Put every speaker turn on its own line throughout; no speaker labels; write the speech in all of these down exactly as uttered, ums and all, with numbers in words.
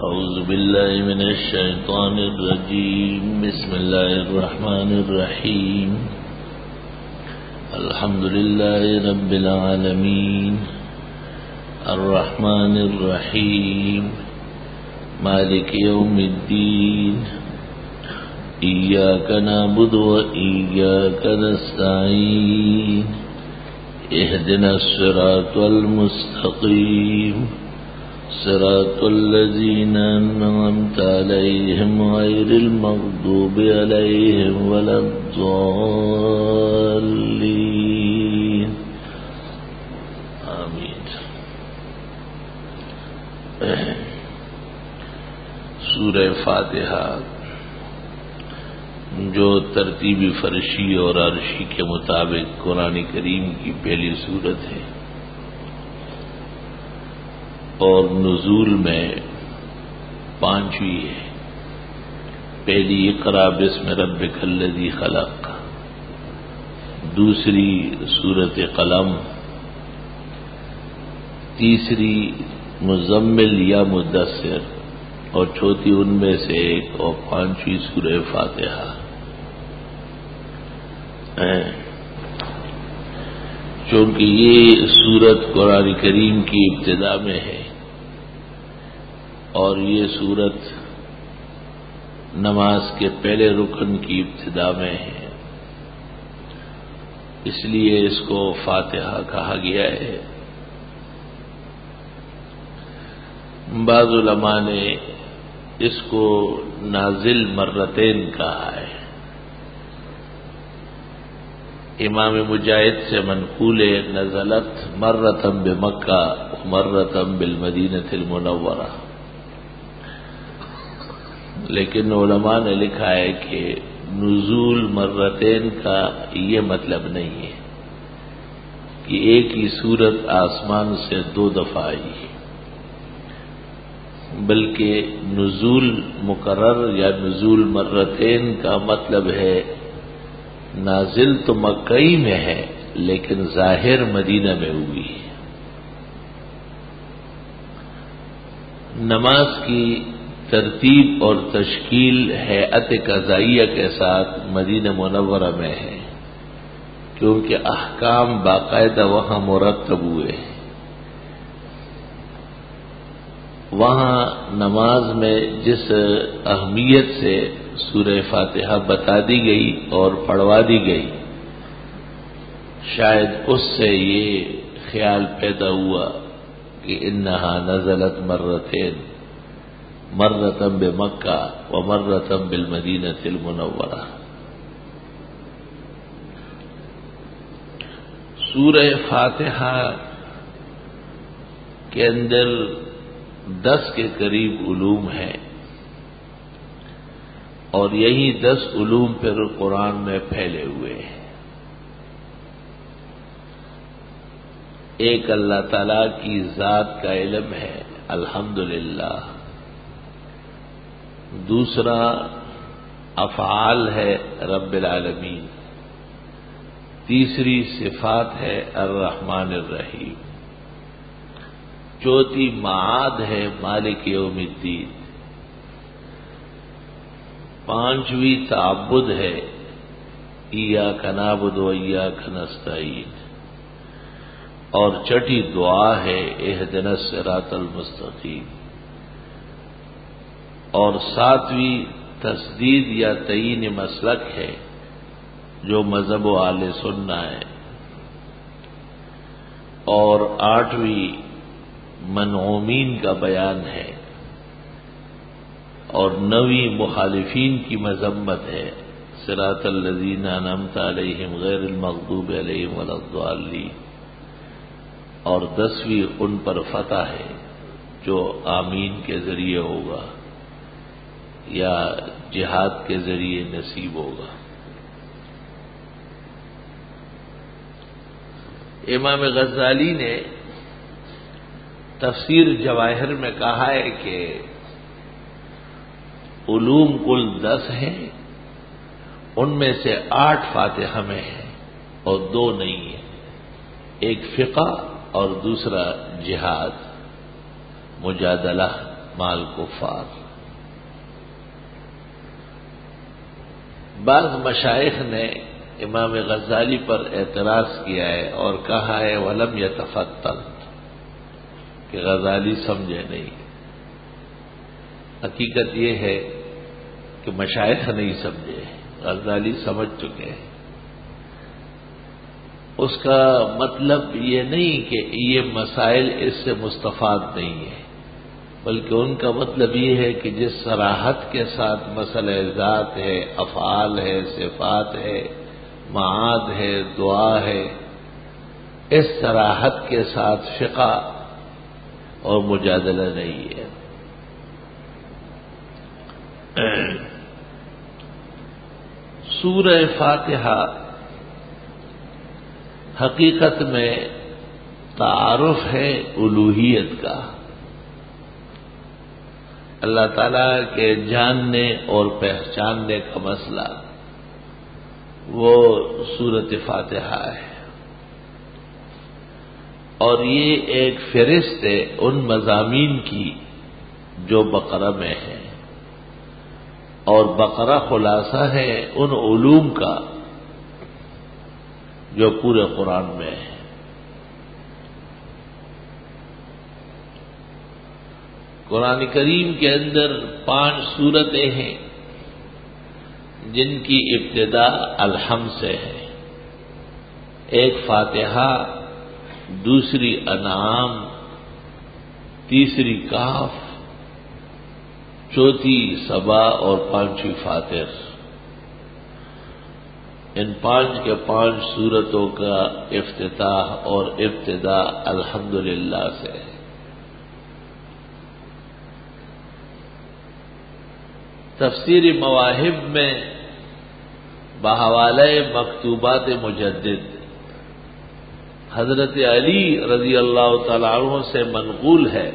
أعوذ بالله من الشيطان الرجيم. بسم الله الرحمن الرحيم. الحمد لله رب العالمين الرحمن الرحيم مالك يوم الدين إياك نعبد وإياك نستعين اهدنا الصراط المستقيم صراط الذين أنعمت عليهم غير المغضوب عليهم ولا الضالين آمين. سورہ فاتحہ جو ترتیبی فرشی اور عرشی کے مطابق قرآن کریم کی پہلی سورت ہے اور نزول میں پانچویں ہے. پہلی اقرا بسم ربک الذی خلق، دوسری سورت قلم، تیسری مزمل یا مدثر اور چوتھی ان میں سے ایک اور پانچویں سورہ فاتحہ. چونکہ یہ سورت قرآن کریم کی ابتدا میں ہے اور یہ سورت نماز کے پہلے رکن کی ابتدا میں ہے، اس لیے اس کو فاتحہ کہا گیا ہے. بعض علماء نے اس کو نازل مرتين کہا ہے. امام مجاہد سے منقول ہے نزلت مرتن بمکہ مرتن بالمدینہ المنورہ، لیکن علماء نے لکھا ہے کہ نزول مرتين کا یہ مطلب نہیں ہے کہ ایک ہی سورت آسمان سے دو دفعہ آئی ہے، بلکہ نزول مقرر یا نزول مرتين کا مطلب ہے نازل تو مکئی میں ہے لیکن ظاہر مدینہ میں ہوئی. نماز کی ترتیب اور تشکیل ہیئت قضائیہ کے ساتھ مدینہ منورہ میں ہے، کیونکہ احکام باقاعدہ وہاں مرتب ہوئے. وہاں نماز میں جس اہمیت سے سورہ فاتحہ بتا دی گئی اور پڑھوا دی گئی، شاید اس سے یہ خیال پیدا ہوا کہ انہا نزلت مرتين مرتن بمکہ و مرتن بالمدینہ المنورہ. سورہ فاتحہ کے اندر دس کے قریب علوم ہیں اور یہی دس علوم پھر قرآن میں پھیلے ہوئے ہیں. ایک اللہ تعالی کی ذات کا علم ہے الحمدللہ، دوسرا افعال ہے رب العالمین، تیسری صفات ہے الرحمن الرحیم، چوتھی معاد ہے مالک یوم الدین، پانچویں تعبد ہے ایاک نعبد و ایاک نستعین، اور چھٹی دعا ہے اہدنا الصراط المستقیم، اور ساتویں تسدید یا تعین مسلک ہے جو مذہب و اہل سنہ ہے، اور آٹھویں منعومین کا بیان ہے، اور نویں مخالفین کی مذمت ہے صراط الذین انعمت علیہم غیر المغضوب علیہم ولا الضالین، اور دسویں ان پر فتح ہے جو آمین کے ذریعے ہوگا یا جہاد کے ذریعے نصیب ہوگا. امام غزالی نے تفسیر جواہر میں کہا ہے کہ علوم کل دس ہیں، ان میں سے آٹھ فاتحہ میں ہیں اور دو نہیں ہیں، ایک فقہ اور دوسرا جہاد مجادلہ مال کفار. بعض مشائخ نے امام غزالی پر اعتراض کیا ہے اور کہا ہے ولم یتفتن کہ غزالی سمجھے نہیں. حقیقت یہ ہے کہ مشائخ نہیں سمجھے، غزالی سمجھ چکے ہیں. اس کا مطلب یہ نہیں کہ یہ مسائل اس سے مستفاد نہیں ہے، بلکہ ان کا مطلب یہ ہے کہ جس صراحت کے ساتھ مسئلہ ذات ہے، افعال ہے، صفات ہے، معاد ہے، دعا ہے، اس صراحت کے ساتھ فقہ اور مجادلہ نہیں ہے. سورہ فاتحہ حقیقت میں تعارف ہے الوہیت کا، اللہ تعالیٰ کے جاننے اور پہچاننے کا مسئلہ، وہ سورۃ فاتحہ ہے. اور یہ ایک فہرست ہے ان مضامین کی جو بقرہ میں ہے، اور بقرہ خلاصہ ہے ان علوم کا جو پورے قرآن میں ہے. قرآن کریم کے اندر پانچ سورتیں ہیں جن کی ابتدا الحمد سے ہے. ایک فاتحہ، دوسری انعام، تیسری کاف، چوتھی سبا اور پانچویں فاطر. ان پانچ کے پانچ سورتوں کا افتتاح اور ابتدا الحمدللہ سے ہے. تفسیر مواہب میں بحوالہ مکتوبات مجدد حضرت علی رضی اللہ تعالیٰ عنہ سے منقول ہے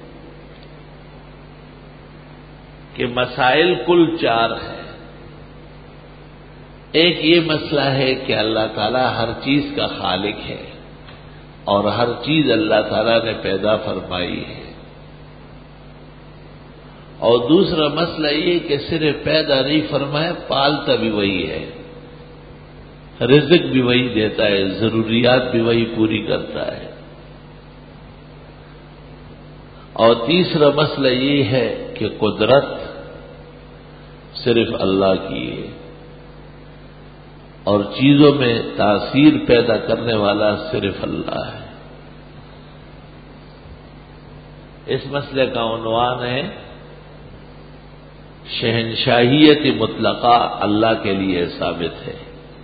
کہ مسائل کل چار ہیں. ایک یہ مسئلہ ہے کہ اللہ تعالیٰ ہر چیز کا خالق ہے اور ہر چیز اللہ تعالیٰ نے پیدا فرمائی ہے. اور دوسرا مسئلہ یہ کہ صرف پیدا نہیں فرمایا، پالتا بھی وہی ہے، رزق بھی وہی دیتا ہے، ضروریات بھی وہی پوری کرتا ہے. اور تیسرا مسئلہ یہ ہے کہ قدرت صرف اللہ کی ہے اور چیزوں میں تاثیر پیدا کرنے والا صرف اللہ ہے. اس مسئلے کا عنوان ہے شہنشاہیت مطلقہ اللہ کے لیے ثابت ہے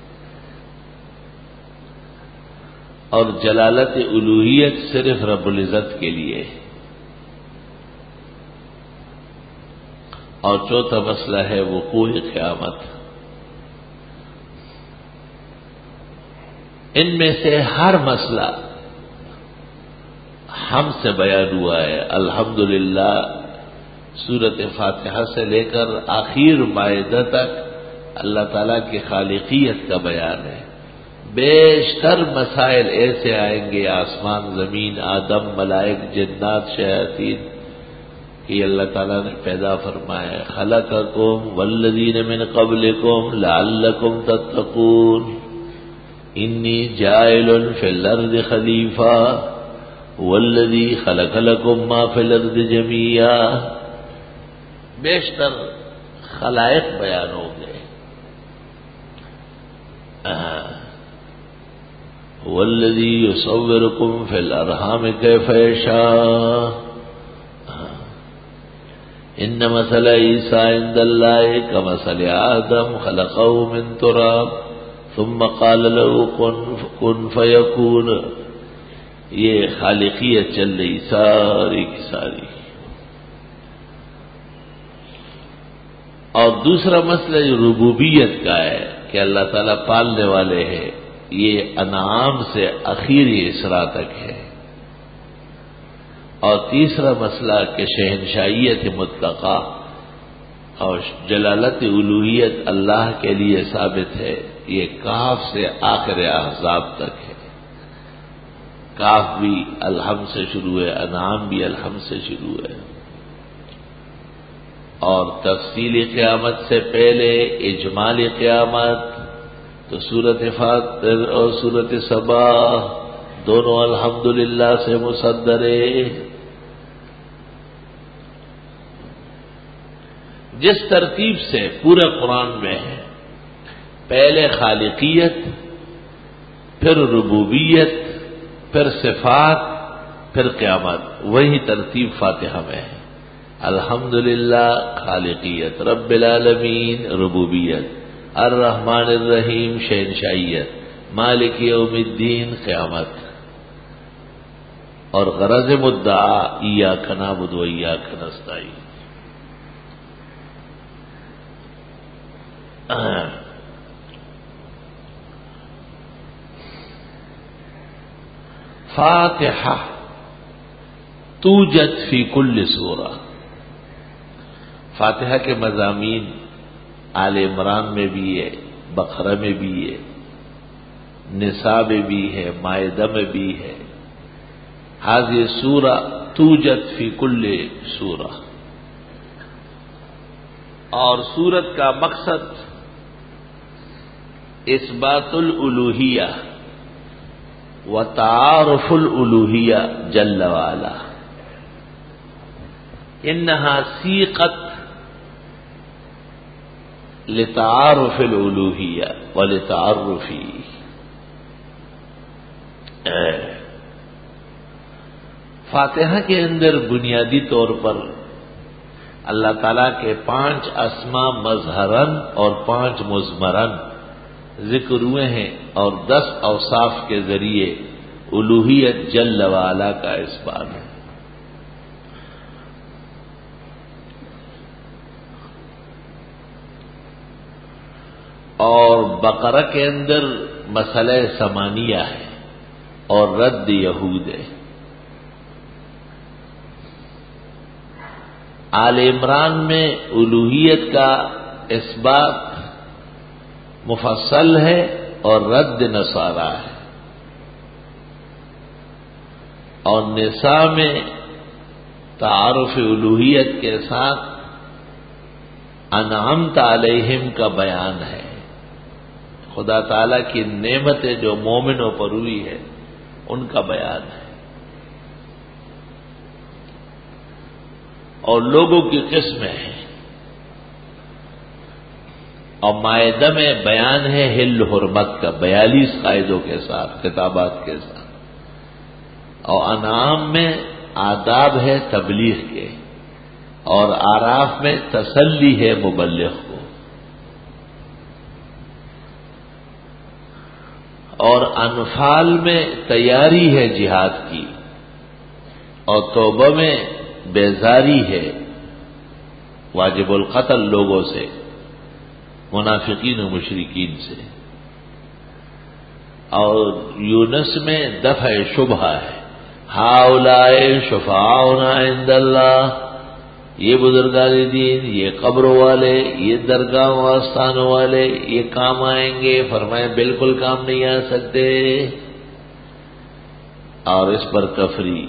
اور جلالت الوہیت صرف رب العزت کے لیے. اور چوتھا مسئلہ ہے وقوع قیامت. ان میں سے ہر مسئلہ ہم سے بیان ہوا ہے. الحمدللہ سورۃ فاتحہ سے لے کر آخر مائدہ تک اللہ تعالیٰ کی خالقیت کا بیان ہے. بیشتر مسائل ایسے آئیں گے، آسمان زمین، آدم، ملائک، جنات، شیاطین، کہ اللہ تعالیٰ نے پیدا فرمایا خلقکم والذین من قبلکم لعلکم تتقون انی جاعل فی الارض خلیفہ والذی خلق لکم ما فی الارض جمیعا. بیشتر خلائق بیان ہو گئے. والذی یصورکم فی الارحام کیف یشاء ان مثل عیسیٰ عند اللہ کمثل آدم خلقہ من تراب ثم قال له کن فیکون. یہ خالقیت چل رہی ساری کی ساری. اور دوسرا مسئلہ جو ربوبیت کا ہے کہ اللہ تعالیٰ پالنے والے ہیں، یہ انعام سے اخیری اسراء تک ہے. اور تیسرا مسئلہ کہ شہنشاہیت مطلقہ اور جلالت الوہیت اللہ کے لیے ثابت ہے، یہ کاف سے آخر احزاب تک ہے. کاف بھی الحمد سے شروع ہے، انعام بھی الحمد سے شروع ہے. اور تفصیلی قیامت سے پہلے اجمالی قیامت تو سورت فاطر اور سورت سبا دونوں الحمدللہ سے مصدرے. جس ترتیب سے پورے قرآن میں ہے، پہلے خالقیت، پھر ربوبیت، پھر صفات، پھر قیامت، وہی ترتیب فاتحہ میں ہے. الحمدللہ خالقیت، رب العالمین ربوبیت، الرحمن الرحیم شہنشاہیت، مالک یوم الدین قیامت. اور غرض مدعا ایاک نعبد و ایاک نستعین. فاتحہ توجد فی کل سورہ. فاتحہ کے مضامین آل عمران میں بھی ہے، بقرہ میں بھی ہے، نساء میں بھی ہے، مائدہ میں بھی ہے. ہذہ سورہ توجد فی کل سورہ. اور سورت کا مقصد اثبات الالوہیہ و تعارف الالوہیہ جل وعلا. انہا سیقت لتعارف الالوہیہ ولتعرفی. فاتحہ کے اندر بنیادی طور پر اللہ تعالیٰ کے پانچ اسماء مظہرن اور پانچ مضمرن ذکر ہوئے ہیں، اور دس اوصاف کے ذریعے الوہیت جل وعلا کا اثبات ہے. اور بقرہ کے اندر مسئلہ ثمانیہ ہے اور رد یہود ہے. آل عمران میں الوہیت کا اثبات مفصل ہے اور رد نصارہ ہے. اور نساء میں تعارف الوہیت کے ساتھ انعمت علیہم کا بیان ہے. خدا تعالی کی نعمتیں جو مومنوں پر ہوئی ہے ان کا بیان ہے. اور لوگوں کی قسمیں ہیں. اور مائدہ میں بیان ہے حل حرمت کا بیالیس قاعدوں کے ساتھ، خطابات کے ساتھ. اور انعام میں آداب ہے تبلیغ کے، اور آراف میں تسلی ہے مبلغ کو. اور انفال میں تیاری ہے جہاد کی، اور توبہ میں بیزاری ہے واجب القتل لوگوں سے، منافقین و مشرکین سے. اور یونس میں دفع شبہ ہے، ہؤلاء شفعاؤنا عند اللہ. یہ بزرگان دین، یہ قبروں والے، یہ درگاہ و آستانوں والے یہ کام آئیں گے؟ فرمائے بالکل کام نہیں آ سکتے. اور اس پر کفری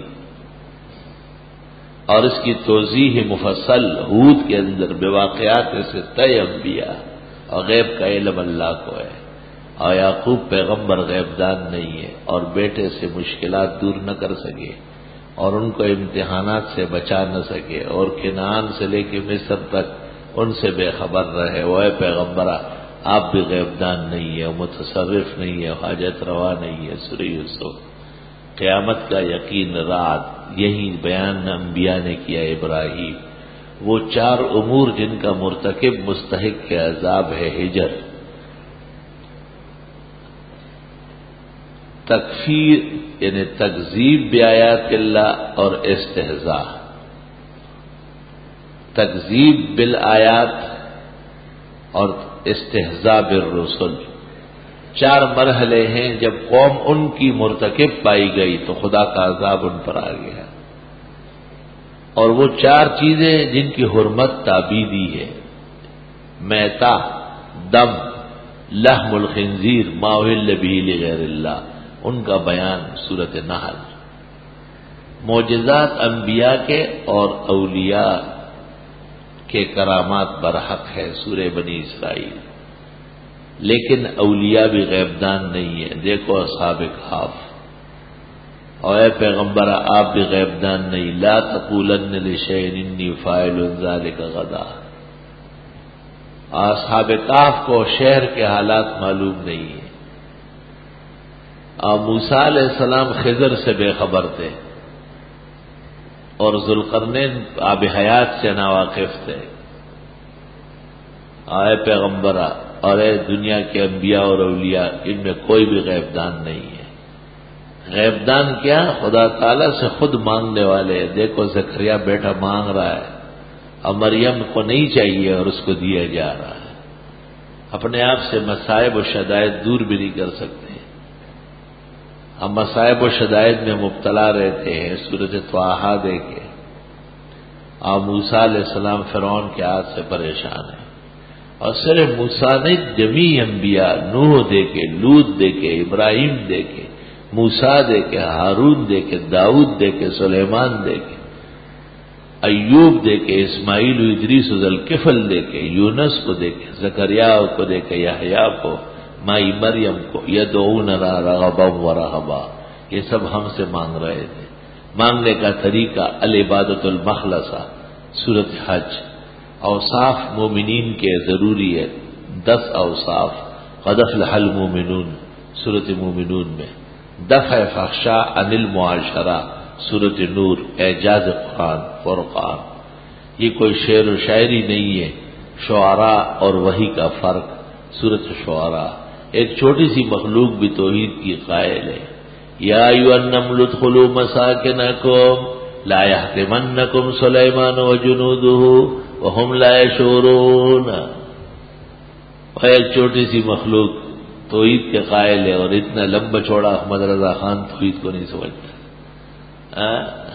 اور اس کی توضیح مفصل ہود کے اندر بے واقعات سے طے انبیاء. اور غیب کا علم اللہ کو ہے، اور یعقوب پیغمبر غیب دان نہیں ہے، اور بیٹے سے مشکلات دور نہ کر سکے، اور ان کو امتحانات سے بچا نہ سکے، اور کنعان سے لے کے مصر تک ان سے بے خبر رہے. وہ اے پیغمبرہ آپ بھی غیب دان نہیں ہے، متصرف نہیں ہے، حاجت روا نہیں ہے. سورہ یوسف. قیامت کا یقین رات، یہی بیان انبیاء نے کیا. ابراہیم وہ چار امور جن کا مرتکب مستحق کے عذاب ہے: ہجر، تکفیر یعنی تکذیب بآیات اللہ، اور استہزاء. تکذیب بالآیات اور استہزاء بالرسل. چار مرحلے ہیں. جب قوم ان کی مرتکب پائی گئی تو خدا کا عذاب ان پر آ گیا. اور وہ چار چیزیں جن کی حرمت تعبیدی ہے: میتا، دم، لحم الخنزیر، ما اہل بہ لغیر اللہ. ان کا بیان سورۃ نحل. معجزات انبیاء کے اور اولیاء کہ کرامات برحق ہے سورہ بنی اسرائیل، لیکن اولیاء بھی غیبدان نہیں ہے. دیکھو اصحاب کہف. اور اے پیغمبر آپ بھی غیبدان نہیں. لا تقولن لشیء انی فاعل ذلک غدا. اصحاب کہف کو شہر کے حالات معلوم نہیں ہے. اور موسیٰ علیہ السلام خضر سے بے خبر تھے اور ذوالقرنین آب حیات سے ناواقف تھے. اے پیغمبر اور اے دنیا کے انبیاء اور اولیاء، ان میں کوئی بھی غیبدان نہیں ہے. غیبدان کیا؟ خدا تعالیٰ سے خود مانگنے والے. دیکھو زکریا بیٹا مانگ رہا ہے اور مریم کو نہیں چاہیے اور اس کو دیا جا رہا ہے. اپنے آپ سے مصائب و شدائد دور بھی نہیں کر سکتے. ہم مصائب و شدائد میں مبتلا رہتے ہیں. سورۃ طٰہٰ دیکھے، اور موسیٰ علیہ السلام فرعون کے ہاتھ سے پریشان ہیں. اور صرف موسیٰ نے جمیع انبیاء، نوح دیکھے، لوط دیکھے، ابراہیم دیکھے، موسیٰ دیکھے، ہارون دیکھے، داؤد دیکھے، سلیمان دیکھے، ایوب دیکھے، اسماعیل و ادریس و ذوالکفل دیکھے، یونس کو دیکھے، زکریا کو دیکھے، یحییٰ کو، مائی مریم کو. یدعوننا رغبا ورہبا. یہ سب ہم سے مانگ رہے تھے. مانگنے کا طریقہ العبادۃ المخلصہ، سورۃ حج. اوصاف مومنین کے ضروری ہے، دس اوصاف. قد افلح المؤمنون، سورۃ مومنون میں. دفع فحشاء عن المعاشرہ، سورۃ نور. اعجاز قرآن، فرقان. یہ کوئی شعر و شاعری نہیں ہے. شعراء اور وحی کا فرق، سورۃ شعراء. ایک چھوٹی سی مخلوق بھی توحید کی قائل ہے. یا ایھا النمل ادخلوا مساکنکم لا یحطمنکم سلیمان وجنودہ وهم لا يشعرون. اور ایک چھوٹی سی مخلوق توحید کے قائل ہے اور اتنا لمبا چوڑا احمد رضا خان توحید کو نہیں سمجھتا.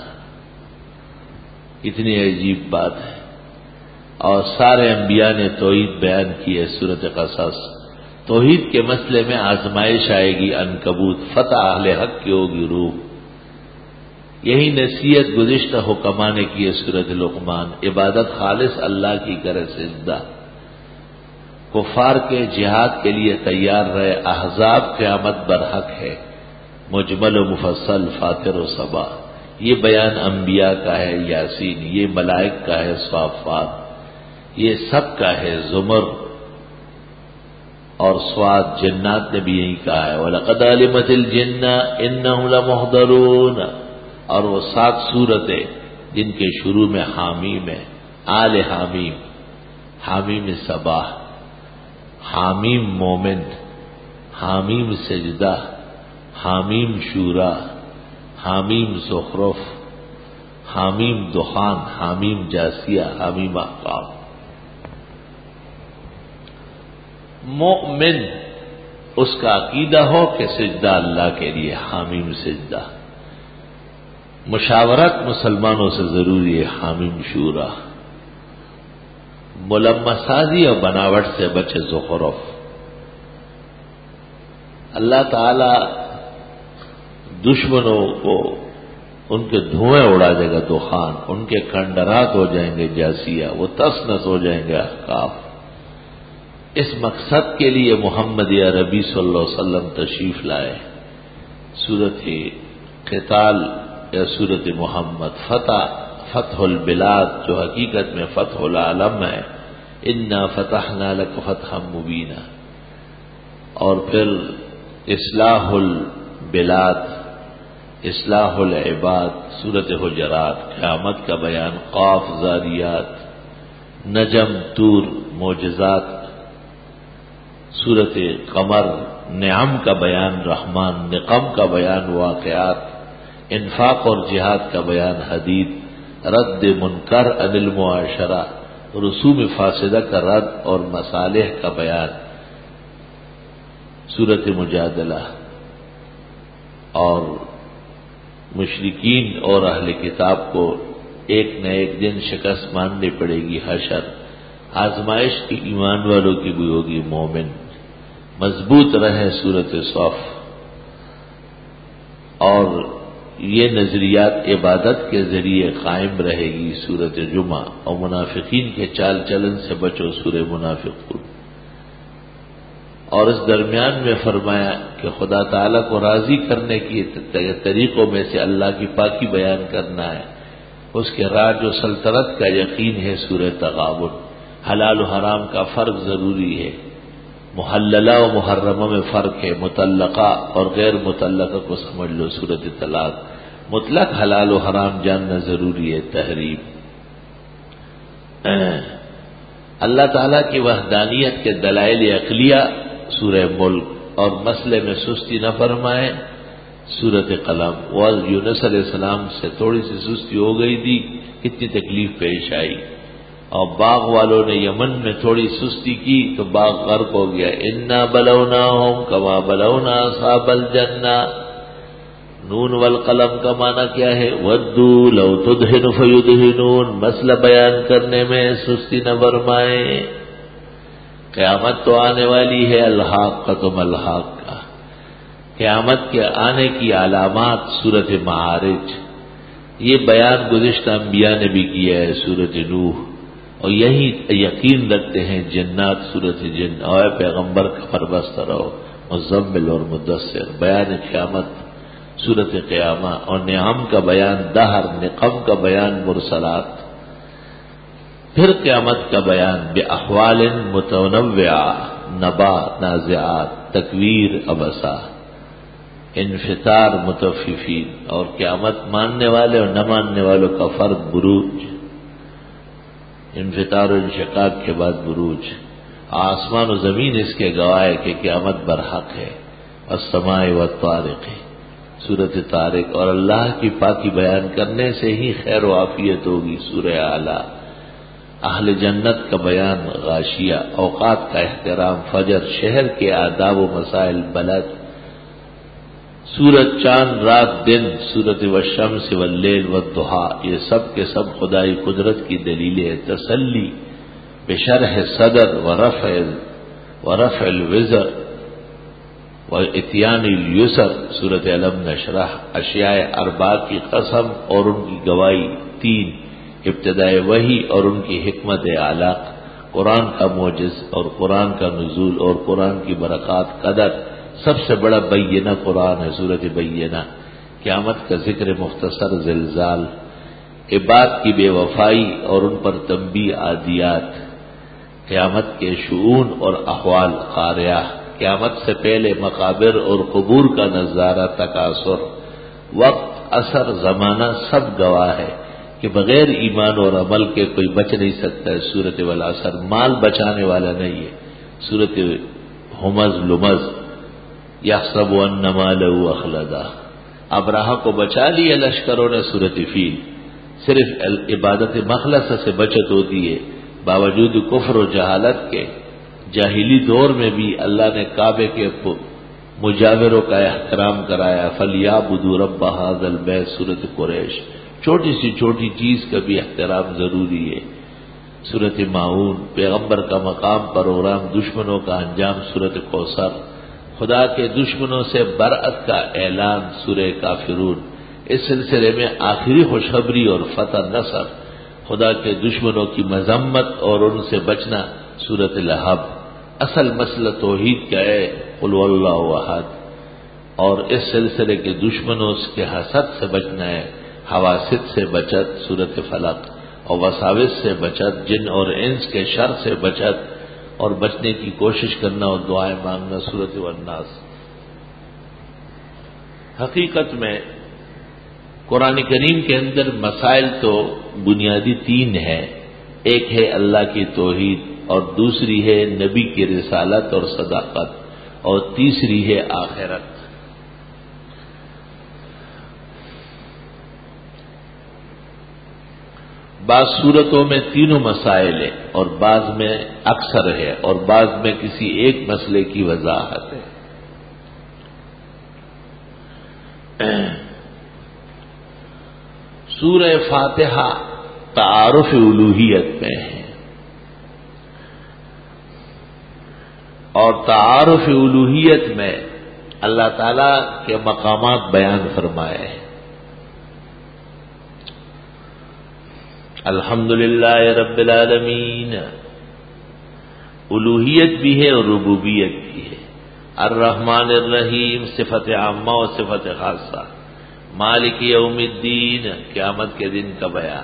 اتنی عجیب بات ہے. اور سارے انبیاء نے توحید بیان کی ہے. سورۃ قصص. توحید کے مسئلے میں آزمائش آئے گی. عنکبوت. فتح اہل حق کی ہوگی روح. یہی نصیحت گزشتہ حکماں نے کی ہے. سورۃ لقمان. عبادت خالص اللہ کی کرے سجدہ. کفار کے جہاد کے لیے تیار رہے. احزاب قیامت برحق ہے. مجمل و مفصل. فاطر و صبا. یہ بیان انبیاء کا ہے. یاسین. یہ ملائک کا ہے. صافات. یہ سب کا ہے. زمر اور سواد. جنات نے بھی یہی کہا ہے. وَلَقَدْ عَلِمَتِ الْجِنَّ إِنَّهُمْ لَمُحْضَرُونَ. اور وہ سات سورتیں جن کے شروع میں حامیم ہے. آل حامیم. حامیم صباح، حامیم مومن، حامیم سجدہ، حامیم شورا، حامیم زخرف، حامیم دخان، حامیم جاسیہ، حامیم احقاف. مومن اس کا عقیدہ ہو کہ سجدہ اللہ کے لیے. حامیم سجدہ. مشاورت مسلمانوں سے ضروری ہے. حامیم شورا. ملمسازی اور بناوٹ سے بچے. زخرف. اللہ تعالی دشمنوں کو ان کے دھوئیں اڑا دے گا. دخان. ان کے کھنڈرات ہو جائیں گے. جاسیہ. وہ تس نس ہو جائیں گے. احقاف. اس مقصد کے لیے محمد عربی صلی اللہ علیہ وسلم تشریف لائے. سورۃ قتال یا سورۃ محمد. فتح فتح البلاد جو حقیقت میں فتح العالم ہے. انا فتحنا لک فتحا مبینا. اور پھر اصلاح البلاد، اصلاح العباد. سورۃ حجرات. قیامت کا بیان. قاف. ذاریات. نجم. طور. معجزات. سورۃ قمر. نعم کا بیان. رحمان. نقم کا بیان. واقعات. انفاق اور جہاد کا بیان. حدید. رد منکر عن المعاشرہ. رسوم فاسدہ کا رد اور مصالح کا بیان. سورۃ مجادلہ. اور مشرکین اور اہل کتاب کو ایک نہ ایک دن شکست ماننی پڑے گی. حشر. آزمائش کی ایمان والوں کی بھی ہوگی. مومن مضبوط رہے. سورۃ صف. اور یہ نظریات عبادت کے ذریعے قائم رہے گی سورۃ جمعہ، اور منافقین کے چال چلن سے بچو سورہ منافقون۔ اور اس درمیان میں فرمایا کہ خدا تعالیٰ کو راضی کرنے کی طریقوں میں سے اللہ کی پاکی بیان کرنا ہے، اس کے راج و سلطنت کا یقین ہے سورہ تغابن، حلال و حرام کا فرق ضروری ہے، محللہ و محرمہ میں فرق ہے، مطلقہ اور غیر مطلقہ کو سمجھ لو سورۃ طلاق، مطلق حلال و حرام جاننا ضروری ہے، تحریم۔ اللہ تعالیٰ کی وحدانیت کے دلائل عقلیہ سورہ ملک، اور مسئلے میں سستی نہ فرمائے سورۃ قلم۔ اور یونس علیہ السلام سے تھوڑی سی سستی ہو گئی تھی، کتنی تکلیف پیش آئی، اور باغ والوں نے یمن میں تھوڑی سستی کی تو باغ غرق ہو گیا۔ انا بلوناہم کما بلونا اصحاب الجنہ۔ نون والقلم کا معنی کیا ہے؟ ودو لو تدہن فیدہنون، مسئلہ بیان کرنے میں سستی نہ فرمائے۔ قیامت تو آنے والی ہے، الحاق کا تم الحاق کا، قیامت کے آنے کی علامات سورۃ معارج، یہ بیان گزشتہ انبیاء نے بھی کیا ہے سورۃ نوح، اور یہی یقین رکھتے ہیں جنات سورۃ جن، اور پیغمبر کا پربست رہو مزمل اور مدثر، بیان قیامت سورۃ قیامہ، اور نعم کا بیان دہر، نقم کا بیان مرسلات، پھر قیامت کا بیان باحوال متنوعہ، نبا نازعات، تکویر ابسا، انفطار متففین، اور قیامت ماننے والے اور نہ ماننے والوں کا فرق بروج، انفطار و انشقاق کے بعد بروج، آسمان و زمین اس کے گواہ ہے کہ قیامت برحق ہے، السماء والطارق، سورۃ طارق، اور اللہ کی پاکی بیان کرنے سے ہی خیر و عافیت ہوگی سورہ اعلیٰ، اہل جنت کا بیان غاشیہ، اوقات کا احترام فجر، شہر کے آداب و مسائل بلد، سورج چاند رات دن، سورۃ والشمس واللیل والضحیٰ، یہ سب کے سب خدائی قدرت کی دلیلیں، تسلی بشرح صدر ورفع ورفع الوزر واتیان الیسر، سورۃ علم نشرح، اشیاء اربع کی قسم اور ان کی گواہی تین، ابتدائے وحی اور ان کی حکمت اعلیٰ، قرآن کا معجز اور قرآن کا نزول اور قرآن کی برکات قدر، سب سے بڑا بینہ قرآن ہے سورۃ بینہ، قیامت کا ذکر مختصر، زلزال، عباد کی بے وفائی اور ان پر تنبیہ، عادیات، قیامت کے شؤون اور احوال، قاریہ، قیامت سے پہلے مقابر اور قبور کا نظارہ، تکاثر، وقت، اثر، زمانہ سب گواہ ہے کہ بغیر ایمان اور عمل کے کوئی بچ نہیں سکتا ہے سورۃ والعصر، مال بچانے والا نہیں ہے سورۃ ہمز لمز، یحسب ان مالہ اخلدہ، ابراہ کو بچا لیا لشکروں نے سورۃ فیل، صرف عبادت مخلصہ سے بچت ہوتی ہے، باوجود کفر و جہالت کے، جاہلی دور میں بھی اللہ نے کعبے کے مجاوروں کا احترام کرایا، فلیعبدوا رب ھذا البیت، سورۃ قریش، چھوٹی سی چھوٹی چیز کا بھی احترام ضروری ہے، سورۃ ماعون، پیغمبر کا مقام پروگرام، دشمنوں کا انجام، سورۃ کوثر، خدا کے دشمنوں سے برأت کا اعلان، سورہ کافرون، اس سلسلے میں آخری خوشخبری اور فتح نصر، خدا کے دشمنوں کی مذمت اور ان سے بچنا، سورۃ لہب، اصل مسئلہ توحید کا ہے، قل هو اللہ احد، اور اس سلسلے کے دشمنوں کے حسد سے بچنا ہے، حواسد سے بچت، سورۃ فلق، اور وساوس سے بچت، جن اور انس کے شر سے بچت اور بچنے کی کوشش کرنا اور دعائیں مانگنا، سورۃ والناس۔ حقیقت میں قرآن کریم کے اندر مسائل تو بنیادی تین ہیں، ایک ہے اللہ کی توحید، اور دوسری ہے نبی کی رسالت اور صداقت، اور تیسری ہے آخرت۔ بعض صورتوں میں تینوں مسائل ہیں اور بعض میں اکثر ہے اور بعض میں کسی ایک مسئلے کی وضاحت ہے۔ سورہ فاتحہ تعارف الوہیت میں ہے، اور تعارف الوہیت میں اللہ تعالی کے مقامات بیان فرمائے ہیں، الحمدللہ رب العالمین، الوہیت بھی ہے اور ربوبیت بھی ہے۔ الرحمن الرحیم صفت عامہ و صفت خاصہ۔ مالک یوم الدین قیامت کے دن کا بیان۔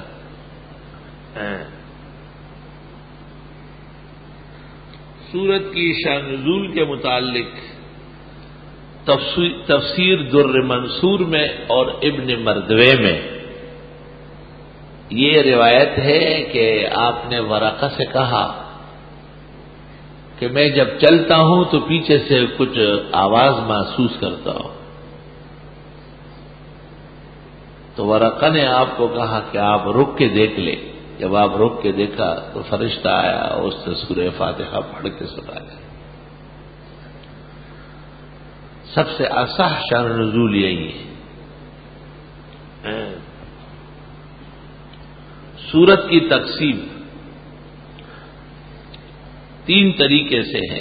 سورت کی شان نزول کے متعلق تفسیر در منصور میں اور ابن مردوے میں یہ روایت ہے کہ آپ نے ورقہ سے کہا کہ میں جب چلتا ہوں تو پیچھے سے کچھ آواز محسوس کرتا ہوں، تو ورقہ نے آپ کو کہا کہ آپ رک کے دیکھ لیں۔ جب آپ رک کے دیکھا تو فرشتہ آیا اور اس سے سورہ فاتحہ پڑھ کے سنایا۔ سب سے اصح شان نزول یہی ہے۔ سورت کی تقسیم تین طریقے سے ہے۔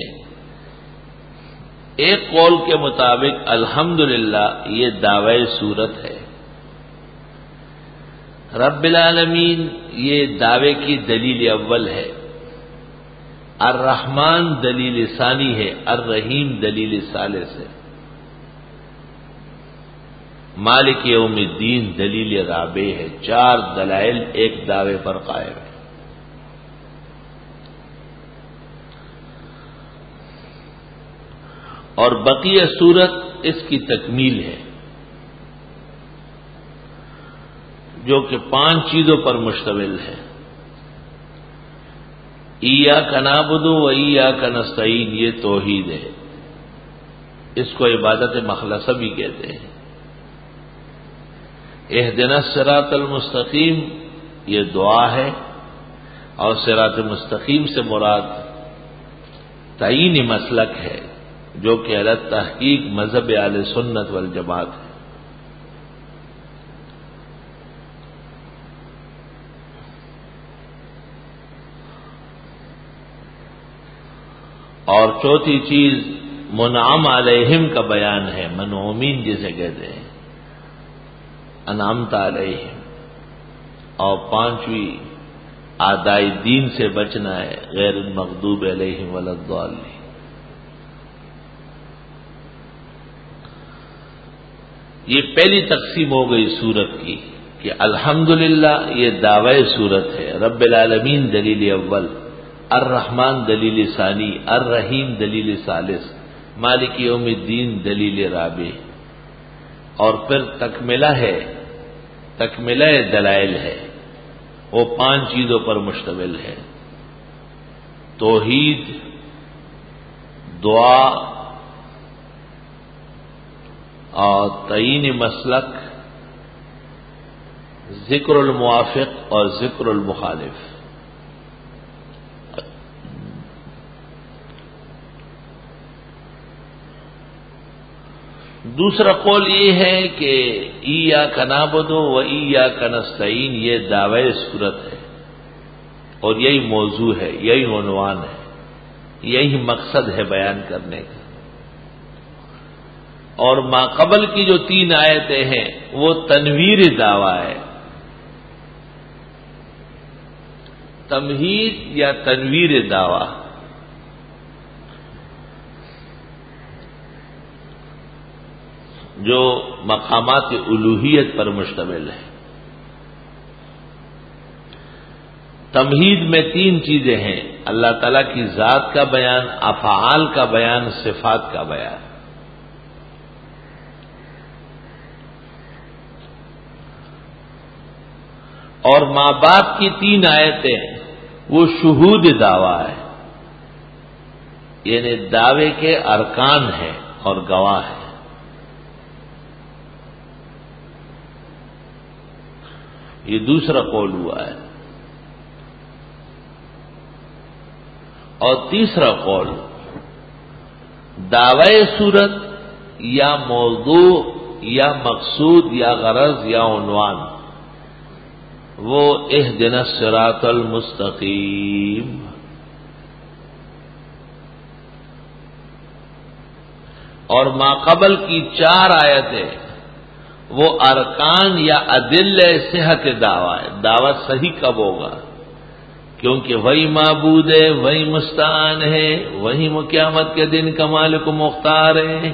ایک قول کے مطابق الحمدللہ یہ دعوی سورت ہے، رب العالمین یہ دعوے کی دلیل اول ہے، الرحمن دلیل ثانی ہے، الرحیم دلیل ثالث ہے، مالک یوم الدین دلیل رابع ہے۔ چار دلائل ایک دعوے پر قائم ہے۔ اور بقیہ سورت اس کی تکمیل ہے، جو کہ پانچ چیزوں پر مشتمل ہے۔ ایاک نعبد و ایاک نستعین یہ توحید ہے، اس کو عبادت مخلصہ بھی کہتے ہیں۔ اہدنا الصراط المستقیم یہ دعا ہے، اور صراط مستقیم سے مراد تعین مسلک ہے، جو کہ علی تحقیق مذہب اہل سنت والجماعت ہے۔ اور چوتھی چیز منعم علیہم کا بیان ہے، منعومین جسے کہتے ہیں، انعمت علیہم۔ اور پانچویں اعداء دین سے بچنا ہے، غیر المغضوب علیہم ولا الضالین۔ یہ پہلی تقسیم ہو گئی سورت کی کہ الحمدللہ یہ دعوی سورت ہے، رب العالمین دلیل اول، الرحمن دلیل ثانی، الرحیم دلیل ثالث، مالک یوم الدین دلیل رابع۔ اور پھر تکملہ ہے، تکملہ دلائل ہے، وہ پانچ چیزوں پر مشتمل ہے: توحید، دعا اور تعین مسلک، ذکر الموافق اور ذکر المخالف۔ دوسرا قول یہ ہے کہ ایاک نعبد و ایاک نستعین یہ دعوی صورت ہے، اور یہی موضوع ہے، یہی عنوان ہے، یہی مقصد ہے بیان کرنے کا۔ اور ما قبل کی جو تین آیتیں ہیں وہ تنویر دعویٰ ہے، تمہید یا تنویر دعویٰ۔ جو مقامات الوہیت پر مشتمل ہے۔ تمہید میں تین چیزیں ہیں: اللہ تعالیٰ کی ذات کا بیان، افعال کا بیان، صفات کا بیان۔ اور ماں باپ کی تین آیتیں وہ شہود دعویٰ ہے، یعنی دعوے کے ارکان ہیں اور گواہ ہیں۔ یہ دوسرا قول ہوا ہے۔ اور تیسرا قول دعوی صورت یا موضوع یا مقصود یا غرض یا عنوان وہ اہدنا الصراط المستقیم۔ اور ما قبل کی چار آیتیں وہ ارکان یا ادل صحت دعویٰ ہے. دعویٰ صحیح کب ہوگا؟ کیونکہ وہی معبود ہے، وہی مستعان ہے، وہی قیامت کے دن کا مالک و مختار ہے.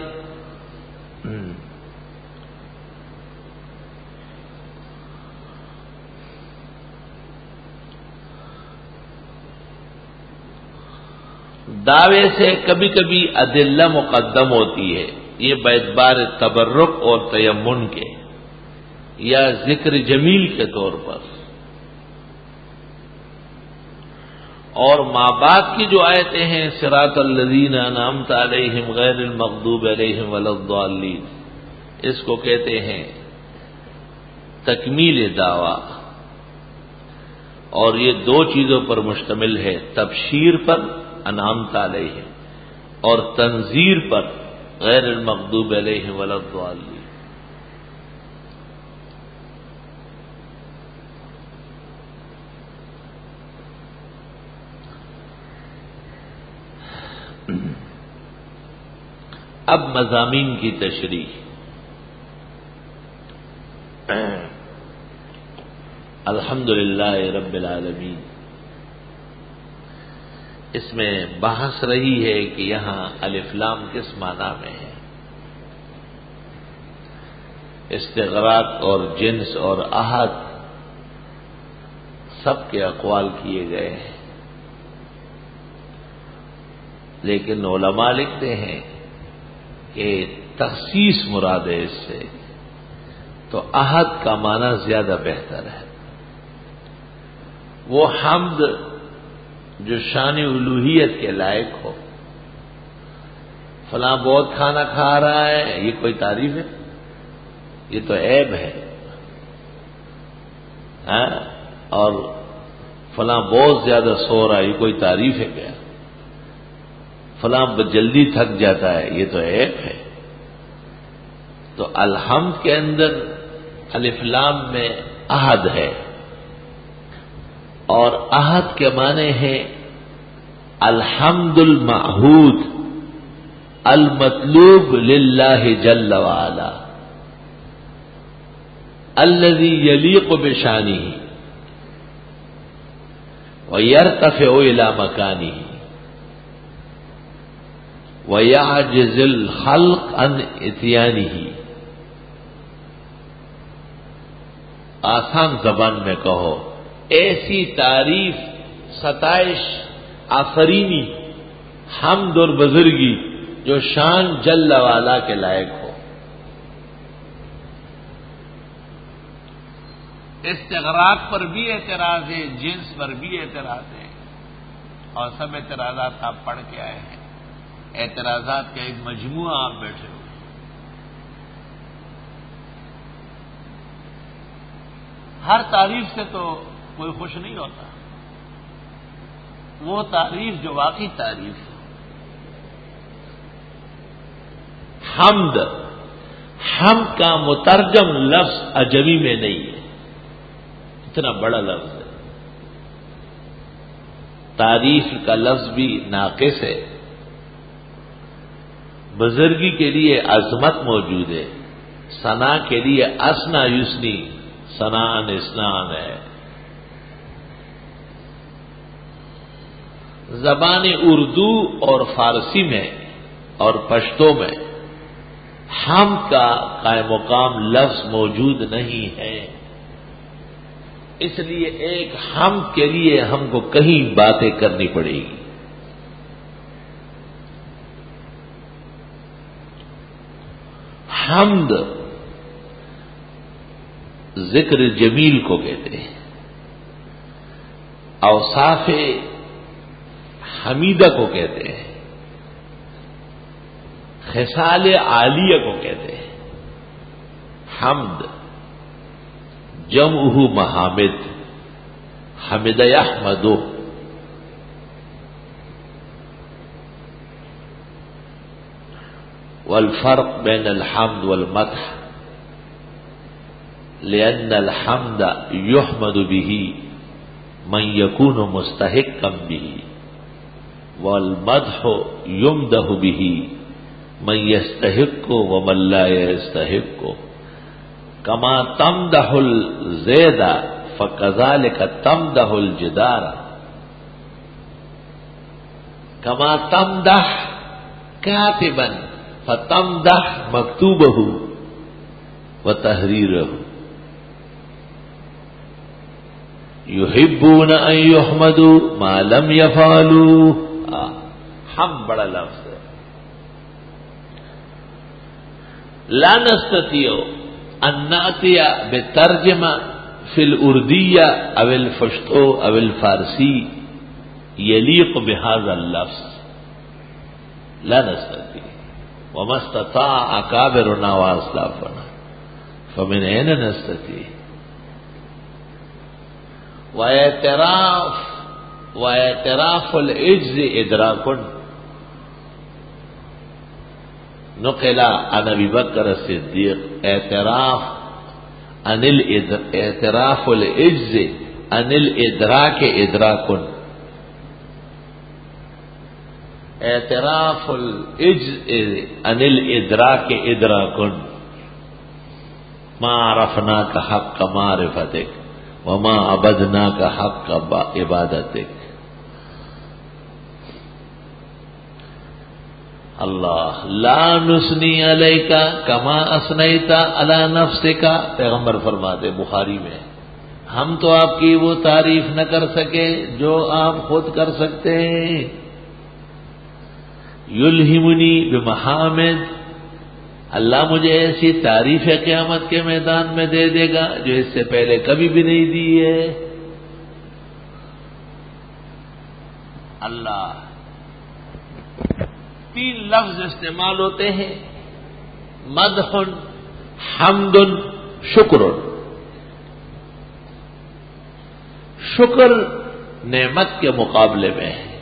دعوے سے کبھی کبھی ادلہ مقدم ہوتی ہے، یہ باعتبار تبرک اور تیمن کے یا ذکر جمیل کے طور پر. اور ماں باپ کی جو آیتیں ہیں صراط الذین انعمت علیہم غیر المغضوب علیہم ولا الضالین، اس کو کہتے ہیں تکمیل دعویٰ. اور یہ دو چیزوں پر مشتمل ہے، تبشیر پر انعمت علیہم اور تنذیر پر غیر المغضوب علیہم ولا الضالین. اب مضامین کی تشریح. الحمدللہ رب العالمین. اس میں بحث رہی ہے کہ یہاں الف لام کس معنی میں ہے. استغراق اور جنس اور احد سب کے اقوال کیے گئے ہیں، لیکن علماء لکھتے ہیں کہ تخصیص مراد ہے اس سے، تو احد کا معنی زیادہ بہتر ہے. وہ حمد جو شان الوہیت کے لائق ہو. فلاں بہت کھانا کھا رہا ہے، یہ کوئی تعریف ہے؟ یہ تو عیب ہے. ہاں؟ اور فلاں بہت زیادہ سو رہا ہے، یہ کوئی تعریف ہے کیا؟ فلاں جلدی تھک جاتا ہے، یہ تو عیب ہے. تو الحمد کے اندر الف لام میں احد ہے، اور احد کے معنی ہے الحمد المعہود المطلوب للہ جل وعلا الذی یلیق بشانہ ویرتفع الی مکانہ وَيَعْجِزِ الْخَلْقَ عَنْ إِتْيَانِهِ. آسان زبان میں کہو، ایسی تعریف، ستائش، آفرینی، حمد اور بزرگی جو شان جل والا کے لائق ہو. استغراق پر بھی اعتراض ہے، جنس پر بھی اعتراض ہے، اور سب اعتراضات آپ پڑھ کے آئے ہیں. اعتراضات کا ایک مجموعہ آپ بیٹھے ہوئے. ہر تعریف سے تو کوئی خوش نہیں ہوتا. وہ تعریف جو واقعی تعریف ہے. حمد، حمد کا مترجم لفظ عجمی میں نہیں ہے، اتنا بڑا لفظ ہے. تعریف کا لفظ بھی ناقص ہے. بزرگی کے لیے عظمت موجود ہے، ثنا کے لیے اسنا یسنی، ثناء اسنان ہے. زبان اردو اور فارسی میں اور پشتو میں حمد کا قائم مقام لفظ موجود نہیں ہے. اس لیے ایک حمد کے لیے ہم کو کہیں باتیں کرنی پڑے گی. حمد ذکر جمیل کو کہتے ہیں، اوصاف حمیدہ کو کہتے ہیں، خصال عالیہ کو کہتے ہیں. حمد جمعہ محامد، حمد یحمدہ. والفرق بین الحمد والمدح لأن الحمد يحمد به من يكون مستحقا به والمدح يمدح به من يستحق ومن لا يستحق. کما تمدح الزید فکذالک تمدح الجدار، کما تمدح کاتبا فتمدح مکتوبہ وتحریرہ، یحبون ان یحمدوا ما لم یفعلوا، ہم بڑا لفظ ہے، لا نستطيع ان نأتی بترجمہ فی الاردیہ او الفشتو او الفارسی یلیق بهذا اللفظ، لا نستطيع وما استطاع اکابرنا واسلافنا فمن اين نستطيع؟ واعتراف واعتراف العجز ادراک، نقل عن ابی بکر الصدیق اعتراف عن اعتراف العجز عن الادراک ادراک، اعتراف العجز عن الادراک ادراک، ما عرفناک حق معرفتک وما عبدناک حق عبادتک۔ اللہ لا نثنی علیک کما اثنیت علی نفسک، پیغمبر فرماتے بخاری میں، ہم تو آپ کی وہ تعریف نہ کر سکے جو آپ خود کر سکتے ہیں۔ یلہمنی بمحامد، اللہ مجھے ایسی تعریف قیامت کے میدان میں دے دے گا جو اس سے پہلے کبھی بھی نہیں دی ہے۔ اللہ، تین لفظ استعمال ہوتے ہیں، مدح، حمد، شکر۔ شکر نعمت کے مقابلے میں ہے۔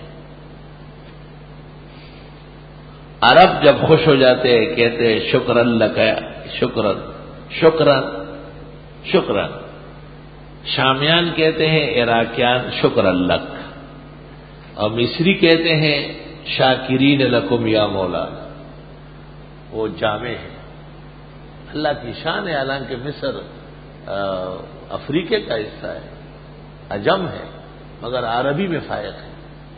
عرب جب خوش ہو جاتے ہیں کہتے ہیں شکرن لک، شکرن شکرن شکرن۔ شامیان کہتے ہیں عراقیان شکرن لک، اور مصری کہتے ہیں شاکرین لکم یا مولا۔ وہ جامع ہے، اللہ کی شان ہے، حالانکہ مصر افریقے کا حصہ ہے، عجم ہے، مگر عربی میں فائق ہے۔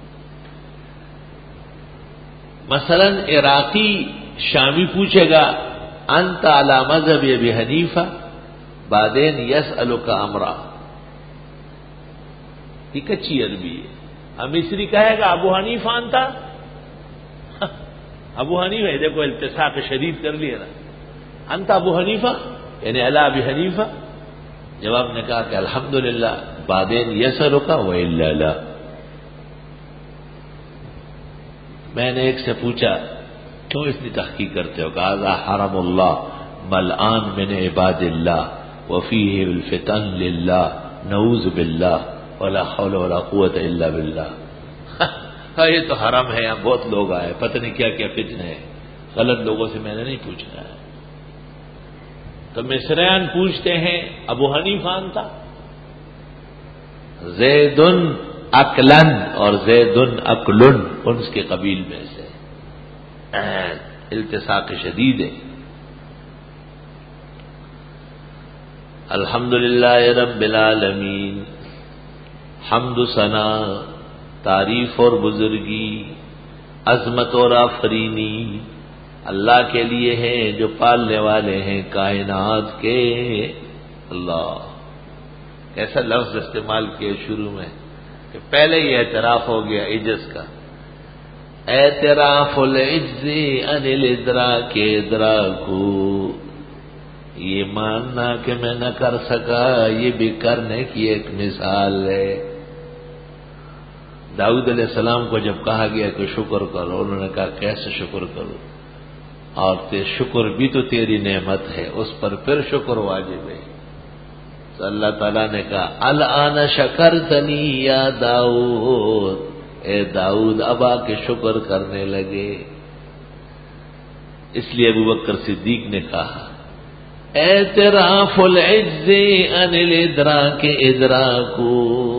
مثلا عراقی شامی پوچھے گا انت علی مذہب ابی حنیفہ بعدین یسألک امرا، یہ کچی عربی ہے۔ اب مصری کہے گا ابو حنیفہ انتا، ابو حنیفہ، دیکھو التصاق شدید کر لیا نا، انت ابو حنیفہ یعنی علی ابی حنیفہ۔ جواب نے کہا کہ الحمدللہ بعدین یسألک والا لا۔ میں نے ایک سے پوچھا کیوں اتنی تحقیق کرتے ہو؟ کہا حرم اللہ ملعان من عباد اللہ وفیہ الفتن للہ نعوذ باللہ ولا حول ولا قوت الا باللہ۔ یہ تو حرم ہے، یہاں بہت لوگ آئے، پتہ نہیں کیا کیا فتنے ہیں، غلط لوگوں سے میں نے نہیں پوچھنا ہے۔ تو مصریان پوچھتے ہیں ابو حنیفہ تھا، زیدن اکلن اور زیدن اکلن ان کے قبیل میں سے، التصاق شدید ہے۔ الحمدللہ رب العالمین، حمد و ثنا، تعریف اور بزرگی، عظمت اور آفرینی اللہ کے لیے ہیں جو پالنے والے ہیں کائنات کے۔ اللہ، کیسا لفظ استعمال کیا شروع میں کہ پہلے یہ اعتراف ہو گیا عجز کا، اعتراف العجز عن الادراک ادراکو، یہ ماننا کہ میں نہ کر سکا یہ بھی کرنے کی ایک مثال ہے۔ داؤد علیہ السلام کو جب کہا گیا کہ شکر کرو، انہوں نے کہا کیسے شکر کرو، اور تے شکر بھی تو تیری نعمت ہے، اس پر پھر شکر واجب ہے۔ تو اللہ تعالیٰ نے کہا الآن شکرتنی یا داؤد، اے داؤد اب آ کے شکر کرنے لگے۔ اس لیے ابو بکر صدیق نے کہا اعتراف العجز عن الادراک ادراکو،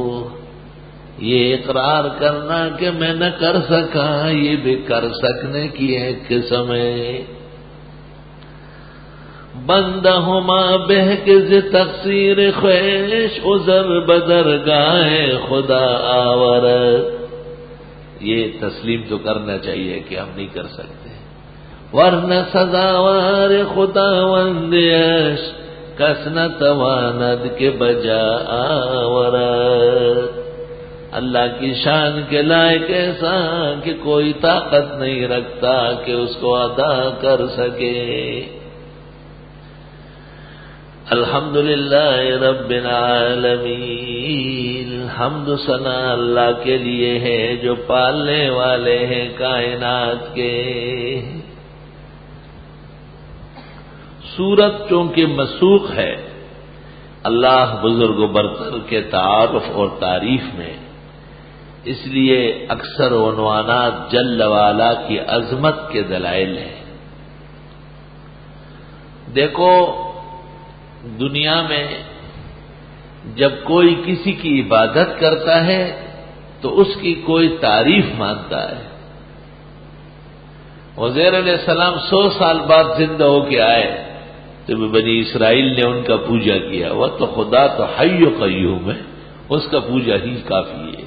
یہ اقرار کرنا کہ میں نہ کر سکا یہ بھی کر سکنے کی ایک قسم ہے۔ بندہ ہما بہکز تقصیر خویش عذر بدرگاہ خدا آورد. یہ تسلیم تو کرنا چاہیے کہ ہم نہیں کر سکتے، ورنہ سزاوار خداوندیش کس نہ تواند کے بجا آورد. اللہ کی شان کے لائق ایسا کہ کوئی طاقت نہیں رکھتا کہ اس کو ادا کر سکے. الحمدللہ رب العالمین. حمد و ثنا اللہ کے لیے ہے جو پالنے والے ہیں کائنات کے. سورت چونکہ مسوق ہے اللہ بزرگ و برتر کے تعارف اور تعریف میں، اس لیے اکثر عنوانات جل والا کی عظمت کے دلائل ہیں. دیکھو دنیا میں جب کوئی کسی کی عبادت کرتا ہے تو اس کی کوئی تعریف مانتا ہے. عزیر علیہ السلام سو سال بعد زندہ ہو کے آئے تو بنی اسرائیل نے ان کا پوجا کیا. وہ تو خدا تو حی و قیوم ہے، اس کا پوجا ہی کافی ہے.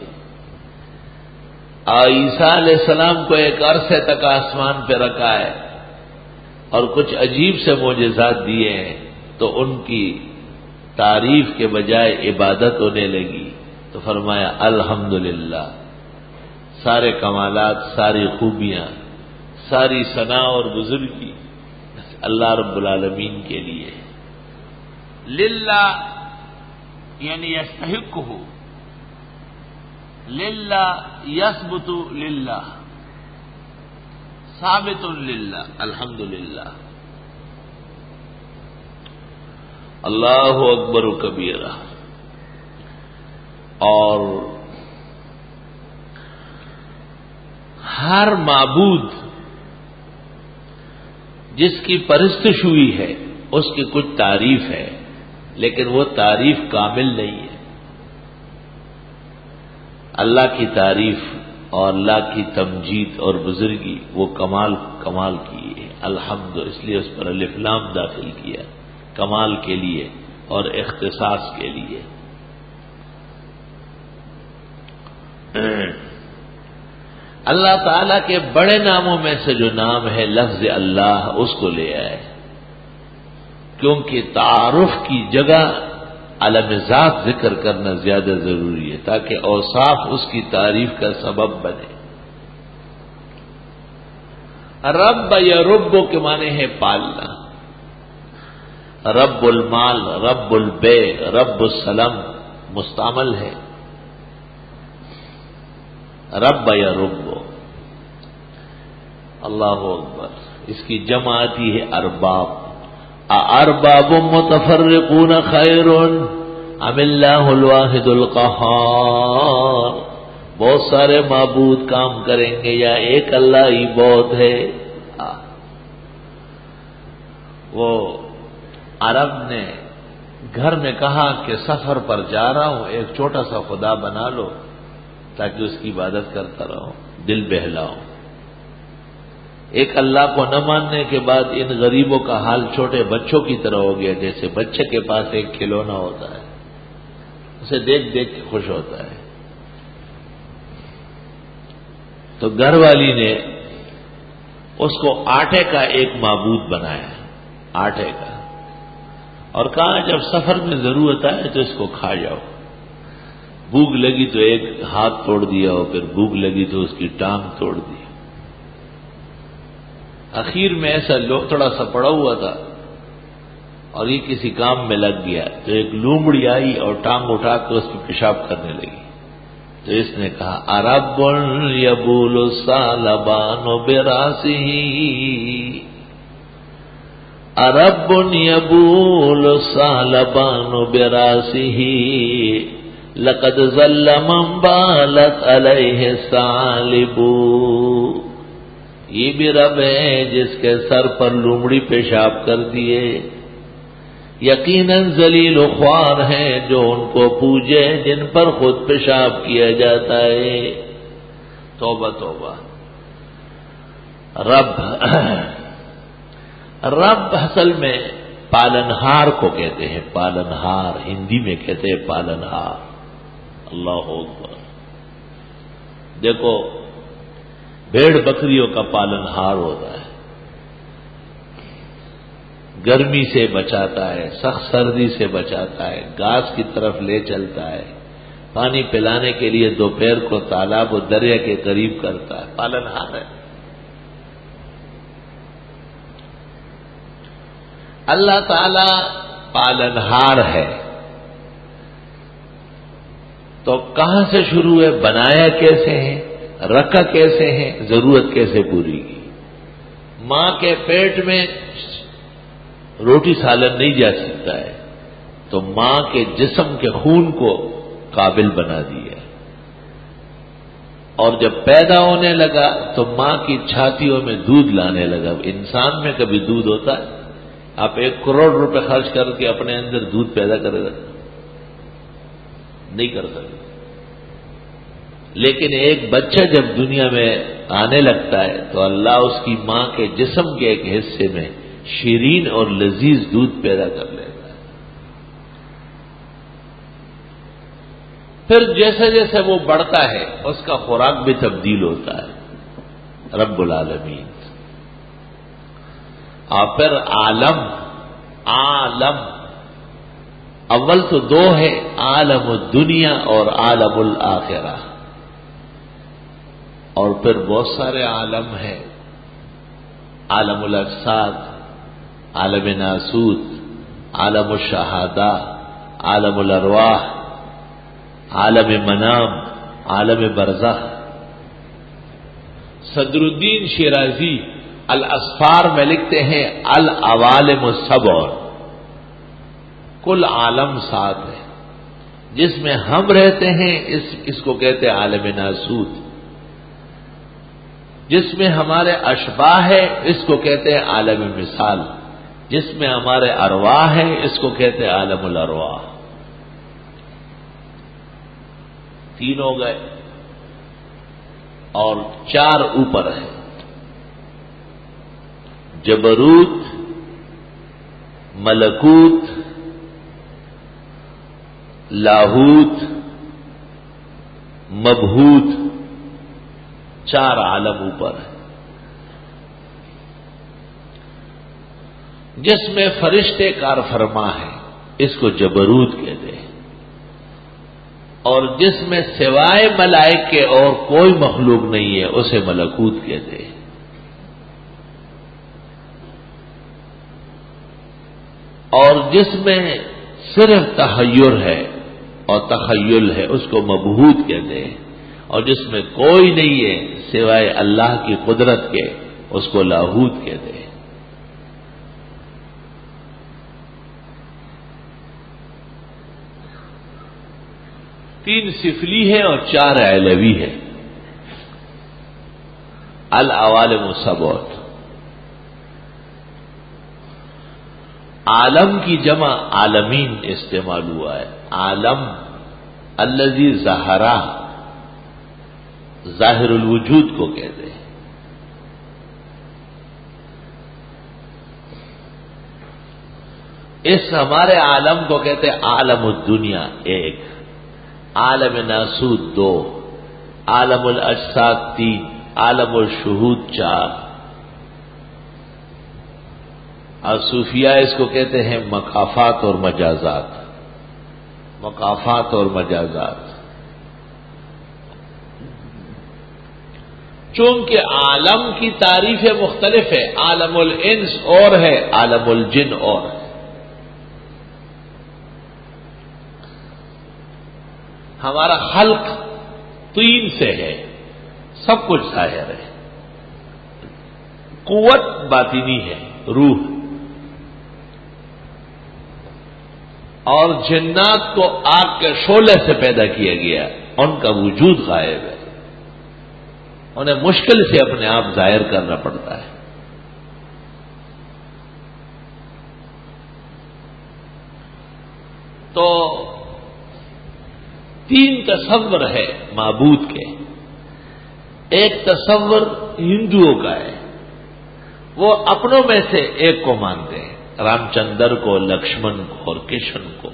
عیسیٰ علیہ السلام کو ایک عرصے تک آسمان پہ رکھا ہے اور کچھ عجیب سے معجزات دیے ہیں تو ان کی تعریف کے بجائے عبادت ہونے لگی تو فرمایا الحمدللہ. سارے کمالات، ساری خوبیاں، ساری ثنا اور بزرگی اللہ رب العالمین کے لیے. للہ یعنی یستحق ہو، للہ یثبت للہ، ثابت للہ الحمدللہ. اللہ اکبر کبیرہ. اور ہر معبود جس کی پرستش ہوئی ہے اس کی کچھ تعریف ہے، لیکن وہ تعریف کامل نہیں ہے. اللہ کی تعریف اور اللہ کی تمجید اور بزرگی وہ کمال کمال کی ہے. الحمد، اس لیے اس پر الف لام داخل کیا، کمال کے لیے اور اختصاص کے لیے. اللہ تعالی کے بڑے ناموں میں سے جو نام ہے لفظ اللہ، اس کو لے آئے کیونکہ تعارف کی جگہ علم ذات ذکر کرنا زیادہ ضروری ہے تاکہ اوصاف اس کی تعریف کا سبب بنے. رب یا رب کے معنی ہے پالنا. رب المال، رب البے، رب السلم مستعمل ہے. رب یا رب. اللہ اکبر. اس کی جمع آتی ہے ارباب. ارباب متفرقون خیر ام اللہ الواحد القہار. بہت سارے معبود کام کریں گے یا ایک اللہ ہی بہت ہے. وہ عرب نے گھر میں کہا کہ سفر پر جا رہا ہوں، ایک چھوٹا سا خدا بنا لو تاکہ اس کی عبادت کرتا رہو، دل بہلاؤ. ایک اللہ کو نہ ماننے کے بعد ان غریبوں کا حال چھوٹے بچوں کی طرح ہو گیا، جیسے بچے کے پاس ایک کھلونا ہوتا ہے، اسے دیکھ دیکھ کے خوش ہوتا ہے. تو گھر والی نے اس کو آٹے کا ایک معبود بنایا، آٹے کا، اور کہا جب سفر میں ضرورت آئے تو اس کو کھا جاؤ. بھوک لگی تو ایک ہاتھ توڑ دیا اور پھر بھوک لگی تو اس کی ٹانگ توڑ دی. اخیر میں ایسا لو تھوڑا سا پڑا ہوا تھا اور یہ کسی کام میں لگ گیا تو ایک لومڑی آئی اور ٹانگ اٹھا کے اس پہ پیشاب کرنے لگی. تو اس نے کہا عرب یبول الثعلبان براسہ، عرب یبول الثعلبان براسہ لقد ظل من بالت علیہ الثعالب. یہ بھی رب ہے جس کے سر پر لومڑی پیشاب کر دیے. یقیناً ذلیل و خوار ہیں جو ان کو پوجے جن پر خود پیشاب کیا جاتا ہے. توبہ توبہ. رب رب اصل میں پالنہار کو کہتے ہیں، پالنہار ہندی میں کہتے ہیں پالنہار۔ اللہ اکبر۔ دیکھو بھیڑ بکریوں کا پالنہار ہوتا ہے، گرمی سے بچاتا ہے، سخت سردی سے بچاتا ہے، گھاس کی طرف لے چلتا ہے، پانی پلانے کے لیے دوپہر کو تالاب و دریا کے قریب کرتا ہے، پالنہار ہے۔ اللہ تعالی پالنہار ہے، تو کہاں سے شروع ہے؟ بنایا کیسے ہے؟ رکھا کیسے ہے؟ ضرورت کیسے پوری کی؟ ماں کے پیٹ میں روٹی سالن نہیں جا سکتا ہے، تو ماں کے جسم کے خون کو قابل بنا دیا، اور جب پیدا ہونے لگا تو ماں کی چھاتیوں میں دودھ لانے لگا۔ انسان میں کبھی دودھ ہوتا ہے؟ آپ ایک کروڑ روپے خرچ کر کے اپنے اندر دودھ پیدا کرے گا؟ نہیں کر سکتے۔ لیکن ایک بچہ جب دنیا میں آنے لگتا ہے تو اللہ اس کی ماں کے جسم کے ایک حصے میں شیرین اور لذیذ دودھ پیدا کر لیتا ہے۔ پھر جیسے جیسے وہ بڑھتا ہے اس کا خوراک بھی تبدیل ہوتا ہے۔ رب العالمین۔ اور پھر عالم، عالم اول تو دو ہے، عالم الدنیا اور عالم الآخرہ، اور پھر بہت سارے عالم ہیں، عالم الاجساد، عالم ناسوت، عالم الشہادہ، عالم الارواح، عالم منام، عالم برزخ۔ صدر الدین شیرازی الاسفار میں لکھتے ہیں العوالم السبع، کل عالم سات ہے، جس میں ہم رہتے ہیں اس اس کو کہتے ہیں عالم ناسوت، جس میں ہمارے اشباح ہے اس کو کہتے ہیں عالم مثال، جس میں ہمارے ارواح ہے اس کو کہتے ہیں عالم الارواح۔ تین ہو گئے، اور چار اوپر ہیں، جبروت، ملکوت، لاہوت، مبہوت، چار عالم اوپر ہیں، جس میں فرشتے کار فرما ہے اس کو جبروت کہتے ہیں، اور جس میں سوائے ملائکے اور کوئی مخلوق نہیں ہے اسے ملکوت کہتے ہیں۔ اور جس میں صرف تحیر ہے اور تخیل ہے اس کو مبہوت کہتے ہیں، اور جس میں کوئی نہیں ہے سوائے اللہ کی قدرت کے اس کو لاہوت کہتے ہیں۔ تین سفلی ہے اور چار علوی ہے، العوالم السبع۔ عالم کی جمع عالمین استعمال ہوا ہے، عالم الذی ظہرہ، ظاہر الوجود کو کہتے ہیں۔ اس ہمارے عالم کو کہتے ہیں عالم الدنیا ایک، عالم ناسوت دو، عالم الاجساد تین، عالم الشہود چار، اور صوفیاء اس کو کہتے ہیں مقافات اور مجازات، مقافات اور مجازات۔ چونکہ عالم کی تعریفیں مختلف ہے، عالم الانس اور ہے، عالم الجن اور ہے۔ ہمارا خلق تین سے ہے، سب کچھ ظاہر ہے، قوت باطنی ہے، روح، اور جنات کو آگ کے شعلے سے پیدا کیا گیا، ان کا وجود غائب ہے، انہیں مشکل سے اپنے آپ ظاہر کرنا پڑتا ہے۔ تو تین تصور ہے معبود کے، ایک تصور ہندوؤں کا ہے، وہ اپنوں میں سے ایک کو مانتے ہیں، رام چندر کو، لکشمن کو اور کشن کو،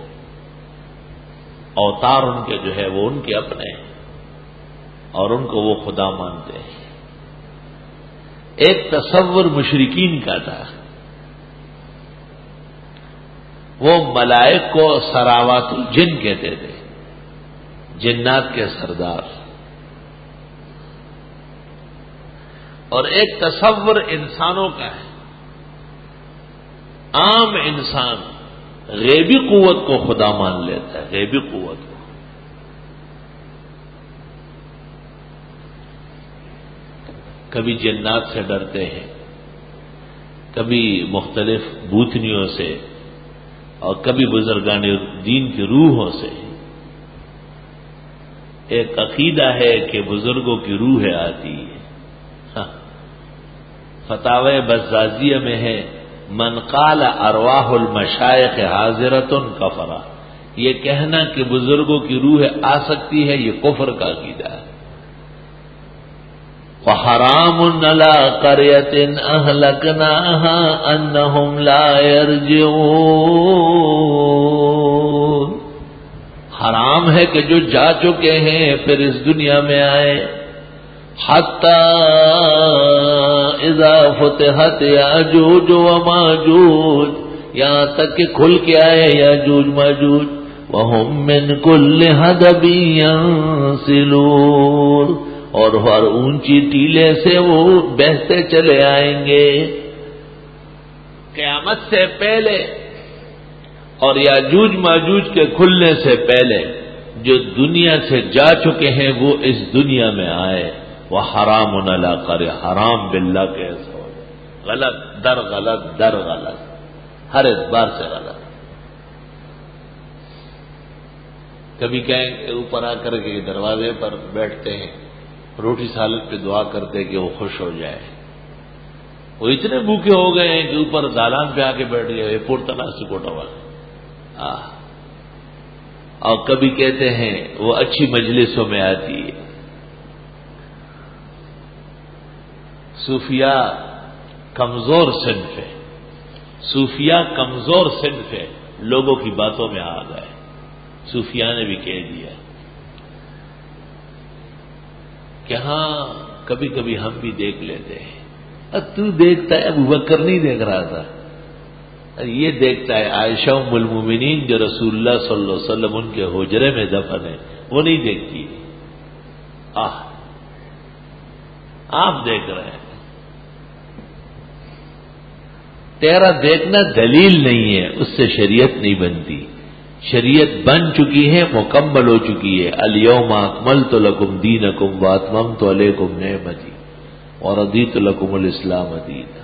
اوتار ان کے جو ہے وہ ان کے اپنے ہیں اور ان کو وہ خدا مانتے ہیں۔ ایک تصور مشرکین کا تھا، وہ ملائک کو سراوات الجن کہتے تھے، جنات کے سردار، اور ایک تصور انسانوں کا ہے، عام انسان غیبی قوت کو خدا مان لیتا ہے، غیبی قوت کو۔ کبھی جنات سے ڈرتے ہیں، کبھی مختلف بوتنیوں سے، اور کبھی بزرگان دین کی روحوں سے۔ ایک عقیدہ ہے کہ بزرگوں کی روح آتی ہے۔ ہاں، فتاوی بزازیہ میں ہے، من قال ارواح المشائخ حاضرۃ کفر، یہ کہنا کہ بزرگوں کی روح آ سکتی ہے یہ کفر کا عقیدہ ہے۔ وحرام علی قریۃ اہلکناها انہم لا یرجعون، حرام ہے کہ جو جا چکے ہیں پھر اس دنیا میں آئے۔ حتی اذا فتحت یاجوج وماجوج، یہاں تک کہ کھل کے آئے یاجوج ماجوج، وہم من کل حدب ینسلون، اور ہر اونچی ٹیلے سے وہ بہتے چلے آئیں گے قیامت سے پہلے، اور یاجوج ماجوج کے کھلنے سے پہلے جو دنیا سے جا چکے ہیں وہ اس دنیا میں آئے۔ وہ حرام علی قریہ، حرام باللہ کے ایسا ہو جائے، غلط در غلط در غلط، ہر اعتبار سے غلط۔ کبھی کہیں کہ اوپر آ کر کے دروازے پر بیٹھتے ہیں، روٹی سالن پہ دعا کرتے کہ وہ خوش ہو جائے۔ وہ اتنے بھوکے ہو گئے ہیں کہ اوپر دالان پہ آ کے بیٹھ گئے، پور تلاسی کوٹا والے۔ اور کبھی کہتے ہیں وہ اچھی مجلسوں میں آتی ہے۔ صوفیاء کمزور صنف ہے، صوفیاء کمزور صنف ہے، لوگوں کی باتوں میں آ گئے۔ صوفیاء نے بھی کہہ دیا کہ ہاں کبھی کبھی ہم بھی دیکھ لیتے ہیں۔ اب تو دیکھتا ہے، ابو بکر نہیں دیکھ رہا تھا، یہ دیکھتا ہے عائشہ ام المومنین جو رسول اللہ صلی اللہ علیہ وسلم ان کے حجرے میں دفن ہے، وہ نہیں دیکھتی۔ آہ آپ دیکھ رہے ہیں، تیرا دیکھنا دلیل نہیں ہے، اس سے شریعت نہیں بنتی۔ شریعت بن چکی ہے، مکمل ہو چکی ہے۔ الیوم اکملت لکم دینکم واتممت علیکم نعمتی ورضیت لکم الاسلام دینا۔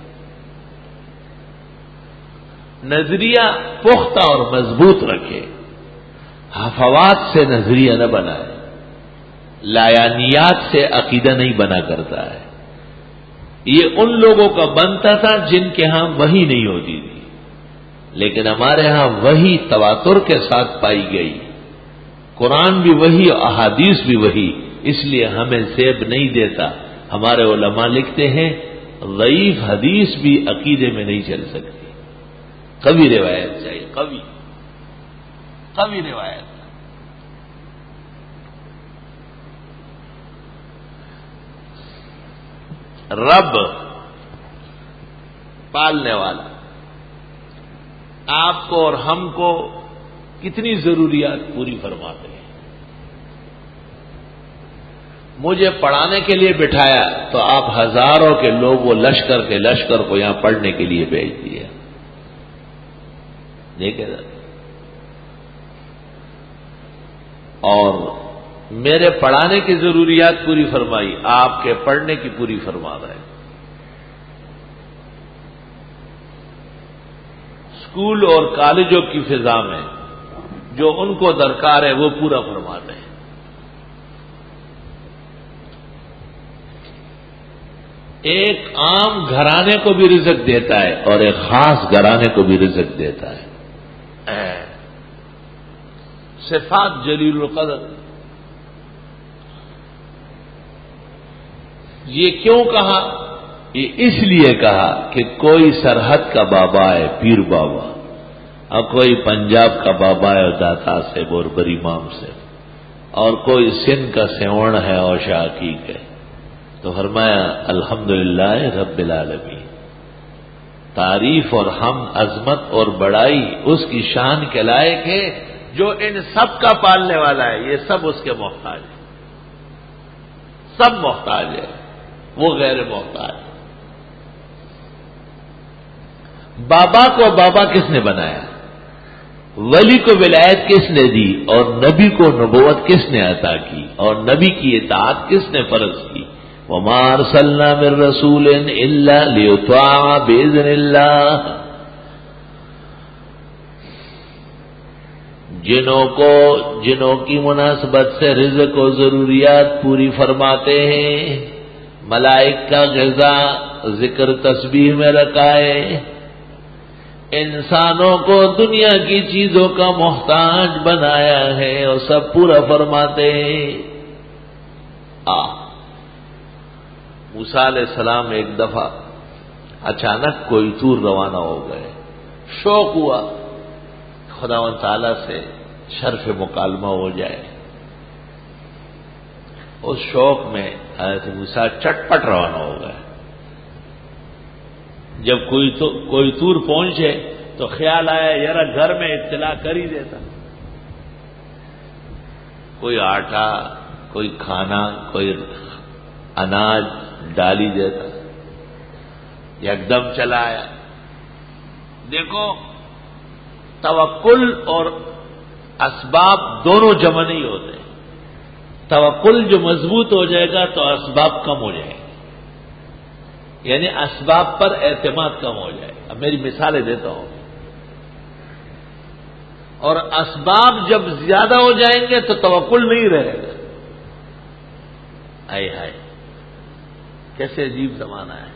نظریہ پختہ اور مضبوط رکھے، حفوات سے نظریہ نہ بنائے، لایانیات سے عقیدہ نہیں بنا کرتا ہے۔ یہ ان لوگوں کا بنتا تھا جن کے ہاں وحی نہیں ہوتی تھی، لیکن ہمارے ہاں وحی تواتر کے ساتھ پائی گئی، قرآن بھی وحی اور احادیث بھی وحی، اس لیے ہمیں زیب نہیں دیتا۔ ہمارے علماء لکھتے ہیں ضعیف حدیث بھی عقیدے میں نہیں چل سکتی، قوی روایت چاہیے، قوی قوی روایت۔ رب پالنے والا آپ کو اور ہم کو کتنی ضروریات پوری فرماتے ہیں۔ مجھے پڑھانے کے لیے بٹھایا تو آپ ہزاروں کے لوگ وہ لشکر کے لشکر کو یہاں پڑھنے کے لیے بھیج دیا، دیکھے نا۔ اور میرے پڑھانے کی ضروریات پوری فرمائی، آپ کے پڑھنے کی پوری فرما رہے ہیں۔ اسکول اور کالجوں کی فضا میں جو ان کو درکار ہے وہ پورا فرماتے ہیں۔ ایک عام گھرانے کو بھی رزق دیتا ہے اور ایک خاص گھرانے کو بھی رزق دیتا ہے۔ صفات جلیل القدر، یہ کیوں کہا؟ یہ اس لیے کہا کہ کوئی سرحد کا بابا ہے پیر بابا، اور کوئی پنجاب کا بابا ہے داتا سے بوربر امام سے، اور کوئی سندھ کا سیوڑ ہے اور شاہ عقیق ہے. تو فرمایا الحمدللہ رب العالمین، تعریف اور ہم عظمت اور بڑائی اس کی شان کے لائق ہے جو ان سب کا پالنے والا ہے. یہ سب اس کے محتاج ہے، سب محتاج ہے، وہ غیر محتاج. بابا کو بابا کس نے بنایا؟ ولی کو ولایت کس نے دی؟ اور نبی کو نبوت کس نے عطا کی؟ اور نبی کی اطاعت کس نے فرض کی؟ وما ارسلنا من رسول الا لیطاع باذن اللہ. جنوں کو جنوں کی مناسبت سے رزق و ضروریات پوری فرماتے ہیں، ملائک کا غذا ذکر تسبیح میں رکھا ہے، انسانوں کو دنیا کی چیزوں کا محتاج بنایا ہے اور سب پورا فرماتے ہیں. آ موسیٰ علیہ السلام ایک دفعہ اچانک کوئی طور روانہ ہو گئے. شوق ہوا خداوند تعالی سے شرف مکالمہ ہو جائے. اس شوق میں حضرت موسیٰ چٹپٹ روانہ ہو گئے. جب کوئی تو کوئی طور پہنچے تو خیال آیا یار گھر میں اطلاع کر ہی دیتا، کوئی آٹا، کوئی کھانا، کوئی اناج ڈال ہی دیتا. یک دم چلا آیا. دیکھو توکل اور اسباب دونوں جمع نہیں ہوتے. توکل جو مضبوط ہو جائے گا تو اسباب کم ہو جائے گا، یعنی اسباب پر اعتماد کم ہو جائے. اب میری مثالیں دیتا ہوں. اور اسباب جب زیادہ ہو جائیں گے تو توکل نہیں رہے گا. آئے ہائے کیسے عجیب زمانہ ہے.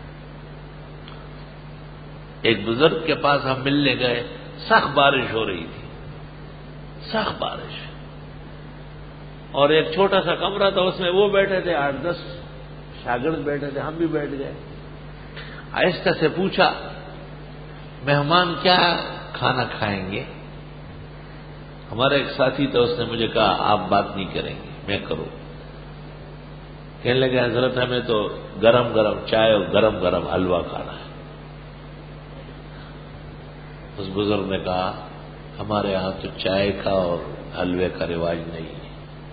ایک بزرگ کے پاس ہم ملنے گئے، سخت بارش ہو رہی تھی، سخت بارش، اور ایک چھوٹا سا کمرہ تھا، اس میں وہ بیٹھے تھے، آٹھ دس شاگرد بیٹھے تھے، ہم بھی بیٹھ گئے. آہستہ سے پوچھا مہمان کیا کھانا کھائیں گے؟ ہمارا ایک ساتھی تھا، اس نے مجھے کہا آپ بات نہیں کریں گے، میں کروں. کہنے لگے حضرت ہمیں تو گرم گرم چائے اور گرم گرم حلوہ کھانا ہے. اس بزرگ نے کہا ہمارے ہاں تو چائے کا اور حلوے کا رواج نہیں ہے،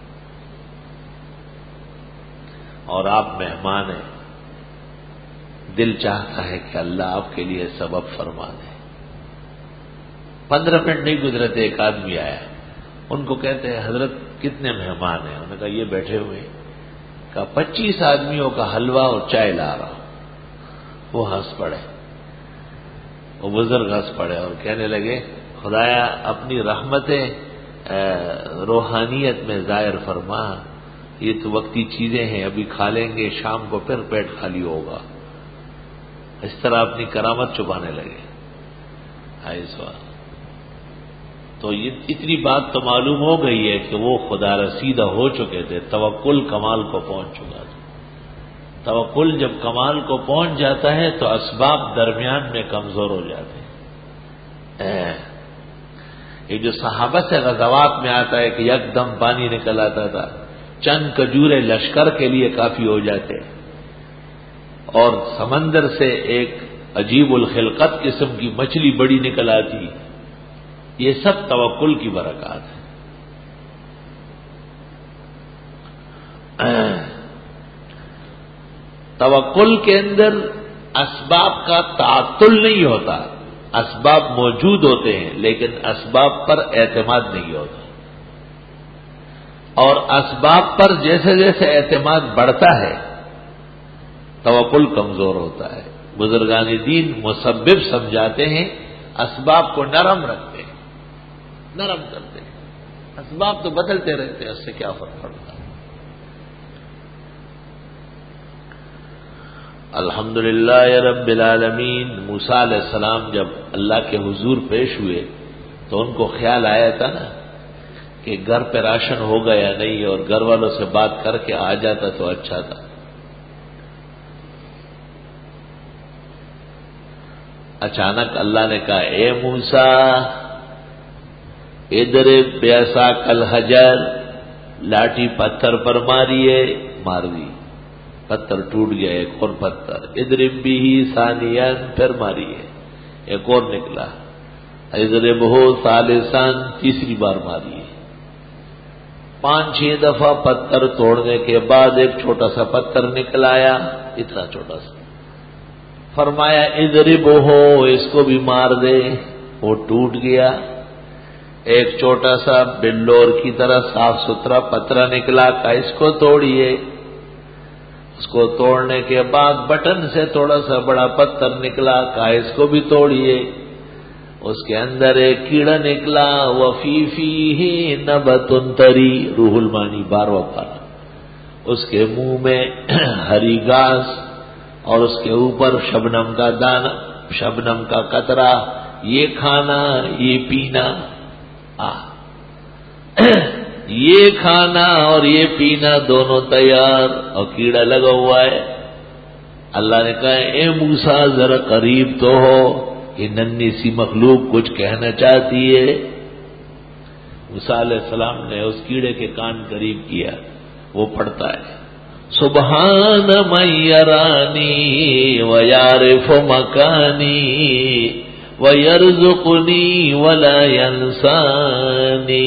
اور آپ مہمان ہیں، دل چاہتا ہے کہ اللہ آپ کے لیے سبب فرما دے. پندرہ منٹ نہیں گزرے تھے ایک آدمی آیا. ان کو کہتے ہیں حضرت کتنے مہمان ہیں؟ انہوں نے کہا یہ بیٹھے ہوئے. کہا پچیس آدمیوں کا حلوہ اور چائے لا رہا ہوں. وہ ہنس پڑے، وہ بزرگ ہنس پڑے اور کہنے لگے خدایا اپنی رحمتیں روحانیت میں ظاہر فرما، یہ تو وقتی چیزیں ہیں، ابھی کھا لیں گے، شام کو پھر پیٹ خالی ہوگا. اس طرح اپنی کرامت چھپانے لگے. آئے سوال تو یہ اتنی بات تو معلوم ہو گئی ہے کہ وہ خدا رسیدہ ہو چکے تھے، توکل کمال کو پہنچ چکا تھا. توکل جب کمال کو پہنچ جاتا ہے تو اسباب درمیان میں کمزور ہو جاتے ہیں. یہ جو صحابہ سے غزوات میں آتا ہے کہ یک دم پانی نکل آتا تھا، چند کجورے لشکر کے لیے کافی ہو جاتے، اور سمندر سے ایک عجیب الخلقت قسم کی مچھلی بڑی نکل آتی. یہ سب توکل کی برکات ہے. توکل کے اندر اسباب کا تعطل نہیں ہوتا، اسباب موجود ہوتے ہیں لیکن اسباب پر اعتماد نہیں ہوتا. اور اسباب پر جیسے جیسے اعتماد بڑھتا ہے توکل کمزور ہوتا ہے. بزرگان دین مسبب سمجھاتے ہیں، اسباب کو نرم رکھتے ہیں، نرم کرتے ہیں. اسباب تو بدلتے رہتے ہیں، اس سے کیا فرق پڑتا ہے. الحمدللہ رب العالمین. موسیٰ علیہ السلام جب اللہ کے حضور پیش ہوئے تو ان کو خیال آیا تھا نا کہ گھر پہ راشن ہوگا یا نہیں، اور گھر والوں سے بات کر کے آ جاتا تو اچھا تھا. اچانک اللہ نے کہا اے موسیٰ اضرب بعصاک الحجر، لاٹھی پتھر پر ماریے، مار دی، پتھر ٹوٹ گیا، ایک اور پتھر، اضرب بہ ثانیا، پھر ماریے، ایک اور نکلا، اضربہ ثالثا، تیسری بار ماریے، پانچ چھ دفعہ پتھر توڑنے کے بعد ایک چھوٹا سا پتھر نکل آیا، اتنا چھوٹا سا، فرمایا اضربہ، اس کو بھی مار دے، وہ ٹوٹ گیا، ایک چھوٹا سا بلور کی طرح صاف ستھرا پتھر نکلا، کا اس کو توڑیے، اس کو توڑنے کے بعد بٹن سے تھوڑا سا بڑا پتھر نکلا، کا اس کو بھی توڑیے، اس کے اندر ایک کیڑا نکلا، وفی فیہ نبت طری، روح المانی بارواں پارہ، اس کے منہ میں ہری گھاس اور اس کے اوپر شبنم کا دانہ، شبنم کا قطرہ، یہ کھانا یہ پینا، یہ کھانا اور یہ پینا دونوں تیار، اور کیڑا لگا ہوا ہے۔ اللہ نے کہا اے موسیٰ ذرا قریب تو ہو، یہ ننھی سی مخلوق کچھ کہنا چاہتی ہے۔ موسیٰ علیہ السلام نے اس کیڑے کے کان قریب کیا، وہ پڑھتا ہے سبحان من یرانی ویعرف مکانی وَيَرْزُقُنِي وَلَا يَنْسَانِي،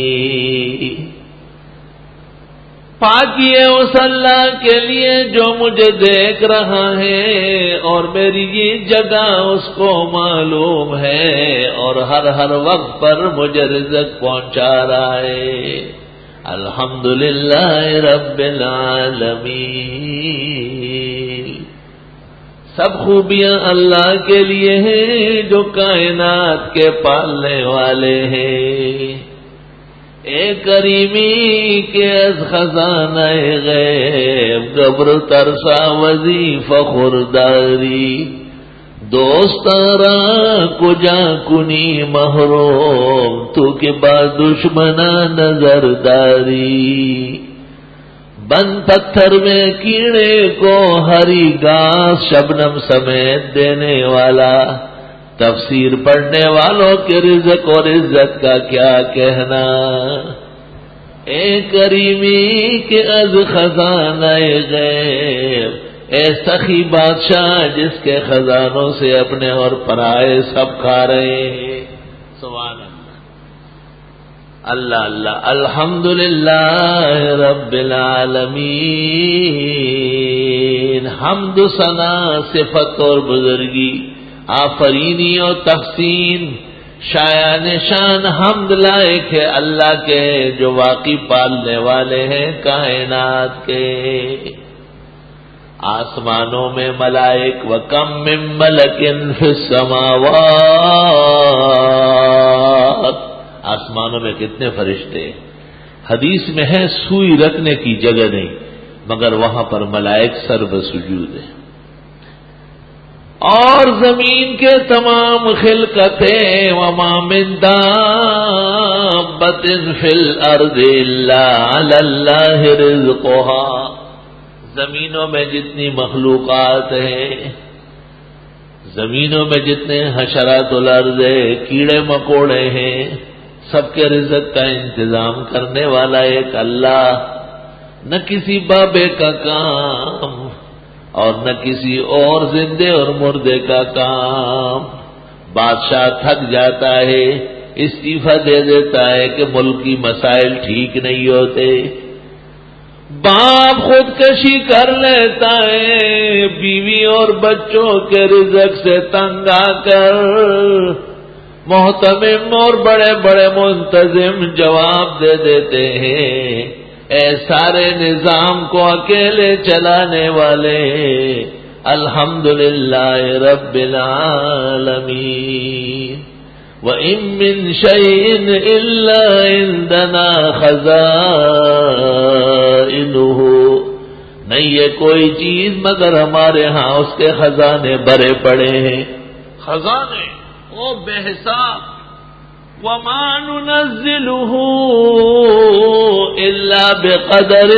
پاکی ہے اس اللہ کے لیے جو مجھے دیکھ رہا ہے اور میری یہ جگہ اس کو معلوم ہے اور ہر ہر وقت پر مجھے رزق پہنچا رہا ہے۔ الحمدللہ رب العالمین، سب خوبیاں اللہ کے لیے ہیں جو کائنات کے پالنے والے ہیں۔ اے کریمی کے از خزانہ غیب گبر ترسا وظیفہ خورداری، دوستارا کجا کنی محروم تو کے بعد دشمنا نظرداری، بند پتھر میں کیڑے کو ہری گھاس شبنم سمیت دینے والا، تفسیر پڑھنے والوں کے رزق اور عزت کا کیا کہنا۔ اے کریمی کے از خزانہ غیب، اے سخی بادشاہ جس کے خزانوں سے اپنے اور پرائے سب کھا رہے ہیں۔ سبحان اللہ، اللہ اللہ، الحمدللہ رب العالمین، حمد و ثنا صفت اور بزرگی، آفرینی اور تحسین، شایان شان حمد لائق ہے اللہ کے جو واقعی پالنے والے ہیں کائنات کے۔ آسمانوں میں ملائک، وَكَم مِّن مَّلَكٍ فِي السَّمَاوَاتِ، آسمانوں میں کتنے فرشتے، حدیث میں ہے سوئی رکھنے کی جگہ نہیں مگر وہاں پر ملائک سر بسجود ہیں، اور زمین کے تمام خلقتیں، وَمَا مِن دَابَّةٍ فِي الْأَرْضِ إِلَّا عَلَى اللَّهِ رِزْقُهَا، زمینوں میں جتنی مخلوقات ہیں، زمینوں میں جتنے حشرات الارض کیڑے مکوڑے ہیں، سب کے رزق کا انتظام کرنے والا ایک اللہ، نہ کسی بابے کا کام اور نہ کسی اور زندے اور مردے کا کام۔ بادشاہ تھک جاتا ہے، استعفیٰ دے دیتا ہے کہ ملکی مسائل ٹھیک نہیں ہوتے، باپ خودکشی کر لیتا ہے، بیوی اور بچوں کے رزق سے تنگ آ کر محتمم اور بڑے بڑے منتظم جواب دے دیتے ہیں، اے سارے نظام کو اکیلے چلانے والے الحمدللہ رب العالمین۔ وَإِن مِّن شَيْءٍ إِلَّا عِندَنَا خَزَائِنُهُ، نہیں ہے کوئی چیز مگر ہمارے ہاں اس کے خزانے بھرے پڑے ہیں، خزانے وہ بے حساب۔ وَمَا نُنَزِّلُهُ إِلَّا بِقَدَرٍ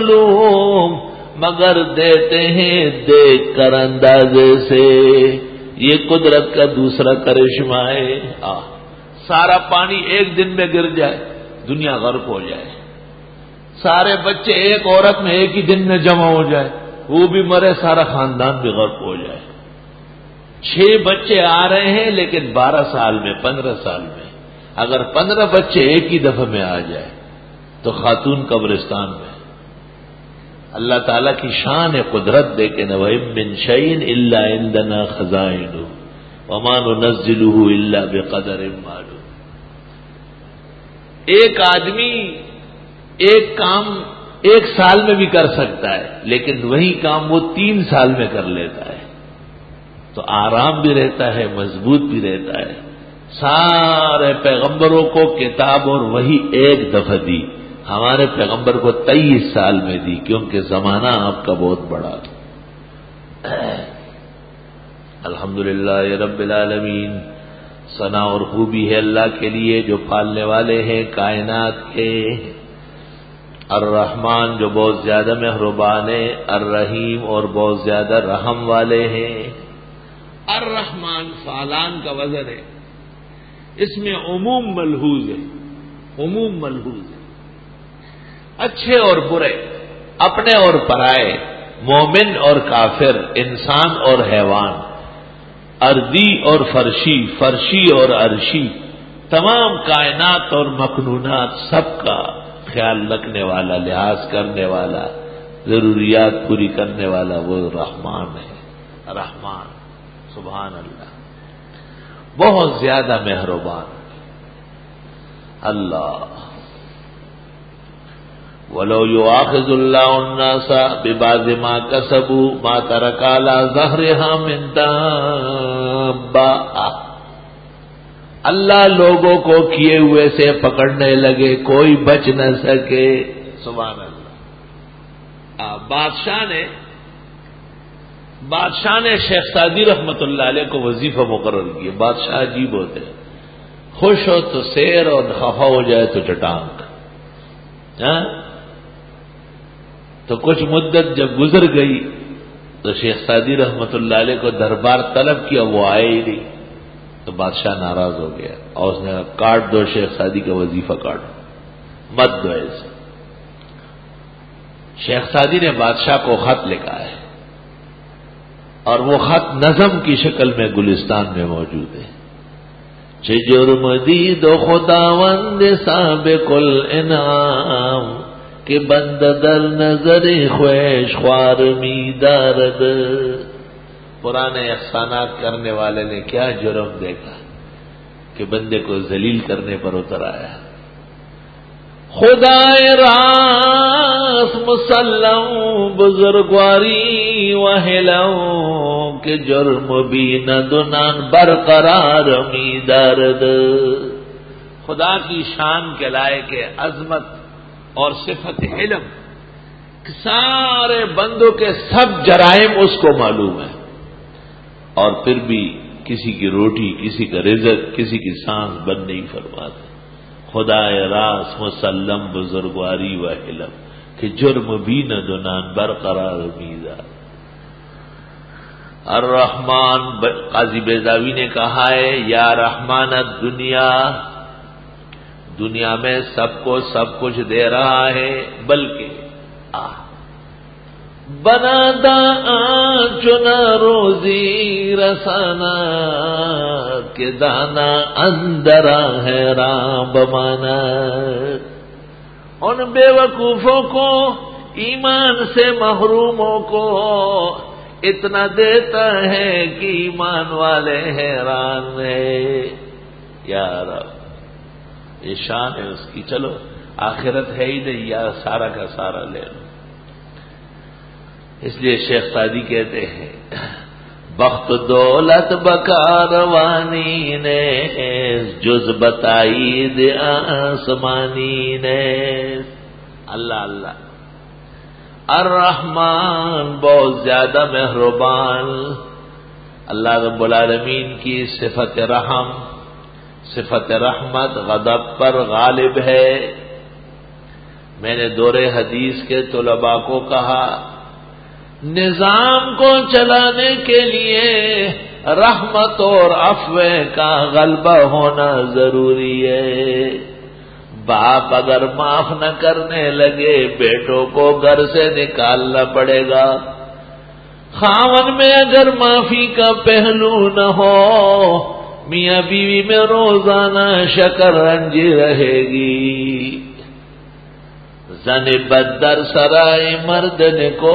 مَّعْلُومٍ، مگر دیتے ہیں دیکھ کر اندازے سے، یہ قدرت کا دوسرا کرشمہ ہے۔ آ سارا پانی ایک دن میں گر جائے، دنیا غرق ہو جائے۔ سارے بچے ایک عورت میں ایک ہی دن میں جمع ہو جائے، وہ بھی مرے، سارا خاندان بھی غرق ہو جائے۔ چھ بچے آ رہے ہیں لیکن بارہ سال میں، پندرہ سال میں، اگر پندرہ بچے ایک ہی دفعہ میں آ جائے تو خاتون قبرستان میں۔ اللہ تعالیٰ کی شان ہے قدرت دیکھے نا، وَإِن مِّن شَيْءٍ إِلَّا عِندَنَا خَزَائِنُهُ وَمَا نُنَزِّلُهُ إِلَّا بِقَدَرٍ مَّعْلُومٍ۔ ایک آدمی ایک کام ایک سال میں بھی کر سکتا ہے، لیکن وہی کام وہ تین سال میں کر لیتا ہے، تو آرام بھی رہتا ہے، مضبوط بھی رہتا ہے۔ سارے پیغمبروں کو کتاب اور وہی ایک دفعہ دی، ہمارے پیغمبر کو تیئیس سال میں دی، کیونکہ زمانہ آپ کا بہت بڑا۔ الحمدللہ رب العالمین، ثنا اور خوبی ہے اللہ کے لیے جو پالنے والے ہیں کائنات کے، الرحمن جو بہت زیادہ مہربان ہے، الرحیم اور بہت زیادہ رحم والے ہیں۔ الرحمن فعلان کا وزن ہے، اس میں عموم ملحوظ ہے، عموم ملحوظ ہے۔ اچھے اور برے، اپنے اور پرائے، مومن اور کافر، انسان اور حیوان، ارضی اور فرشی، فرشی اور عرشی، تمام کائنات اور مخلوقات سب کا خیال رکھنے والا، لحاظ کرنے والا، ضروریات پوری کرنے والا وہ رحمان ہے۔ رحمان، سبحان اللہ، بہت زیادہ مہربان اللہ۔ وَلَوْ يُؤَاخِذُ اللَّهُ النَّاسَ بِبَعْضِ مَا كَسَبُوا مَا تَرَكَ عَلَى ظَهْرِهَا مِن دَابَّةٍ۔ اللہ لوگوں کو کیے ہوئے سے پکڑنے لگے، کوئی بچ نہ سکے۔ سبحان اللہ۔ بادشاہ نے بادشاہ نے شیخ سعدی رحمت اللہ علیہ کو وظیفہ مقرر کیا۔ بادشاہ عجیب ہوتے ہیں، خوش ہو تو سیر اور خفا ہو جائے تو چٹانک۔ ہاں تو کچھ مدت جب گزر گئی تو شیخ سعدی رحمت اللہ علیہ کو دربار طلب کیا، وہ آئے ہی نہیں، تو بادشاہ ناراض ہو گیا اور اس نے کاٹ دو، شیخ سعدی کا وظیفہ کاٹو، مت دو ایسے۔ شیخ سعدی نے بادشاہ کو خط لکھا ہے اور وہ خط نظم کی شکل میں گلستان میں موجود ہے۔ چه جرم دید و خداوند سابق الانعام کہ بند در نظر خویش خوار می دارد۔ پرانے احسانات کرنے والے نے کیا جرم دیکھا کہ بندے کو ذلیل کرنے پر اتر آیا۔ خدائے راست مسلم بزرگواری و حلم کہ جرم بھی ندنان برقرار می دارد۔ خدا کی شان کے لائق عظمت اور صفت علم، سارے بندوں کے سب جرائم اس کو معلوم ہے، اور پھر بھی کسی کی روٹی، کسی کا رزق، کسی کی سانس بند نہیں فرماتے۔ خدا راس مسلم بزرگواری و علم کہ جرم بھی نہ دنان برقرار میدار۔ الرحمن، قاضی بیضاوی نے کہا ہے، یا رحمان الدنیا، دنیا میں سب کو سب کچھ دے رہا ہے، بلکہ آہ بنا دا چنا روزی رسانا کہ دانا اندرا ہے رام بمانا۔ ان بے وقوفوں کو، ایمان سے محروموں کو اتنا دیتا ہے کہ ایمان والے حیران ہے۔ یا رب، یہ شان ہے اس کی۔ چلو آخرت ہے ہی نہیں، یا سارا کا سارا لے لو۔ اس لیے شیخ سعدی کہتے ہیں، بخت دولت بکاروانی نے جز بتائی دے آسمانی نے۔ اللہ اللہ، الرحمن بہت زیادہ مہربان۔ اللہ رب العالمین کی صفت رحم، صفت رحمت غضب پر غالب ہے۔ میں نے دور حدیث کے طلباء کو کہا، نظام کو چلانے کے لیے رحمت اور عفو کا غلبہ ہونا ضروری ہے۔ باپ اگر معاف نہ کرنے لگے بیٹوں کو گھر سے نکالنا پڑے گا۔ خاون میں اگر معافی کا پہلو نہ ہو میاں بیوی میں روزانہ شکر رنجی رہے گی۔ زن بدر سرائے مردن کو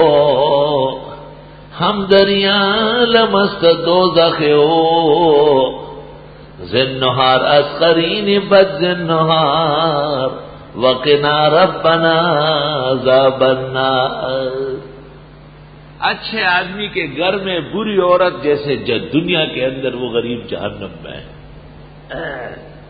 ہم دریا لمست دوزخ ہو۔ زنہار اسقرین بد زنہار وقنا ربنا عذاب النار۔ اچھے آدمی کے گھر میں بری عورت جیسے جد دنیا کے اندر وہ غریب جہنم میں ہے۔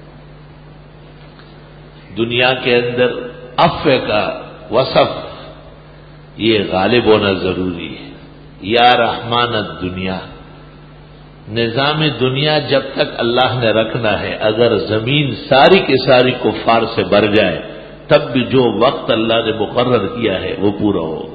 دنیا کے اندر عفو کا وصف یہ غالب ہونا ضروری ہے۔ یا رحمان الدنیا، نظام دنیا جب تک اللہ نے رکھنا ہے، اگر زمین ساری کی ساری کفار سے بھر جائے تب بھی جو وقت اللہ نے مقرر کیا ہے وہ پورا ہوگا۔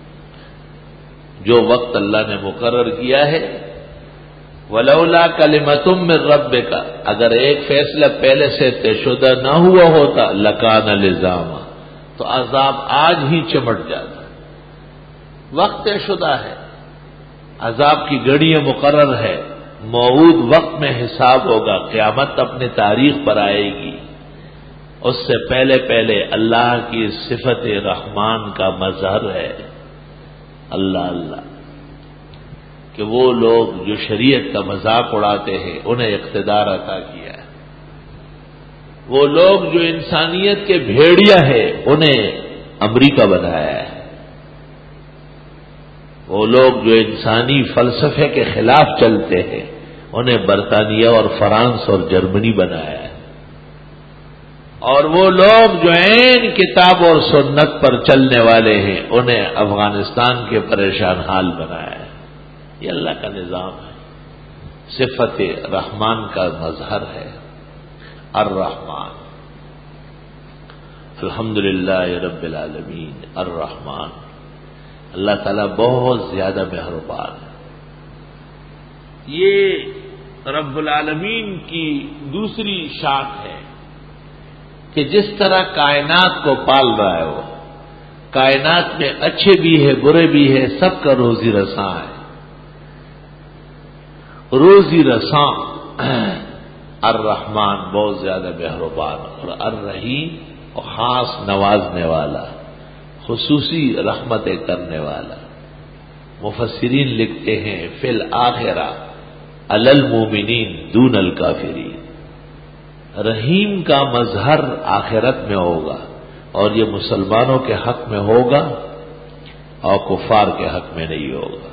جو وقت اللہ نے مقرر کیا ہے، ولولا کلمۃ من ربک، اگر ایک فیصلہ پہلے سے طے شدہ نہ ہوا ہوتا لکان لزاما، تو عذاب آج ہی چمٹ جاتا۔ وقت طے شدہ ہے، عذاب کی گھڑیاں مقرر ہے، موعود وقت میں حساب ہوگا، قیامت اپنے تاریخ پر آئے گی۔ اس سے پہلے پہلے اللہ کی صفت رحمان کا مظہر ہے اللہ اللہ، کہ وہ لوگ جو شریعت کا مذاق اڑاتے ہیں انہیں اقتدار عطا کیا ہے، وہ لوگ جو انسانیت کے بھیڑیا ہے انہیں امریکہ بنایا ہے، وہ لوگ جو انسانی فلسفے کے خلاف چلتے ہیں انہیں برطانیہ اور فرانس اور جرمنی بنایا ہے، اور وہ لوگ جو عین کتاب اور سنت پر چلنے والے ہیں انہیں افغانستان کے پریشان حال بنایا ہے۔ یہ اللہ کا نظام ہے، صفت رحمان کا مظہر ہے الرحمن۔ الحمدللہ رب العالمین الرحمن، اللہ تعالیٰ بہت زیادہ مہربان ہے۔ یہ رب العالمین کی دوسری شاخ ہے کہ جس طرح کائنات کو پال رہا ہے، وہ کائنات میں اچھے بھی ہے برے بھی ہے، سب کا روزی رساں ہے۔ روزی رساں الرحمن بہت زیادہ مہربان، اور الرحیم اور خاص نوازنے والا، خصوصی رحمتیں کرنے والا۔ مفسرین لکھتے ہیں فی الآخرہ علی المومنین دون الکافرین، رحیم کا مظہر آخرت میں ہوگا اور یہ مسلمانوں کے حق میں ہوگا اور کفار کے حق میں نہیں ہوگا۔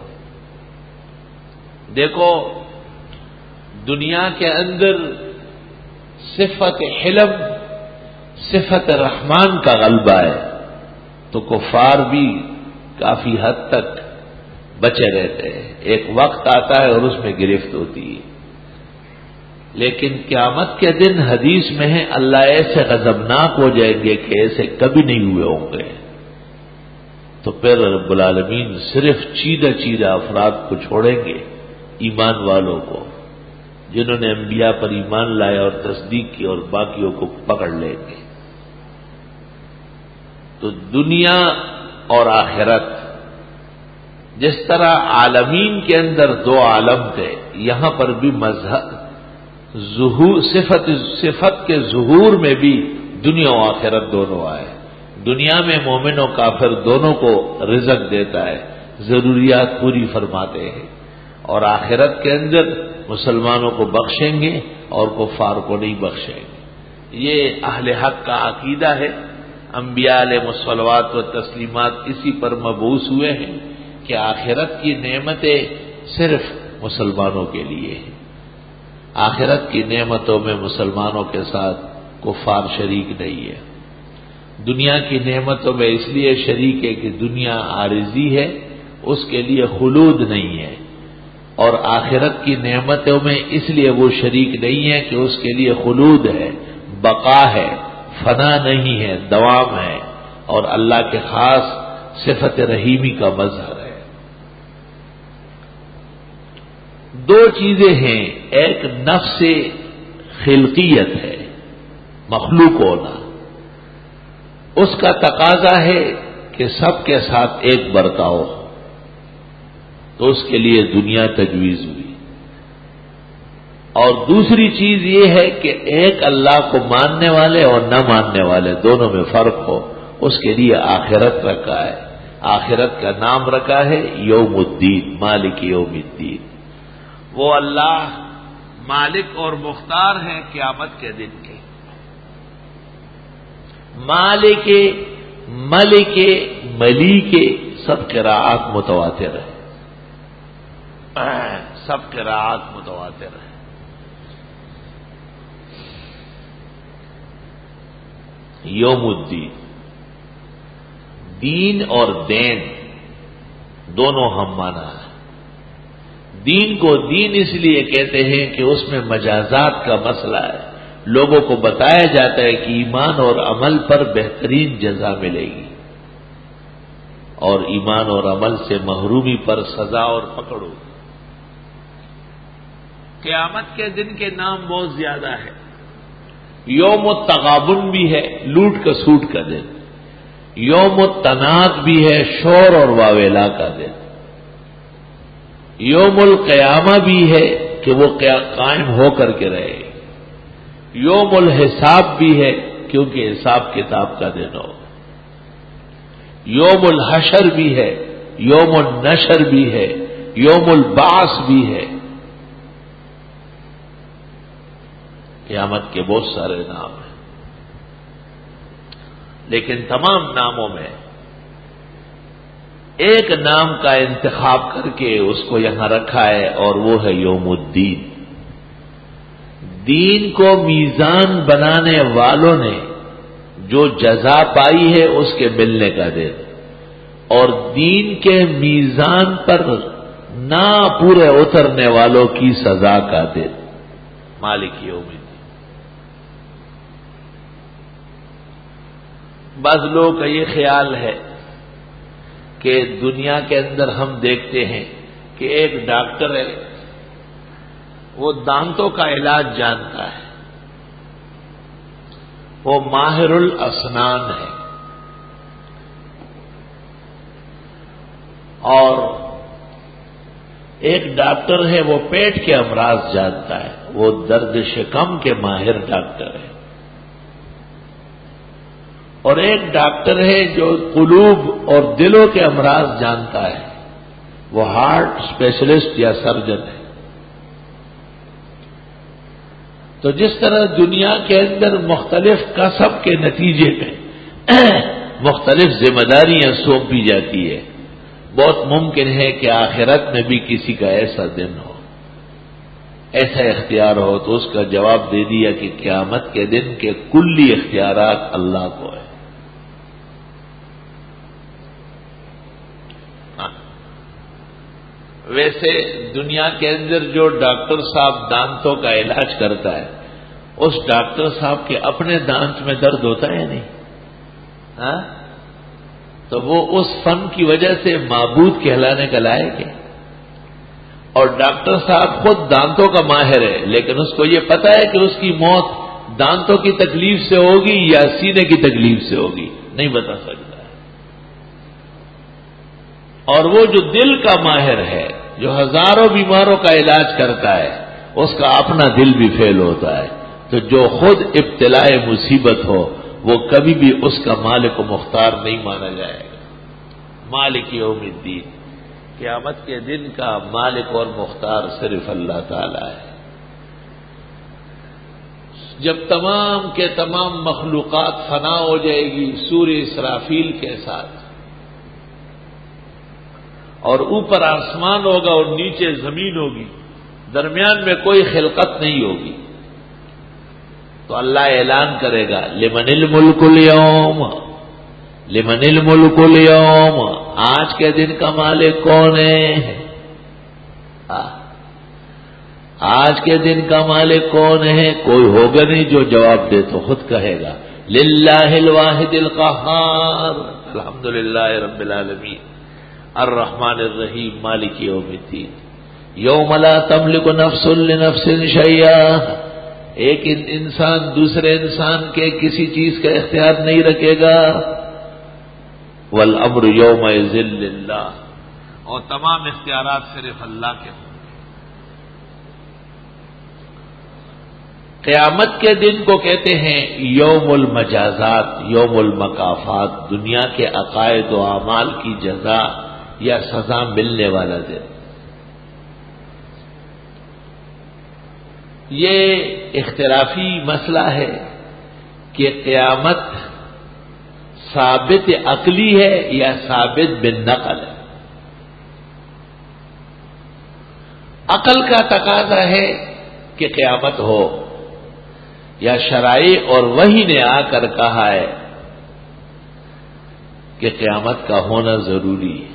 دیکھو دنیا کے اندر صفت حلم، صفت رحمان کا غلبہ ہے تو کفار بھی کافی حد تک بچے رہتے ہیں، ایک وقت آتا ہے اور اس میں گرفت ہوتی ہے، لیکن قیامت کے دن حدیث میں ہے اللہ ایسے غضبناک ہو جائیں گے کہ ایسے کبھی نہیں ہوئے ہوں گے، تو پھر رب العالمین صرف چیدہ چیدہ افراد کو چھوڑیں گے، ایمان والوں کو جنہوں نے انبیاء پر ایمان لایا اور تصدیق کی، اور باقیوں کو پکڑ لیں گے۔ تو دنیا اور آخرت، جس طرح عالمین کے اندر دو عالم تھے، یہاں پر بھی مذہب ظہور صفت صفت کے ظہور میں بھی دنیا و آخرت دونوں آئے۔ دنیا میں مومن و کافر دونوں کو رزق دیتا ہے، ضروریات پوری فرماتے ہیں، اور آخرت کے اندر مسلمانوں کو بخشیں گے اور کفار کو نہیں بخشیں گے۔ یہ اہل حق کا عقیدہ ہے، انبیاء علیہ الصلوات و تسلیمات اسی پر مبعوث ہوئے ہیں کہ آخرت کی نعمتیں صرف مسلمانوں کے لیے ہیں، آخرت کی نعمتوں میں مسلمانوں کے ساتھ کفار شریک نہیں ہے۔ دنیا کی نعمتوں میں اس لیے شریک ہے کہ دنیا عارضی ہے، اس کے لیے خلود نہیں ہے، اور آخرت کی نعمتوں میں اس لیے وہ شریک نہیں ہے کہ اس کے لیے خلود ہے، بقا ہے، فنا نہیں ہے، دوام ہے، اور اللہ کے خاص صفت رحیمی کا مظہر ہے۔ دو چیزیں ہیں، ایک نفس خلقیت ہے، مخلوق ہونا، اس کا تقاضا ہے کہ سب کے ساتھ ایک برتاؤ، تو اس کے لیے دنیا تجویز ہوئی۔ اور دوسری چیز یہ ہے کہ ایک اللہ کو ماننے والے اور نہ ماننے والے دونوں میں فرق ہو، اس کے لیے آخرت رکھا ہے۔ آخرت کا نام رکھا ہے یوم الدین، مالک یوم الدین۔ وہ اللہ مالک اور مختار ہیں قیامت کے دن کے، مالک، ملک، ملیک، سب قراءات متواتر ہیں، سب قراءات متواتر ہیں۔ یوم الدین، دین اور دین دونوں ہم مانا ہے۔ دین کو دین اس لیے کہتے ہیں کہ اس میں مجازات کا مسئلہ ہے، لوگوں کو بتایا جاتا ہے کہ ایمان اور عمل پر بہترین جزا ملے گی، اور ایمان اور عمل سے محرومی پر سزا اور پکڑ ہوگی۔ قیامت کے دن کے نام بہت زیادہ ہے۔ یوم التغابن بھی ہے، لوٹ کسوٹ کا دن، یوم التناد بھی ہے، شور اور واویلا کا دن، یوم القیامہ بھی ہے کہ وہ قائم ہو کر کے رہے، یوم الحساب بھی ہے کیونکہ حساب کتاب کا دن ہو، یوم الحشر بھی ہے، یوم النشر بھی ہے، یوم البعث بھی ہے۔ قیامت کے بہت سارے نام ہیں، لیکن تمام ناموں میں ایک نام کا انتخاب کر کے اس کو یہاں رکھا ہے، اور وہ ہے یوم الدین۔ دین کو میزان بنانے والوں نے جو جزا پائی ہے اس کے ملنے کا دن، اور دین کے میزان پر نہ پورے اترنے والوں کی سزا کا دن، مالک یوم الدین۔ بعض لوگوں کا یہ خیال ہے کہ دنیا کے اندر ہم دیکھتے ہیں کہ ایک ڈاکٹر ہے، وہ دانتوں کا علاج جانتا ہے، وہ ماہر الاسنان ہے، اور ایک ڈاکٹر ہے وہ پیٹ کے امراض جانتا ہے، وہ درد شکم کے ماہر ڈاکٹر ہے، اور ایک ڈاکٹر ہے جو قلوب اور دلوں کے امراض جانتا ہے، وہ ہارٹ اسپیشلسٹ یا سرجن ہے۔ تو جس طرح دنیا کے اندر مختلف کسب کے نتیجے میں مختلف ذمہ داریاں سونپی جاتی ہے، بہت ممکن ہے کہ آخرت میں بھی کسی کا ایسا دن ہو، ایسا اختیار ہو، تو اس کا جواب دے دیا کہ قیامت کے دن کے کلی اختیارات اللہ کو ہے۔ ویسے دنیا کے اندر جو ڈاکٹر صاحب دانتوں کا علاج کرتا ہے، اس ڈاکٹر صاحب کے اپنے دانت میں درد ہوتا ہے نہیں؟ ہاں؟ تو وہ اس فن کی وجہ سے معبود کہلانے کا لائق ہے۔ اور ڈاکٹر صاحب خود دانتوں کا ماہر ہے، لیکن اس کو یہ پتا ہے کہ اس کی موت دانتوں کی تکلیف سے ہوگی یا سینے کی تکلیف سے ہوگی، نہیں بتا سکتا ہے۔ اور وہ جو دل کا ماہر ہے، جو ہزاروں بیماروں کا علاج کرتا ہے، اس کا اپنا دل بھی فیل ہوتا ہے، تو جو خود ابتلاء مصیبت ہو وہ کبھی بھی اس کا مالک و مختار نہیں مانا جائے گا۔ مالک یوم الدین، قیامت کے دن کا مالک اور مختار صرف اللہ تعالی ہے۔ جب تمام کے تمام مخلوقات فنا ہو جائے گی سورہ اسرافیل کے ساتھ، اور اوپر آسمان ہوگا اور نیچے زمین ہوگی، درمیان میں کوئی خلقت نہیں ہوگی، تو اللہ اعلان کرے گا لمن الملک اليوم، لمن الملک اليوم، آج کے دن کا مالک کون ہے؟ آج کے دن کا مالک کون ہے؟ کوئی ہوگا نہیں جو جواب دے، تو خود کہے گا للہ الواحد القہار، الحمدللہ رب العالمین، الرحمن الرحیم، مالک یوم الدین۔ یوم لا تملک نفس لنفس شیئا، ایک انسان دوسرے انسان کے کسی چیز کا اختیار نہیں رکھے گا. والامر یومئذ للہ، اور تمام اختیارات صرف اللہ کے ہوں گے. قیامت کے دن کو کہتے ہیں یوم المجازات، یوم المکافات، دنیا کے عقائد و اعمال کی جزا یا سزا ملنے والا دن. یہ اختلافی مسئلہ ہے کہ قیامت ثابت عقلی ہے یا ثابت بالنقل ہے. عقل کا تقاضا ہے کہ قیامت ہو، یا شرائع اور وحی نے آ کر کہا ہے کہ قیامت کا ہونا ضروری ہے.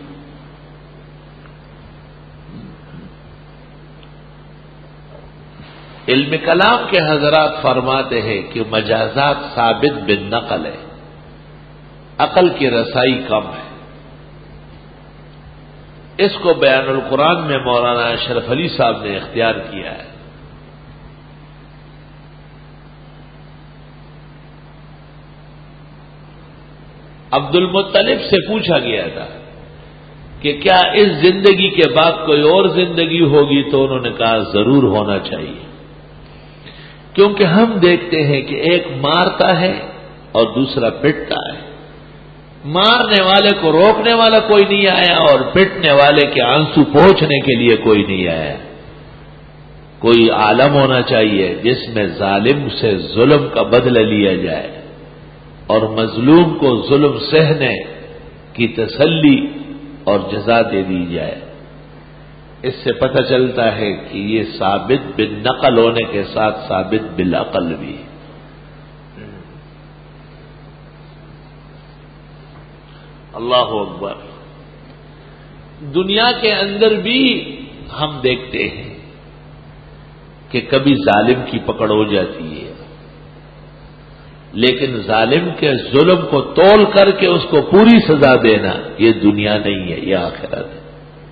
علم کلام کے حضرات فرماتے ہیں کہ مجازات ثابت بالنقل ہے، عقل کی رسائی کم ہے. اس کو بیان القرآن میں مولانا اشرف علی صاحب نے اختیار کیا ہے. عبد المطلب سے پوچھا گیا تھا کہ کیا اس زندگی کے بعد کوئی اور زندگی ہوگی، تو انہوں نے کہا ضرور ہونا چاہیے، کیونکہ ہم دیکھتے ہیں کہ ایک مارتا ہے اور دوسرا پٹتا ہے. مارنے والے کو روکنے والا کوئی نہیں آیا، اور پٹنے والے کے آنسو پہنچنے کے لیے کوئی نہیں آیا. کوئی عالم ہونا چاہیے جس میں ظالم سے ظلم کا بدلہ لیا جائے اور مظلوم کو ظلم سہنے کی تسلی اور جزا دے دی جائے. اس سے پتہ چلتا ہے کہ یہ ثابت بالنقل ہونے کے ساتھ ثابت بالعقل بھی. اللہ اکبر. دنیا کے اندر بھی ہم دیکھتے ہیں کہ کبھی ظالم کی پکڑ ہو جاتی ہے، لیکن ظالم کے ظلم کو تول کر کے اس کو پوری سزا دینا یہ دنیا نہیں ہے، یہ آخرت ہے.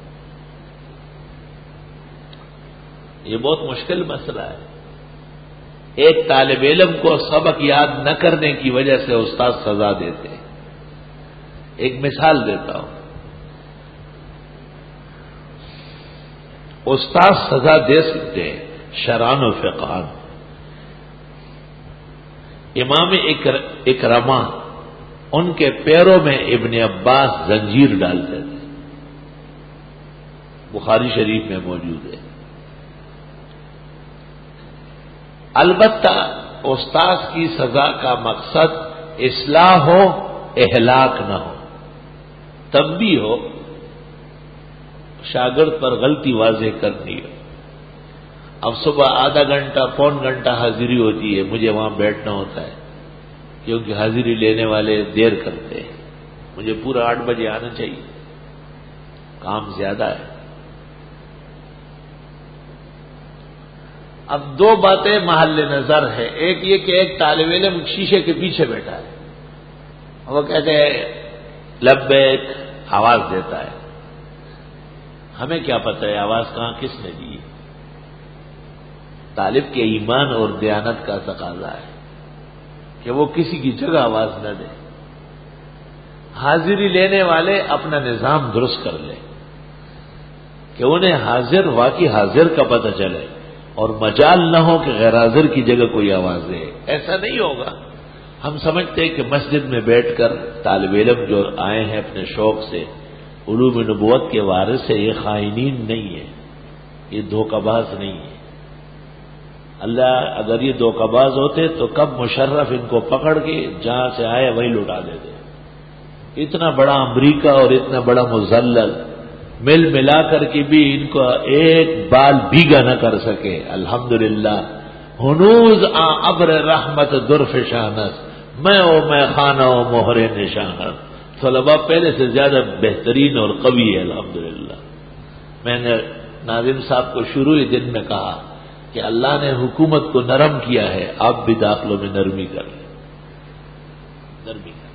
یہ بہت مشکل مسئلہ ہے. ایک طالب علم کو سبق یاد نہ کرنے کی وجہ سے استاد سزا دیتے ہیں. ایک مثال دیتا ہوں. استاد سزا دے سکتے ہیں شران و فقان. امام اکرمہ ان کے پیروں میں ابن عباس زنجیر ڈالتے تھے، بخاری شریف میں موجود ہے. البتہ استاذ کی سزا کا مقصد اصلاح ہو، اہلاک نہ ہو. تب بھی ہو، شاگرد پر غلطی واضح کرنی ہو. اب صبح آدھا گھنٹہ پون گھنٹہ حاضری ہوتی ہے، مجھے وہاں بیٹھنا ہوتا ہے کیونکہ حاضری لینے والے دیر کرتے ہیں. مجھے پورا آٹھ بجے آنا چاہیے، کام زیادہ ہے. اب دو باتیں محل نظر ہے. ایک یہ کہ ایک طالب علم شیشے کے پیچھے بیٹھا ہے، وہ کہتے ہیں لبیک، آواز دیتا ہے. ہمیں کیا پتہ ہے آواز کہاں کس نے دی. طالب کے ایمان اور دیانت کا تقاضا ہے کہ وہ کسی کی جگہ آواز نہ دے. حاضری لینے والے اپنا نظام درست کر لیں کہ انہیں حاضر واقعی حاضر کا پتہ چلے اور مجال نہ ہو کہ غیر حاضر کی جگہ کوئی آواز دے. ایسا نہیں ہوگا. ہم سمجھتے ہیں کہ مسجد میں بیٹھ کر طالب علم جو آئے ہیں اپنے شوق سے، علوم نبوت کے وارث سے، یہ خائنین نہیں ہے، یہ دھوکہ باز نہیں ہے. اللہ اگر یہ دھوکہ باز ہوتے تو کب مشرف ان کو پکڑ کے جہاں سے آئے وہی لوٹا دیتے. اتنا بڑا امریکہ اور اتنا بڑا مذلل مل ملا کر کے بھی ان کو ایک بال بھیگا نہ کر سکے. الحمدللہ ہنوز آ ابر رحمت درف شانس، میں او میں خانہ و مہر نشانت. طلبا پہلے سے زیادہ بہترین اور قوی ہے الحمدللہ. میں نے ناظم صاحب کو شروع ہی دن میں کہا کہ اللہ نے حکومت کو نرم کیا ہے، آپ بھی داخلوں میں نرمی کر لیں. نرمی کر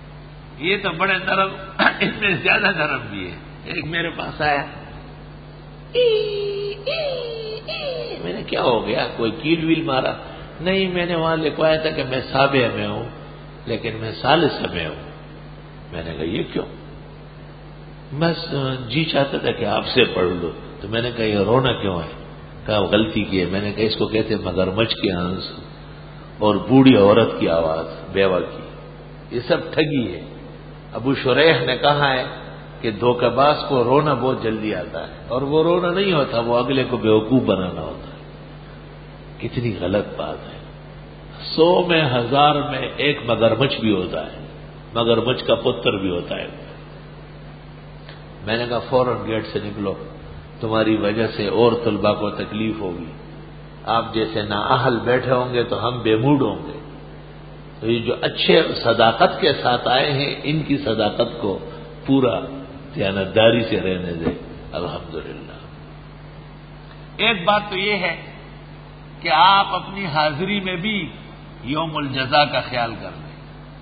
یہ تو بڑے نرم، اس میں زیادہ نرم بھی ہے. ایک میرے پاس آیا ای ای ای میں نے کیا ہو گیا، کوئی کیل ویل مارا؟ نہیں، میں نے وہاں لکھوایا تھا کہ میں سابع میں ہوں لیکن میں ثالث میں ہوں۔ میں نے کہا یہ کیوں؟ بس جی چاہتا تھا کہ آپ سے پڑھ لو۔ تو میں نے کہا یہ رونا کیوں ہے؟ کہا غلطی کی ہے۔ میں نے کہا اس کو کہتے مگرمچھ کے آنسو اور بوڑھی عورت کی آواز، بیوہ کی، یہ سب ٹھگی ہے۔ ابو شریح نے کہا ہے کہ دھوکہ باز کو رونا بہت جلدی آتا ہے، اور وہ رونا نہیں ہوتا، وہ اگلے کو بیوقوف بنانا ہوتا ہے۔ کتنی غلط بات ہے۔ سو میں ہزار میں ایک مگرمچھ بھی ہوتا ہے، مگرمچھ کا پتر بھی ہوتا ہے۔ میں نے کہا فوراً گیٹ سے نکلو، تمہاری وجہ سے اور طلباء کو تکلیف ہوگی، آپ جیسے نااہل بیٹھے ہوں گے تو ہم بے موڈ ہوں گے۔ تو یہ جو اچھے صداقت کے ساتھ آئے ہیں، ان کی صداقت کو پورا دیانتداری سے رہنے دیں۔ الحمدللہ۔ ایک بات تو یہ ہے کہ آپ اپنی حاضری میں بھی یوم الجزا کا خیال کر لیں۔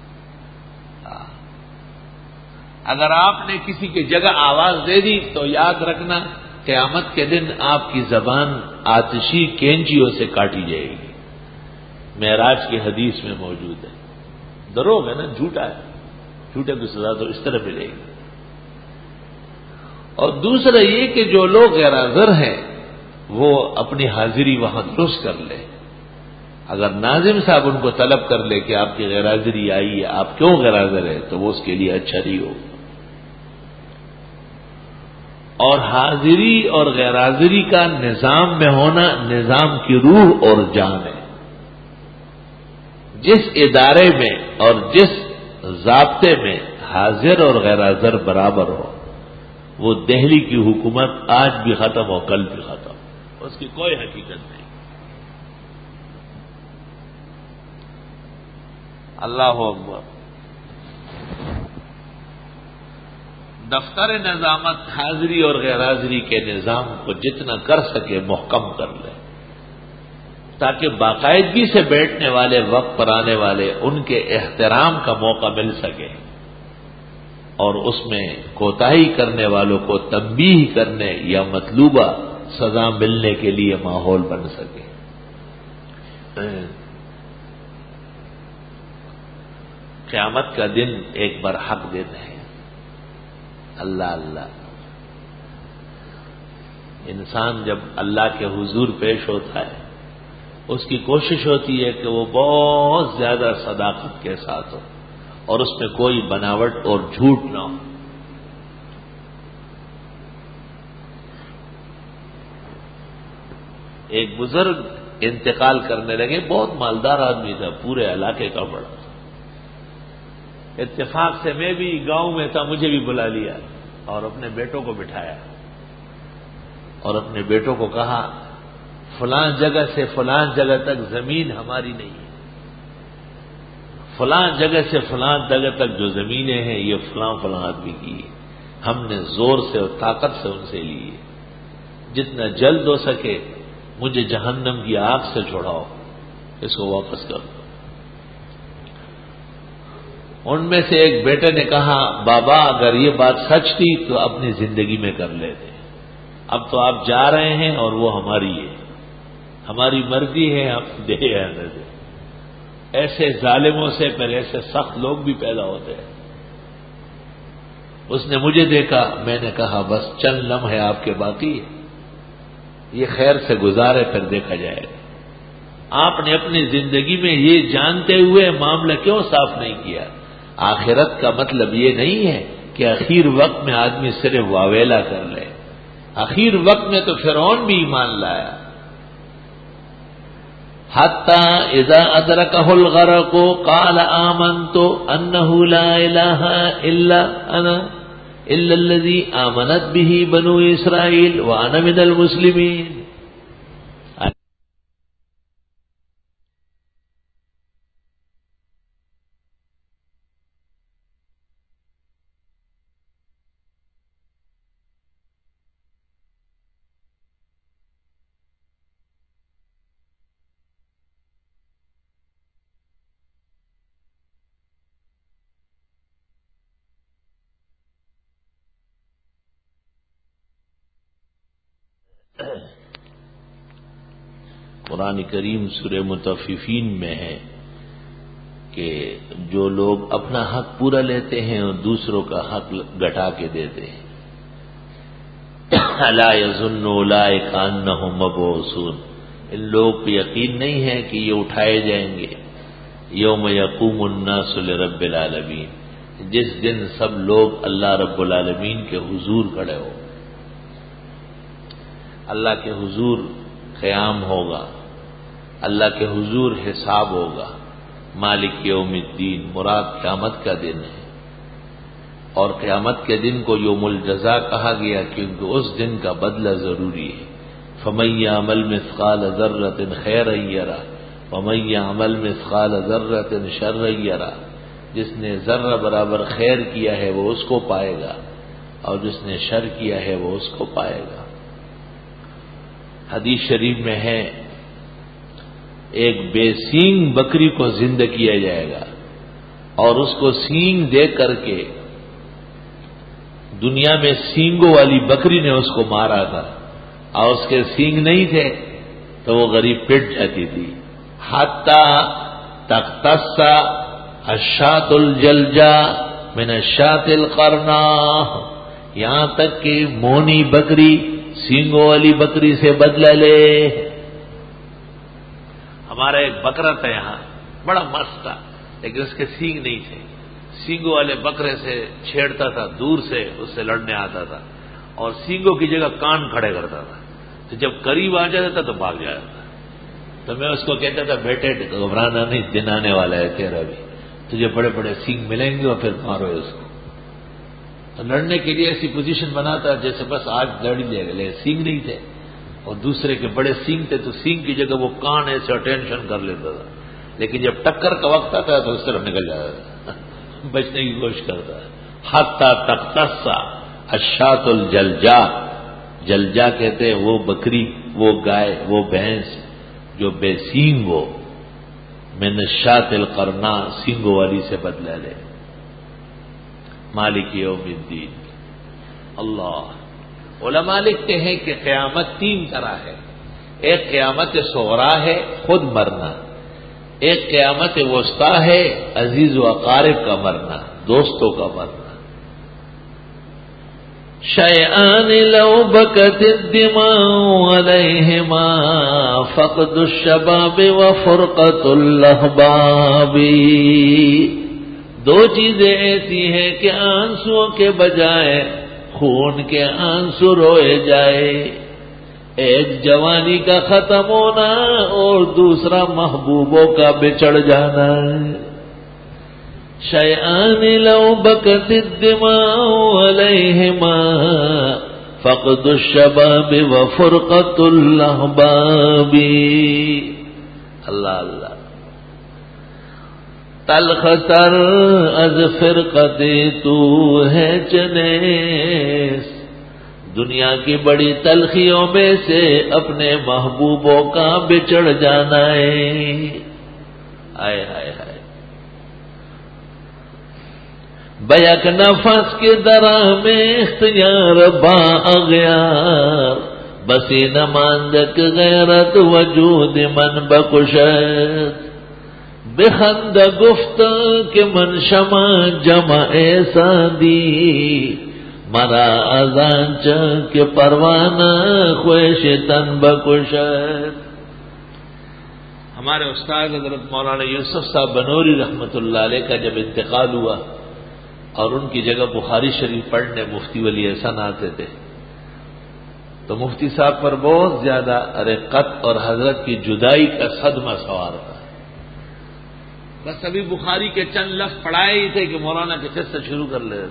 اگر آپ نے کسی کی جگہ آواز دے دی تو یاد رکھنا قیامت کے دن آپ کی زبان آتشی کینچیوں سے کاٹی جائے گی۔ معراج کی حدیث میں موجود ہے۔ دروغ ہے نا، جھوٹا ہے، جھوٹے کی سزا تو اس طرح ملے گی۔ اور دوسرا یہ کہ جو لوگ غیر حاضر ہیں وہ اپنی حاضری وہاں درست کر لیں۔ اگر ناظم صاحب ان کو طلب کر لے کہ آپ کی غیر حاضری آئی ہے، آپ کیوں غیر حاضر ہے، تو وہ اس کے لیے اچھا نہیں ہوگا۔ اور حاضری اور غیر حاضری کا نظام میں ہونا نظام کی روح اور جان ہے۔ جس ادارے میں اور جس ضابطے میں حاضر اور غیر حاضر برابر ہو، وہ دہلی کی حکومت آج بھی ختم ہو کل بھی ختم، اس کی کوئی حقیقت نہیں۔ اللہ اکبر۔ دفتر نظامت حاضری اور غیر حاضری کے نظام کو جتنا کر سکے محکم کر لے، تاکہ باقاعدگی سے بیٹھنے والے، وقت پر آنے والے، ان کے احترام کا موقع مل سکے، اور اس میں کوتاہی کرنے والوں کو تنبیہ کرنے یا مطلوبہ سزا ملنے کے لیے ماحول بن سکے۔ قیامت کا دن ایک برحق دن ہے۔ اللہ اللہ، انسان جب اللہ کے حضور پیش ہوتا ہے، اس کی کوشش ہوتی ہے کہ وہ بہت زیادہ صداقت کے ساتھ ہو اور اس میں کوئی بناوٹ اور جھوٹ نہ ہو۔ ایک بزرگ انتقال کرنے لگے، بہت مالدار آدمی تھا، پورے علاقے کا بڑا تھا۔ اتفاق سے میں بھی گاؤں میں تھا، مجھے بھی بلا لیا اور اپنے بیٹوں کو بٹھایا اور اپنے بیٹوں کو کہا فلاں جگہ سے فلاں جگہ تک زمین ہماری نہیں ہے، فلاں جگہ سے فلاں جگہ تک جو زمینیں ہیں یہ فلاں فلاں آدمی کی ہے، ہم نے زور سے اور طاقت سے ان سے لی ہے، جتنا جلد ہو سکے مجھے جہنم کی آگ سے چھڑاؤ، اس کو واپس کر دو۔ ان میں سے ایک بیٹے نے کہا بابا اگر یہ بات سچ تھی تو اپنی زندگی میں کر لیتے، اب تو آپ جا رہے ہیں اور وہ ہماری ہے، ہماری مرضی ہے، ہم دے یا نہ دے۔ ایسے ظالموں سے پھر ایسے سخت لوگ بھی پیدا ہوتے ہیں۔ اس نے مجھے دیکھا، میں نے کہا بس چند لمحے آپ کے باقی ہے، یہ خیر سے گزارے پھر دیکھا جائے گا۔ آپ نے اپنی زندگی میں یہ جانتے ہوئے معاملہ کیوں صاف نہیں کیا؟ آخرت کا مطلب یہ نہیں ہے کہ اخیر وقت میں آدمی صرف واویلا کر لے۔ اخیر وقت میں تو فرعون بھی ایمان لایا۔ حتی اذا ادرکہ الغرق قال آمنت انہ لا الہ الا انا الا الذی آمنت به بنو اسرائیل وانا من المسلمین۔ قرآن کریم سورہ مطففین میں ہے کہ جو لوگ اپنا حق پورا لیتے ہیں اور دوسروں کا حق گھٹا کے دیتے ہیں. الا یظن اولئک انہم مبعوثون، ان لوگ کو یقین نہیں ہے کہ یہ اٹھائے جائیں گے. یوم یقوم الناس لرب العالمین، جس دن سب لوگ اللہ رب العالمین کے حضور کھڑے ہو. اللہ کے حضور قیام ہوگا، اللہ کے حضور حساب ہوگا. مالک یوم الدین مراد قیامت کا دن ہے، اور قیامت کے دن کو یوم الجزا کہا گیا کیونکہ اس دن کا بدلہ ضروری ہے. فمن یعمل مثقال ذرۃ خیرا یرہ ومن یعمل مثقال ذرۃ شرا یرہ، جس نے ذرہ برابر خیر کیا ہے وہ اس کو پائے گا، اور جس نے شر کیا ہے وہ اس کو پائے گا. حدیث شریف میں ہے ایک بے سینگ بکری کو زندہ کیا جائے گا، اور اس کو سینگ دے کر کے دنیا میں سینگوں والی بکری نے اس کو مارا تھا، اور اس کے سینگ نہیں تھے تو وہ غریب پٹ جاتی تھی. حتی تختص الشاة الجلجا من الشاة القرناء، یہاں تک کہ مونی بکری سینگوں والی بکری سے بدلہ لے. ہمارا ایک بکرا تھا یہاں، بڑا مست تھا، لیکن اس کے سینگ نہیں تھے. سینگوں والے بکرے سے چھیڑتا تھا، دور سے اس سے لڑنے آتا تھا، اور سینگوں کی جگہ کان کھڑے کرتا تھا. تو جب قریب آ جاتا تھا تو بھاگ جاتا تھا. تو میں اس کو کہتا تھا بیٹے گھبرانا نہیں، دن آنے والا ہے تیرا بھی، تجھے بڑے بڑے سینگ ملیں گے اور پھر مارو اس کو. تو لڑنے کے لیے ایسی پوزیشن بناتا جیسے بس آج لڑ لے گا، لیکن سینگ نہیں تھے اور دوسرے کے بڑے سینگ تھے، تو سینگ کی جگہ وہ کان ایسے اٹینشن کر لیتا تھا. لیکن جب ٹکر کا وقت آتا تو اس طرف نکل جاتا تھا، بچنے کی کوشش کرتا ہے. حتی تختص الشاة الجلجا، جلجا کہتے ہیں وہ بکری، وہ گائے، وہ بھینس جو بے سینگ ہو، من الشاة القرناء سینگوں والی سے بدلہ لے. مالک یوم الدین. اللہ علماء لکھتے ہیں کہ قیامت تین طرح ہے. ایک قیامت صغریٰ ہے، خود مرنا. ایک قیامت وسطیٰ ہے، عزیز و اقارب کا مرنا، دوستوں کا مرنا. شیئان لو بکت الدماء علیہما فقد الشباب وفرقت الاحباب. دو چیزیں ایسی ہیں کہ آنسوؤں کے بجائے خون کے آنسو روئے جائے. ایک جوانی کا ختم ہونا اور دوسرا محبوبوں کا بچڑ جانا. شیئان لو بکت الدماء علیہما فقد الشباب وفرقت الاحباب. اللہ اللہ. تلخ تر از فرقت تو ہے چنیس، دنیا کی بڑی تلخیوں میں سے اپنے محبوبوں کا بچڑ جانا ہے. آئے ہائے ہائے. بیک نفس کے درا میں اختیار با اغیار، بسی نماندک غیرت وجود من بکشت. بخند گفت کہ من شمع جمع ایسا دی، مرا اذان چا کہ پروانہ خویش تن بکشت. ہمارے استاد حضرت مولانا یوسف صاحب بنوری رحمۃ اللہ علیہ کا جب انتقال ہوا اور ان کی جگہ بخاری شریف پڑھنے مفتی ولی احسان آتے تھے، تو مفتی صاحب پر بہت زیادہ رقت اور حضرت کی جدائی کا صدمہ سوار تھا. بس ابھی بخاری کے چند لفظ پڑھائے ہی تھے کہ مولانا کے قصے شروع کر لے.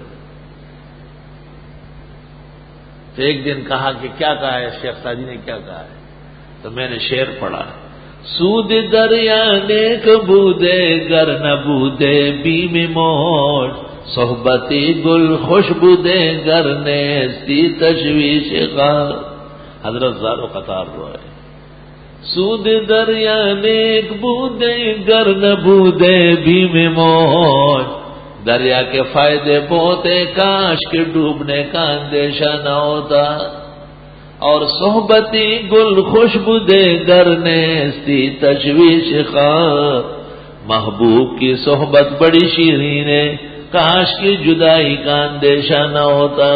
تو ایک دن کہا کہ کیا کہا ہے شیخ ساجی نے، کیا کہا ہے؟ تو میں نے شعر پڑھا. سود دریا نیک بودے گر نہ بودے بیم موج، صحبتی گل خوشبو دے گر نیستی تشویش غار. حضرت زارو قطار روئے. سود دریا نیک بودے گر نہ بودے بیم موج، دریا کے فائدے بہت ہے کاش کے ڈوبنے کا اندیشہ نہ ہوتا. اور صحبتی گل خوشبو دے گر نیستی تشویش خواہ، محبوب کی صحبت بڑی شیرین ہے، کاش کی جدائی کا اندیشہ نہ ہوتا۔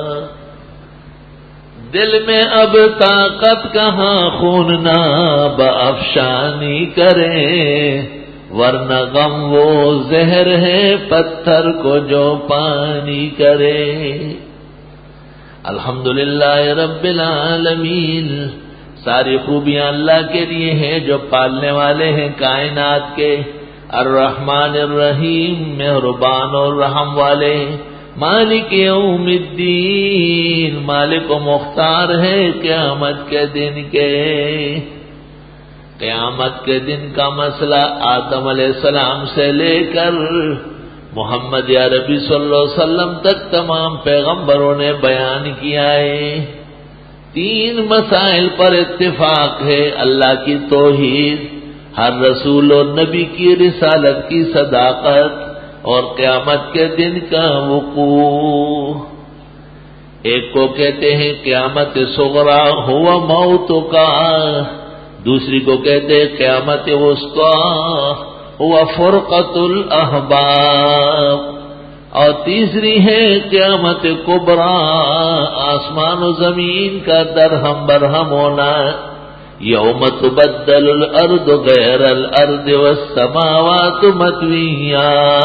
دل میں اب طاقت کہاں خون نہ بافشانی کرے، ورنہ غم وہ زہر ہے پتھر کو جو پانی کرے۔ الحمدللہ رب العالمین، ساری خوبیاں اللہ کے لیے ہیں جو پالنے والے ہیں کائنات کے، الرحمن الرحیم، مہربان اور رحم والے، مالک یوم الدین، مالک و مختار ہے قیامت کے دن کے۔ قیامت کے دن کا مسئلہ آدم علیہ السلام سے لے کر محمد یا ربی صلی اللہ علیہ وسلم تک تمام پیغمبروں نے بیان کیا ہے۔ تین مسائل پر اتفاق ہے، اللہ کی توحید، ہر رسول اور نبی کی رسالت کی صداقت، اور قیامت کے دن کا وقوع۔ ایک کو کہتے ہیں قیامت صغریٰ ہوا موت کا، دوسری کو کہتے ہیں قیامت وسطیٰ ہوا فرقت الاحباب، اور تیسری ہے قیامت کبریٰ، آسمان و زمین کا درہم برہم ہونا۔ یوم تبدل الارض غیر الارض والسماوات مطویات۔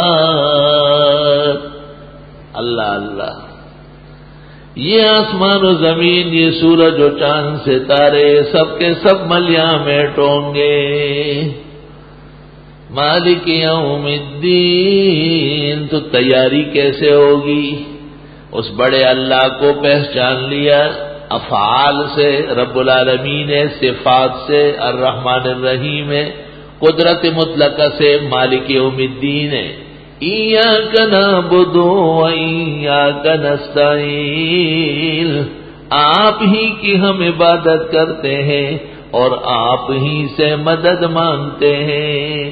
اللہ اللہ، یہ آسمان و زمین، یہ سورج و چاند ستارے، سب کے سب ملیاں میٹ ہوں گے۔ مالک یوم الدین، تو تیاری کیسے ہوگی؟ اس بڑے اللہ کو پہچان لیا، افعال سے رب العالمین ہے، صفات سے الرحمن الرحیم ہے، قدرت مطلقہ سے مالک یوم الدین ہے۔ ایاک نعبد و ایاک نستعین، آپ ہی کی ہم عبادت کرتے ہیں اور آپ ہی سے مدد مانگتے ہیں۔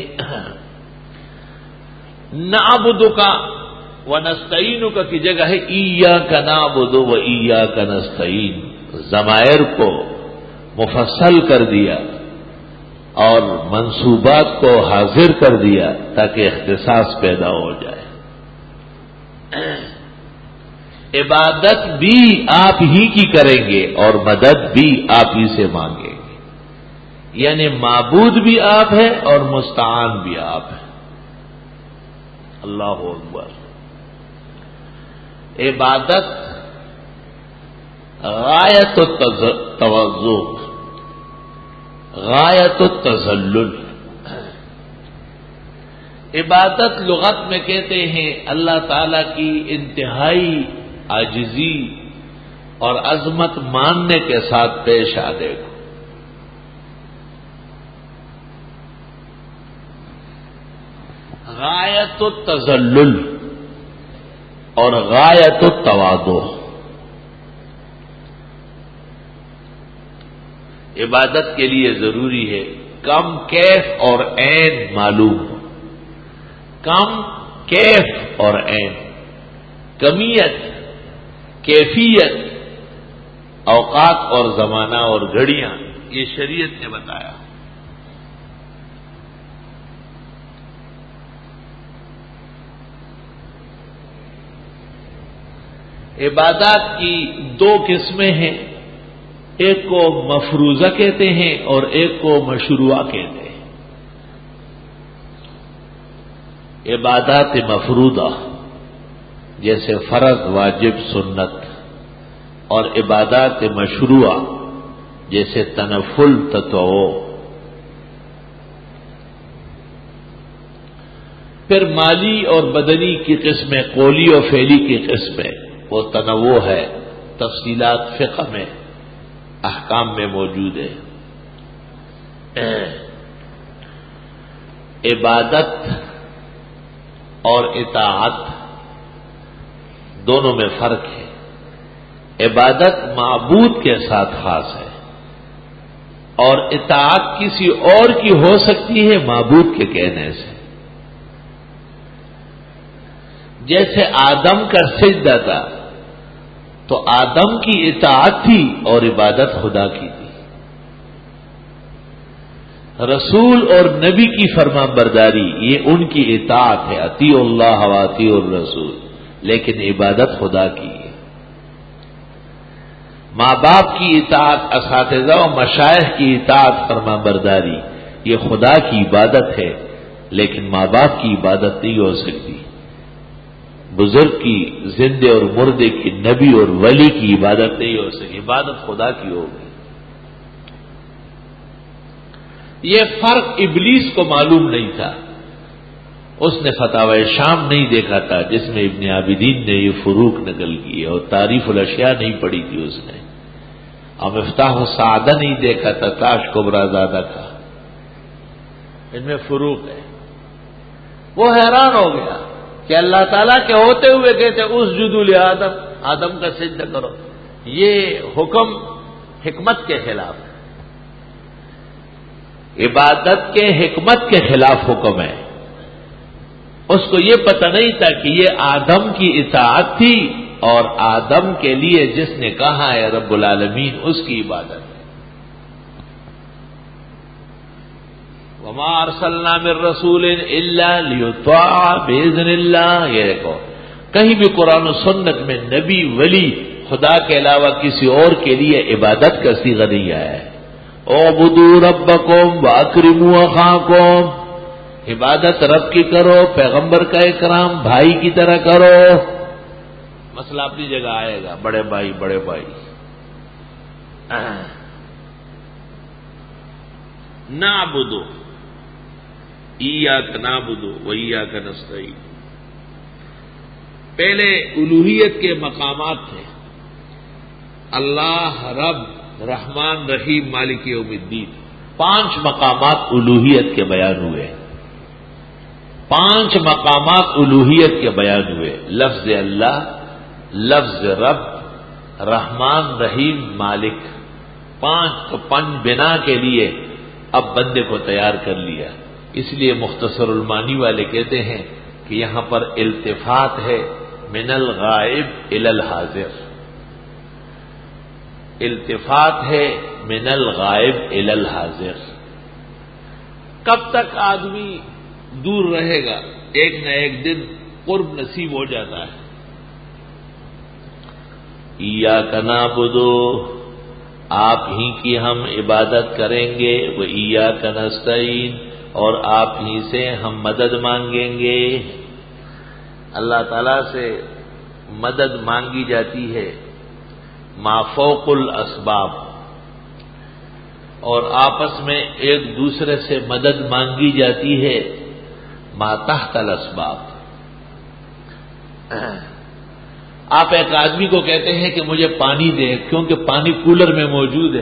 نعبد کا ونستعین کا کی جگہ ہے ایاک نعبد و ایاک نستعین، ضمائر کو مفصل کر دیا اور منصوبات کو حاضر کر دیا تاکہ اختصاص پیدا ہو جائے۔ عبادت بھی آپ ہی کی کریں گے اور مدد بھی آپ ہی سے مانگیں گے، یعنی معبود بھی آپ ہے اور مستعان بھی آپ ہے۔ اللہ اکبر۔ عبادت غایت التوضع، غایت التذلل۔ عبادت لغت میں کہتے ہیں اللہ تعالی کی انتہائی عاجزی اور عظمت ماننے کے ساتھ پیش آنے کو۔ غایت التذلل اور غایت التواضع۔ عبادت کے لیے ضروری ہے کم کیف اور عین معلوم ہو، کم کیف اور عین، کمیت، کیفیت، اوقات اور زمانہ اور گھڑیاں، یہ شریعت نے بتایا۔ عبادات کی دو قسمیں ہیں، ایک کو مفروضہ کہتے ہیں اور ایک کو مشروعہ کہتے ہیں۔ عبادات مفروضہ جیسے فرض، واجب، سنت، اور عبادات مشروعہ جیسے تنفل، تطوع۔ پھر مالی اور بدنی کی قسمیں، قولی اور فعلی کی قسمیں، وہ تنوع ہے، تفصیلات فقہ میں، احکام میں موجود ہے۔ عبادت اور اطاعت دونوں میں فرق ہے۔ عبادت معبود کے ساتھ خاص ہے اور اطاعت کسی اور کی ہو سکتی ہے معبود کے کہنے سے۔ جیسے آدم کا سجدہ تھا، تو آدم کی اطاعت تھی اور عبادت خدا کی تھی. رسول اور نبی کی فرما برداری یہ ان کی اطاعت ہے، اطیعوا اللہ و اطیعوا الرسول، لیکن عبادت خدا کی ہے. ماں باپ کی اطاعت، اساتذہ و مشائخ کی اطاعت فرما برداری یہ خدا کی عبادت ہے، لیکن ماں باپ کی عبادت نہیں ہو سکتی. بزرگ کی، زندے اور مردے کی، نبی اور ولی کی عبادت نہیں ہو سکتی، عبادت خدا کی ہوگی. یہ فرق ابلیس کو معلوم نہیں تھا، اس نے فتاوی شام نہیں دیکھا تھا جس میں ابن عابدین نے یہ فروق نقل کی اور تعریف الاشیاء نہیں پڑھی تھی اس نے، اور مفتاح السعادہ نہیں دیکھا تھا تاج کبریٰ زادہ کا، ان میں فروق ہے. وہ حیران ہو گیا کہ اللہ تعالیٰ کے ہوتے ہوئے کہتے اسجدوا لآدم، آدم کا سجدہ کرو. یہ حکم حکمت کے خلاف ہے، عبادت کے حکمت کے خلاف حکم ہے. اس کو یہ پتہ نہیں تھا کہ یہ آدم کی اطاعت تھی اور آدم کے لیے جس نے کہا ہے رب العالمین اس کی عبادت ہے. وما ارسلنا من رسول الا لیطاع باذن اللہ. یہ دیکھو کہیں بھی قرآن و سنت میں نبی ولی خدا کے علاوہ کسی اور کے لیے عبادت کا صیغہ نہیں آیا ہے. اعبدوا ربکم واکرموا اخاکم، عبادت رب کی کرو، پیغمبر کا اکرام بھائی کی طرح کرو. مسئلہ اپنی جگہ آئے گا، بڑے بھائی بڑے بھائی. نعبدو ایاک نعبدو و ایاک نستعین. پہلے الوہیت کے مقامات تھے، اللہ رب رحمان رحیم مالک یوم الدین. پانچ مقامات الوہیت کے بیان ہوئے، پانچ مقامات الوہیت کے بیان ہوئے. لفظ اللہ، لفظ رب، رحمان رحیم مالک. پانچ تو پنج بنا کے لیے اب بندے کو تیار کر لیا. اس لیے مختصر المانی والے کہتے ہیں کہ یہاں پر التفات ہے من الغائب الی الحاضر، التفات ہے من الغائب الی الحاضر. کب تک آدمی دور رہے گا؟ ایک نہ ایک دن قرب نصیب ہو جاتا ہے. ایاک نعبد، آپ ہی کی ہم عبادت کریں گے، وہ ایاک نستعین، اور آپ ہی سے ہم مدد مانگیں گے. اللہ تعالی سے مدد مانگی جاتی ہے ما فوق الاسباب، اور آپس میں ایک دوسرے سے مدد مانگی جاتی ہے ما تحت الاسباب. آپ ایک آدمی کو کہتے ہیں کہ مجھے پانی دے، کیونکہ پانی کولر میں موجود ہے.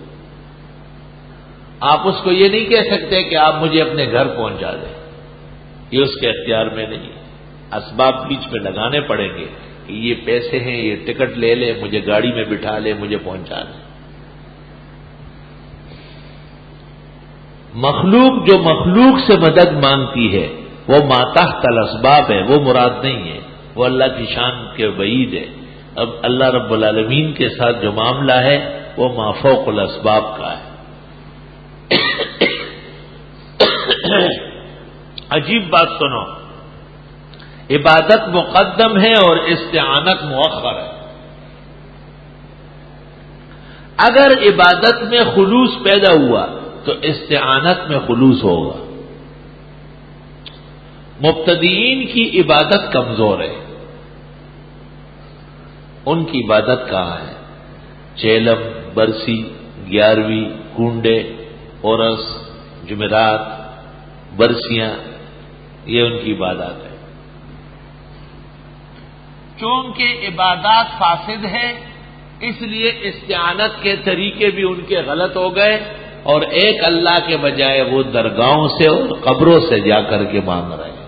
آپ اس کو یہ نہیں کہہ سکتے کہ آپ مجھے اپنے گھر پہنچا دیں، یہ اس کے اختیار میں نہیں. اسباب بیچ میں لگانے پڑیں گے کہ یہ پیسے ہیں، یہ ٹکٹ لے لے، مجھے گاڑی میں بٹھا لے، مجھے پہنچا دے. مخلوق جو مخلوق سے مدد مانگتی ہے وہ ما تحت الاسباب ہے، وہ مراد نہیں ہے، وہ اللہ کی شان کے بعید ہے. اب اللہ رب العالمین کے ساتھ جو معاملہ ہے وہ ما فوق الاسباب کا ہے. عجیب بات سنو، عبادت مقدم ہے اور استعانت مؤخر ہے. اگر عبادت میں خلوص پیدا ہوا تو استعانت میں خلوص ہوگا. مبتدئین کی عبادت کمزور ہے، ان کی عبادت کہاں ہے؟ چیلم، برسی، گیارہویں، کنڈے، اورس، جمعرات، برسیاں، یہ ان کی عبادات ہے. چونکہ عبادات فاسد ہے اس لیے استعانت کے طریقے بھی ان کے غلط ہو گئے، اور ایک اللہ کے بجائے وہ درگاہوں سے اور قبروں سے جا کر کے مانگ رہے ہیں.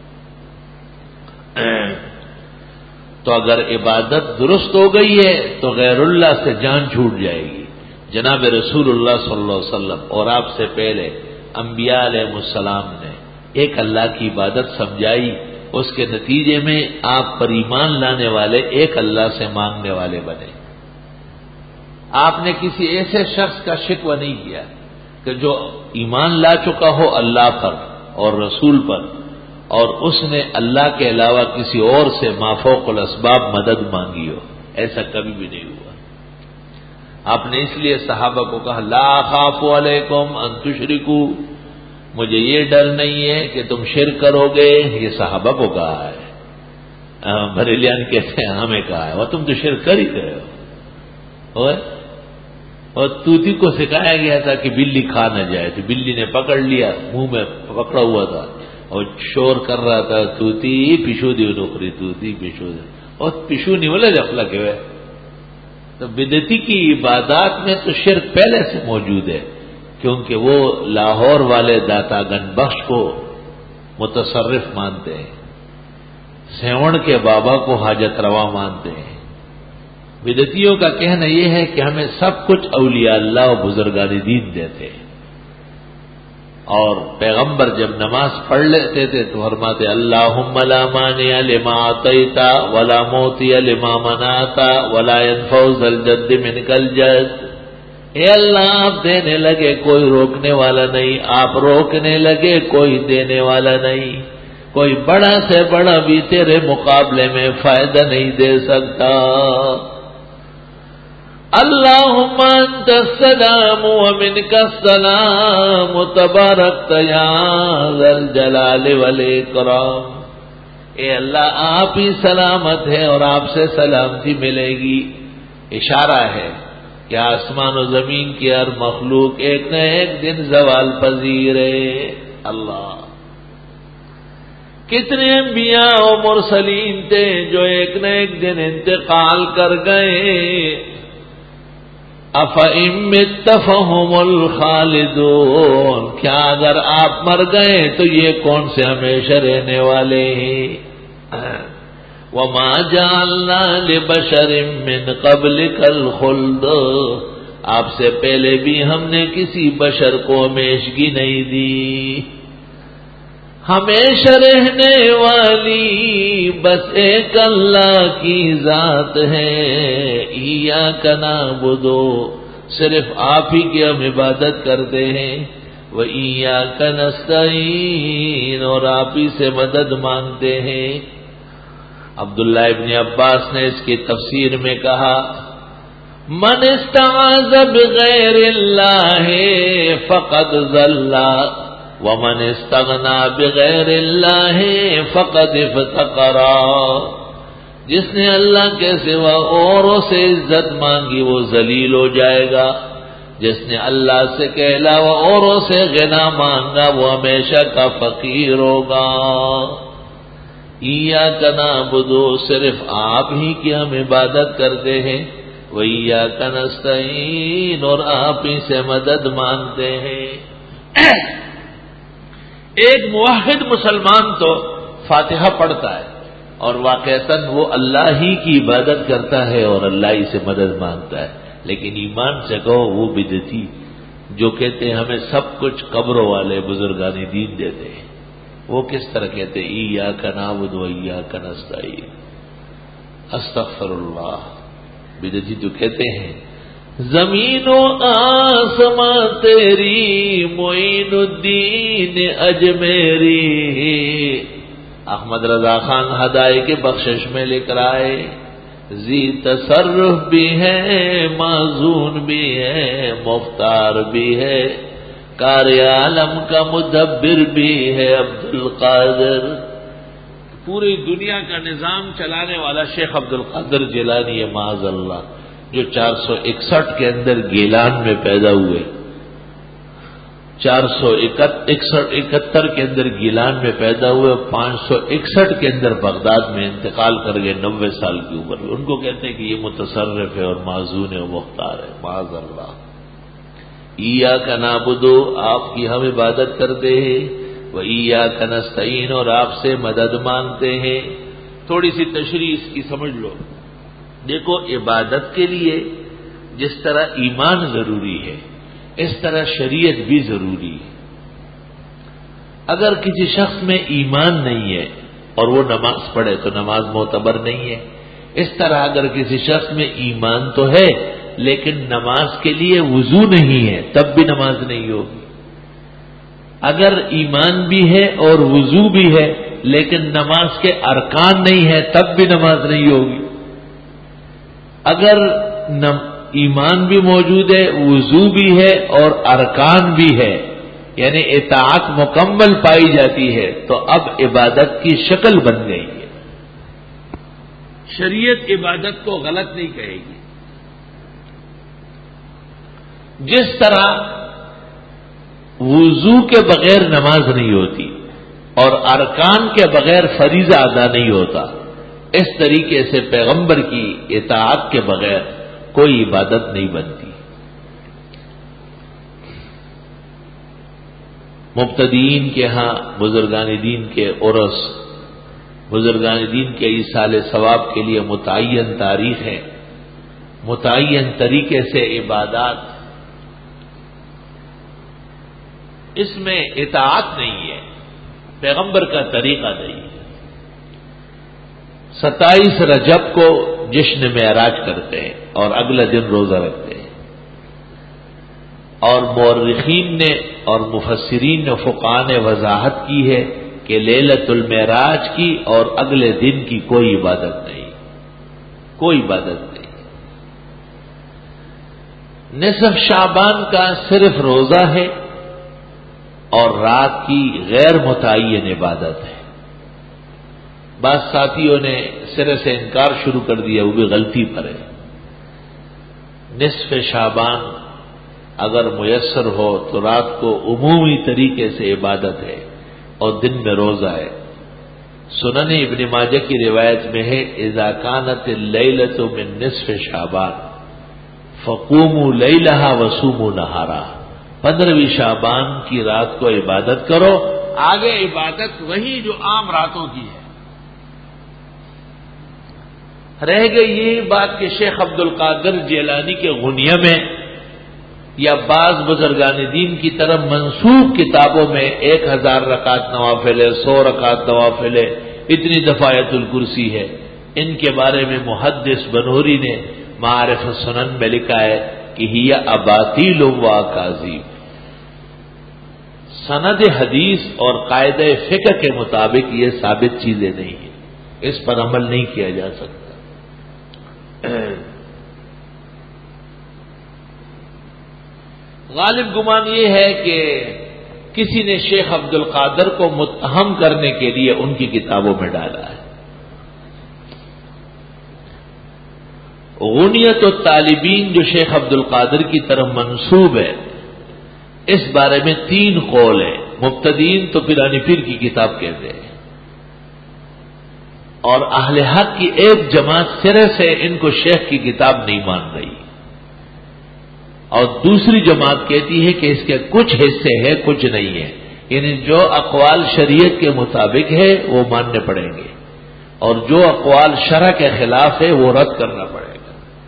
تو اگر عبادت درست ہو گئی ہے تو غیر اللہ سے جان چھوٹ جائے گی. جناب رسول اللہ صلی اللہ علیہ وسلم اور آپ سے پہلے انبیاء علیہ السلام نے ایک اللہ کی عبادت سمجھائی اس کے نتیجے میں آپ پر ایمان لانے والے ایک اللہ سے مانگنے والے بنے. آپ نے کسی ایسے شخص کا شکوہ نہیں کیا کہ جو ایمان لا چکا ہو اللہ پر اور رسول پر اور اس نے اللہ کے علاوہ کسی اور سے مافوق الاسباب مدد مانگی ہو. ایسا کبھی بھی نہیں ہوا. آپ نے اس لیے صحابہ کو کہا لا اخاف علیکم ان تشرکو، مجھے یہ ڈر نہیں ہے کہ تم شرک کرو گے. یہ صحابہ کو کہا ہے، بریلیان کہتے ہیں ہمیں کہا ہے، اور تم تو شرک کر ہی رہے ہو. اور توتی کو سکھایا گیا تھا کہ بلی کھا نہ جائے، تو بلی نے پکڑ لیا، منہ میں پکڑا ہوا تھا اور شور کر رہا تھا توتی پیشو دی نوکری توتی پیشو دی، اور پیشو نہیں بولے جفلا کے ہوئے. تو بدعتی کی عبادات میں تو شرک پہلے سے موجود ہے، کیونکہ وہ لاہور والے داتا گن بخش کو متصرف مانتے ہیں، سیوڑ کے بابا کو حاجت روا مانتے ہیں. بدعتیوں کا کہنا یہ ہے کہ ہمیں سب کچھ اولیاء اللہ و بزرگان دین دیتے ہیں، اور پیغمبر جب نماز پڑھ لیتے تھے تو فرماتے اللہم لا مانع لما اعطیت ولا معطی لما منعت ولا ينفع ذا الجد منک الجد. اے اللہ آپ دینے لگے کوئی روکنے والا نہیں، آپ روکنے لگے کوئی دینے والا نہیں، کوئی بڑا سے بڑا بھی تیرے مقابلے میں فائدہ نہیں دے سکتا. اللہم انت السلام ومنک السلام تبارکت یا ذا الجلال والاکرام. اے اللہ آپ ہی سلامت ہے اور آپ سے سلامتی ملے گی. اشارہ ہے کہ آسمان و زمین کی ہر مخلوق ایک نہ ایک دن زوال پذیر ہے. اللہ کتنے انبیاء و مرسلین تھے جو ایک نہ ایک دن انتقال کر گئے. افئن مت فہم الخالدون، کیا اگر آپ مر گئے تو یہ کون سے ہمیشہ رہنے والے ہیں. وما جعلنا لبشر من قبلک الخلد، آپ سے پہلے بھی ہم نے کسی بشر کو ہمیشگی نہیں دی. ہمیشہ رہنے والی بس ایک اللہ کی ذات ہے. ایاک نعبد، صرف آپ ہی کی ہم عبادت کرتے ہیں. وایاک نستعین، اور آپ ہی سے مدد مانگتے ہیں. عبداللہ ابن عباس نے اس کی تفسیر میں کہا من استعاذ بغیر اللہ فقد ضل ومن استغنا بغیر اللہ فقد افتقر. جس نے اللہ کے سوا اوروں سے عزت مانگی وہ ذلیل ہو جائے گا، جس نے اللہ سے کے علاوہ اوروں سے غنا مانگا وہ ہمیشہ کا فقیر ہوگا. ایاک نعبد، صرف آپ ہی کی ہم عبادت کرتے ہیں. وایاک نستعین، اور آپ ہی سے مدد مانگتے ہیں. ایک موحد مسلمان تو فاتحہ پڑھتا ہے اور واقعتاً وہ اللہ ہی کی عبادت کرتا ہے اور اللہ ہی سے مدد مانگتا ہے، لیکن ایمان سے کہو وہ بدعتی جو کہتے ہیں ہمیں سب کچھ قبروں والے بزرگان دین دیتے ہیں، وہ کس طرح کہتے ہیں ایاک نعبد و ایاک نستعین. استغفر اللہ. بدعتی تو کہتے ہیں زمین و آسمان تیری معین الدین اجمیری. احمد رضا خان ہدایے کے بخشش میں لکھ رہا ہے ذی تصرف بھی ہے، معزون بھی ہے، مختار بھی ہے، کار عالم کا مدبر بھی ہے عبد القادر. پوری دنیا کا نظام چلانے والا شیخ عبد القادر جیلانی ہے معاذ اللہ، جو چار سو اکسٹھ کے اندر گیلان میں پیدا ہوئے، چار سو اکہتر کے اندر گیلان میں پیدا ہوئے، پانچ سو اکسٹھ کے اندر بغداد میں انتقال کر گئے نوے سال کی عمر میں. ان کو کہتے ہیں کہ یہ متصرف ہے اور معزون ہے اور مختار ہے معاذ اللہ. ایاک نعبد، آپ کی ہم عبادت کرتے ہیں. وایاک نستعین، اور آپ سے مدد مانگتے ہیں. تھوڑی سی تشریح اس کی سمجھ لو. دیکھو عبادت کے لیے جس طرح ایمان ضروری ہے اس طرح شریعت بھی ضروری ہے. اگر کسی شخص میں ایمان نہیں ہے اور وہ نماز پڑھے تو نماز معتبر نہیں ہے. اس طرح اگر کسی شخص میں ایمان تو ہے لیکن نماز کے لیے وضو نہیں ہے تب بھی نماز نہیں ہوگی. اگر ایمان بھی ہے اور وضو بھی ہے لیکن نماز کے ارکان نہیں ہے تب بھی نماز نہیں ہوگی. اگر ایمان بھی موجود ہے وضو بھی ہے اور ارکان بھی ہے یعنی اطاعت مکمل پائی جاتی ہے تو اب عبادت کی شکل بن گئی ہے. شریعت عبادت کو غلط نہیں کہے گی. جس طرح وضو کے بغیر نماز نہیں ہوتی اور ارکان کے بغیر فریضہ ادا نہیں ہوتا اس طریقے سے پیغمبر کی اطاعت کے بغیر کوئی عبادت نہیں بنتی. مبتدئین کے ہاں بزرگان دین کے عرس بزرگان دین کے ایصال ثواب کے لیے متعین تاریخ ہے متعین طریقے سے عبادات. اس میں اطاعت نہیں ہے پیغمبر کا طریقہ نہیں ہے. ستائیس رجب کو جشن معراج کرتے ہیں اور اگلے دن روزہ رکھتے ہیں اور مورخین نے اور مفسرین نے فقہاء نے وضاحت کی ہے کہ لیلۃ المعراج کی اور اگلے دن کی کوئی عبادت نہیں کوئی عبادت نہیں. نصف شعبان کا صرف روزہ ہے اور رات کی غیر متعین عبادت ہے. بعض ساتھیوں نے سرے سے انکار شروع کر دیا وہ بھی غلطی پر ہے. نصف شعبان اگر میسر ہو تو رات کو عمومی طریقے سے عبادت ہے اور دن میں روزہ ہے. سنن ابن ماجہ کی روایت میں ہے اذا کانت اللیلۃ من نصف شعبان فقوموا لیلہا وصوموا نہارہا. پندرہویں شعبان کی رات کو عبادت کرو آگے عبادت وہی جو عام راتوں کی ہے. رہ گئی یہ بات کہ شیخ عبد القادر جیلانی کے غنیہ میں یا بعض بزرگان دین کی طرف منسوب کتابوں میں ایک ہزار رکعت نوافل ہے سو رکعت نوافل ہے اتنی دفعہ آیت الکرسی ہے. ان کے بارے میں محدث بنوری نے معارف السنن میں لکھا ہے کہ ہی اباطیل و اکاذیب. سند حدیث اور قاعدہ فقہ کے مطابق یہ ثابت چیزیں نہیں ہیں اس پر عمل نہیں کیا جا سکتا. غالب گمان یہ ہے کہ کسی نے شیخ عبد القادر کو متہم کرنے کے لیے ان کی کتابوں میں ڈالا ہے. غنیت الطالبین جو شیخ عبد القادر کی طرف منسوب ہے اس بارے میں تین قول ہیں. مبتدئین تو پیرانی پیر کی کتاب کہتے ہیں اور اہل حق کی ایک جماعت سرے سے ان کو شیخ کی کتاب نہیں مان رہی اور دوسری جماعت کہتی ہے کہ اس کے کچھ حصے ہیں کچھ نہیں ہے. یعنی جو اقوال شریعت کے مطابق ہے وہ ماننے پڑیں گے اور جو اقوال شرع کے خلاف ہے وہ رد کرنا پڑے گا.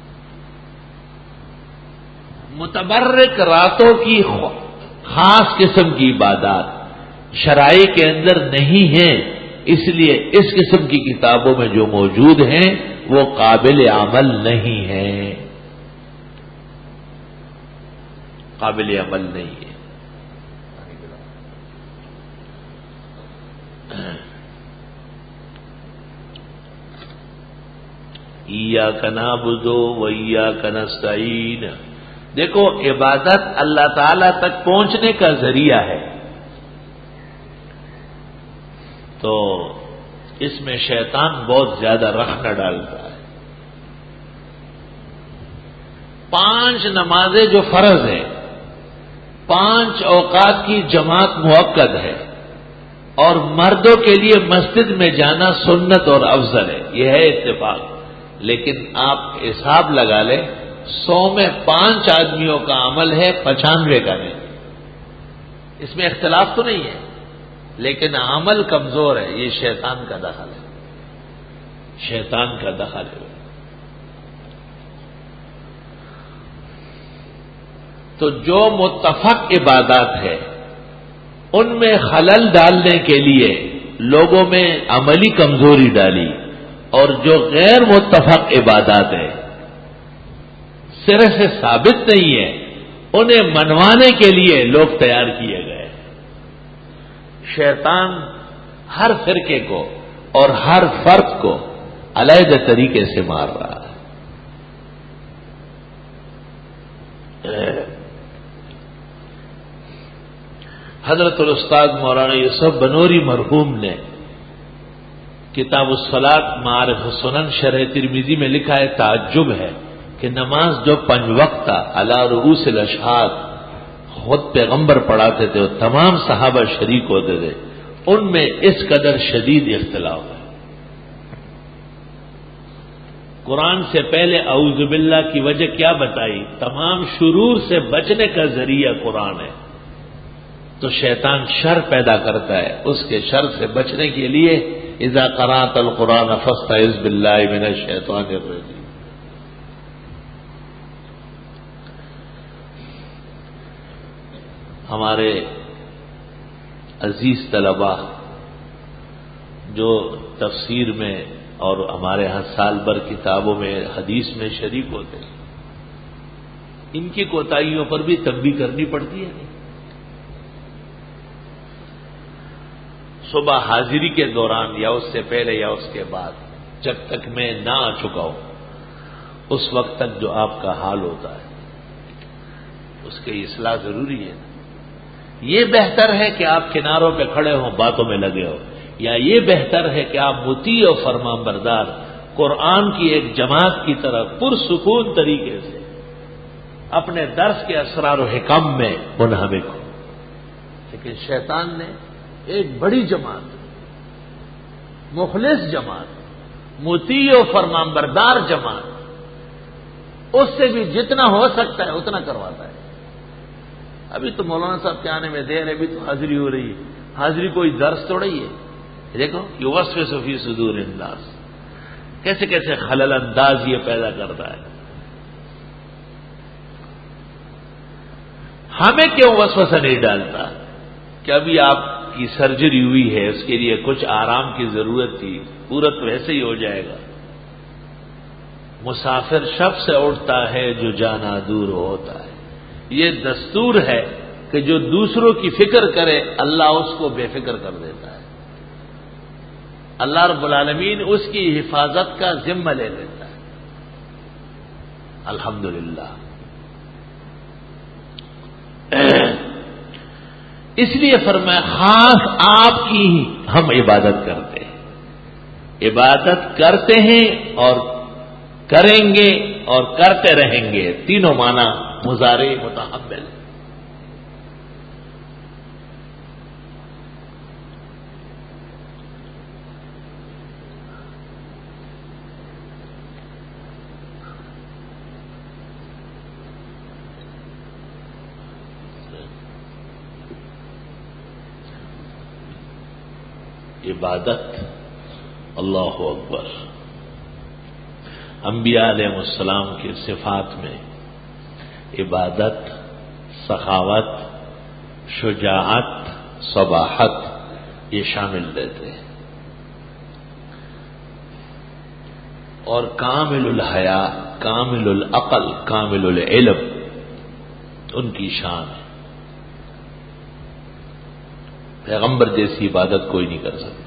متبرک راتوں کی خاص قسم کی عبادات شرائع کے اندر نہیں ہیں اس لیے اس قسم کی کتابوں میں جو موجود ہیں وہ قابل عمل نہیں ہیں قابل عمل نہیں ہے. ایاک نعبد و ایاک نستعین. دیکھو عبادت اللہ تعالی تک پہنچنے کا ذریعہ ہے تو اس میں شیطان بہت زیادہ رخ نہ ڈالتا ہے. پانچ نمازیں جو فرض ہے پانچ اوقات کی جماعت موقت ہے اور مردوں کے لیے مسجد میں جانا سنت اور افضل ہے یہ ہے اتفاق. لیکن آپ حساب لگا لیں سو میں پانچ آدمیوں کا عمل ہے پچانوے کا نہیں. اس میں اختلاف تو نہیں ہے لیکن عمل کمزور ہے. یہ شیطان کا دخل ہے شیطان کا دخل ہے. تو جو متفق عبادات ہے ان میں خلل ڈالنے کے لیے لوگوں میں عملی کمزوری ڈالی، اور جو غیر متفق عبادات ہیں سرے سے ثابت نہیں ہے، انہیں منوانے کے لیے لوگ تیار کیے گئے۔ شیطان ہر فرقے کو اور ہر فرد کو علیحدہ طریقے سے مار رہا ہے۔ حضرت الاستاذ مولانا یوسف بنوری مرحوم نے کتاب الصلاۃ معارف السنن شرح ترمذی میں لکھا ہے، تعجب ہے کہ نماز جو پنج وقت علی رؤوس الاشہاد خود پیغمبر پڑھاتے تھے اور تمام صحابہ شریک ہوتے تھے، ان میں اس قدر شدید اختلاف ہے۔ قرآن سے پہلے اعوذ باللہ کی وجہ کیا بتائی؟ تمام شرور سے بچنے کا ذریعہ قرآن ہے، تو شیطان شر پیدا کرتا ہے، اس کے شر سے بچنے کے لیے اذا قرأت القرآن فاستعذ باللہ من الشیطان الرجیم۔ ہمارے عزیز طلباء جو تفسیر میں اور ہمارے ہاں سال بھر کتابوں میں حدیث میں شریک ہوتے ہیں، ان کی کوتاہیوں پر بھی تنبیہ کرنی پڑتی ہے۔ صبح حاضری کے دوران یا اس سے پہلے یا اس کے بعد، جب تک میں نہ آ چکا ہوں اس وقت تک جو آپ کا حال ہوتا ہے اس کی اصلاح ضروری ہے۔ یہ بہتر ہے کہ آپ کناروں پہ کھڑے ہوں باتوں میں لگے ہو، یا یہ بہتر ہے کہ آپ مطیع و فرمان بردار قرآن کی ایک جماعت کی طرح پرسکون طریقے سے اپنے درس کے اسرار و حکم میں منہمک ہو۔ لیکن شیطان نے ایک بڑی جماعت، مخلص جماعت، مطیع و فرمان بردار جماعت، اس سے بھی جتنا ہو سکتا ہے اتنا کرواتا ہے۔ ابھی تو مولانا صاحب کے آنے میں دیر ہے، ابھی تو حاضری ہو رہی ہے۔ حاضری کوئی درس تھوڑی ہے۔ دیکھو یوسوس فی صدور الناس، کیسے کیسے خلل انداز یہ پیدا کرتا ہے۔ ہمیں کیوں وسوسہ نہیں ڈالتا کہ ابھی آپ کی سرجری ہوئی ہے، اس کے لیے کچھ آرام کی ضرورت تھی، پورا تو ایسے ہی ہو جائے گا۔ مسافر شب سے اٹھتا ہے جو جانا دور ہوتا ہے۔ یہ دستور ہے کہ جو دوسروں کی فکر کرے اللہ اس کو بے فکر کر دیتا ہے۔ اللہ رب العالمین اس کی حفاظت کا ذمہ لے لیتا ہے۔ الحمدللہ۔ اس لیے فرمایا خاص آپ کی ہم عبادت کرتے ہیں، عبادت کرتے ہیں اور کریں گے اور کرتے رہیں گے، تینوں معنی مضارع متحمل۔ عبادت، اللہ اکبر، انبیاء علیہ السلام کی صفات میں عبادت، سخاوت، شجاعت، صباحت یہ شامل رہتے ہیں، اور کامل الحیا، کامل العقل، کامل العلم ان کی شان ہے۔ پیغمبر جیسی عبادت کوئی نہیں کر سکتا۔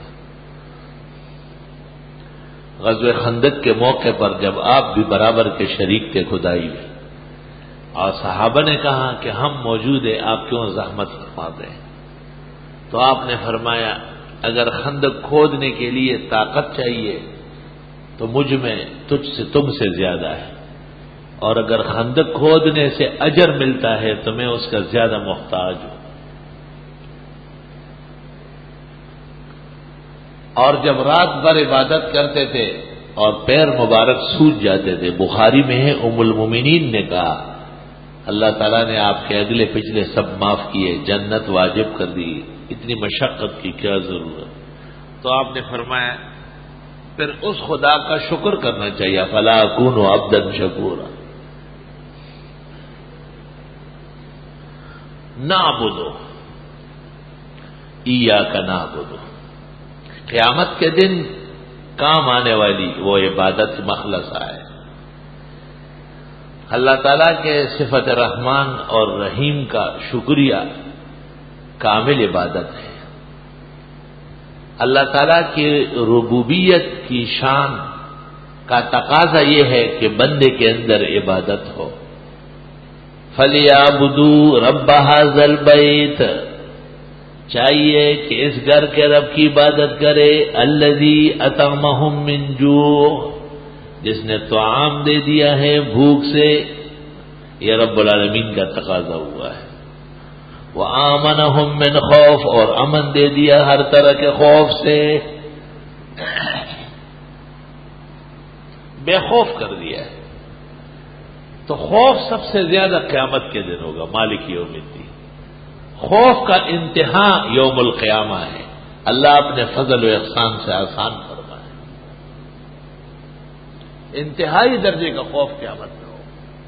غزوہ خندق کے موقع پر جب آپ بھی برابر کے شریک تھے خدائی میں، اور صحابہ نے کہا کہ ہم موجود ہیں، آپ کیوں زحمت فرماتے ہیں؟ تو آپ نے فرمایا اگر خندق کھودنے کے لیے طاقت چاہیے تو مجھ میں تجھ سے تم سے زیادہ ہے، اور اگر خندق کھودنے سے اجر ملتا ہے تو میں اس کا زیادہ محتاج ہوں۔ اور جب رات بھر عبادت کرتے تھے اور پیر مبارک سوج جاتے تھے، بخاری میں ہے ام المومنین نے کہا اللہ تعالیٰ نے آپ کے اگلے پچھلے سب معاف کیے، جنت واجب کر دی، اتنی مشقت کی کیا ضرورت؟ تو آپ نے فرمایا پھر اس خدا کا شکر کرنا چاہیے، فلا اکون عبدا شکورا۔ نعبدو ایاک نعبدو، قیامت کے دن کام آنے والی وہ عبادت مخلصہ ہے. اللہ تعالیٰ کے صفت رحمان اور رحیم کا شکریہ کامل عبادت ہے. اللہ تعالیٰ کی ربوبیت کی شان کا تقاضا یہ ہے کہ بندے کے اندر عبادت ہو. فَلْيَعْبُدُوا رَبَّ هَٰذَا الْبَيْتِ، چاہیے کہ اس گھر کے رب کی عبادت کرے. الَّذِي أَطْعَمَهُم مِّن جُوعٍ، جس نے طعام دے دیا ہے بھوک سے. یہ رب العالمین کا تقاضا ہوا ہے. وَآمَنَهُم مِّنْ خَوْفٍ، اور امن دے دیا ہر طرح کے خوف سے، بے خوف کر دیا ہے. تو خوف سب سے زیادہ قیامت کے دن ہوگا. مالک یوم الدین، خوف کا انتہا یوم القیامہ ہے. اللہ اپنے فضل و احسان سے آسان فرمائے. انتہائی درجے کا خوف قیامت میں ہو.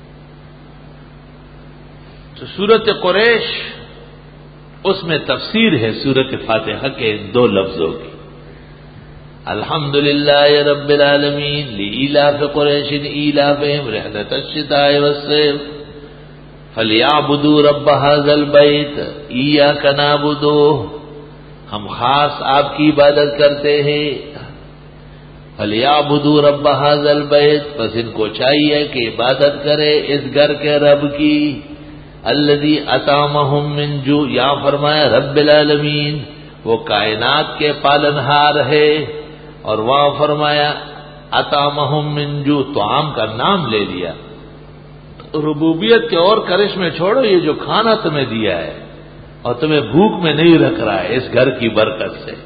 تو سورت قریش، اس میں تفسیر ہے سورت فاتحہ کے ان دو لفظوں کی. الحمدللہ رب العالمین لإیلاف قریش ایلافہم رحلۃ الشتاء والصیف فلیعبدوا رب ھذا البیت ایاک نعبد، ہم خاص آپ کی عبادت کرتے ہیں. فلیعبدوا رب ھذا البیت، بس ان کو چاہیے کہ عبادت کرے اس گھر کے رب کی. الذی اطعمہم من جوع، یا فرمایا رب العالمین، وہ کائنات کے پالنہار ہے. اور وہاں فرمایا اطعمہم من جوع، طعام کا نام لے لیا. ربوبیت کے اور کرشمے چھوڑو، یہ جو کھانا تمہیں دیا ہے اور تمہیں بھوک میں نہیں رکھ رہا ہے اس گھر کی برکت سے.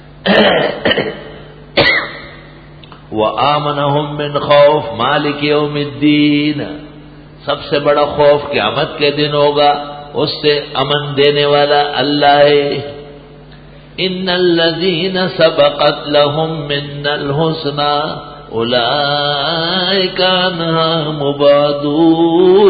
وَآمَنَهُم مِّنْ خَوْفٍ مَالِكِ يَوْمِ الدِّينِ، سب سے بڑا خوف قیامت کے دن ہوگا، اس سے امن دینے والا اللہ ہے. ان الذین سبقت لهم منا الحسنى اولئک عنہا مبعدون.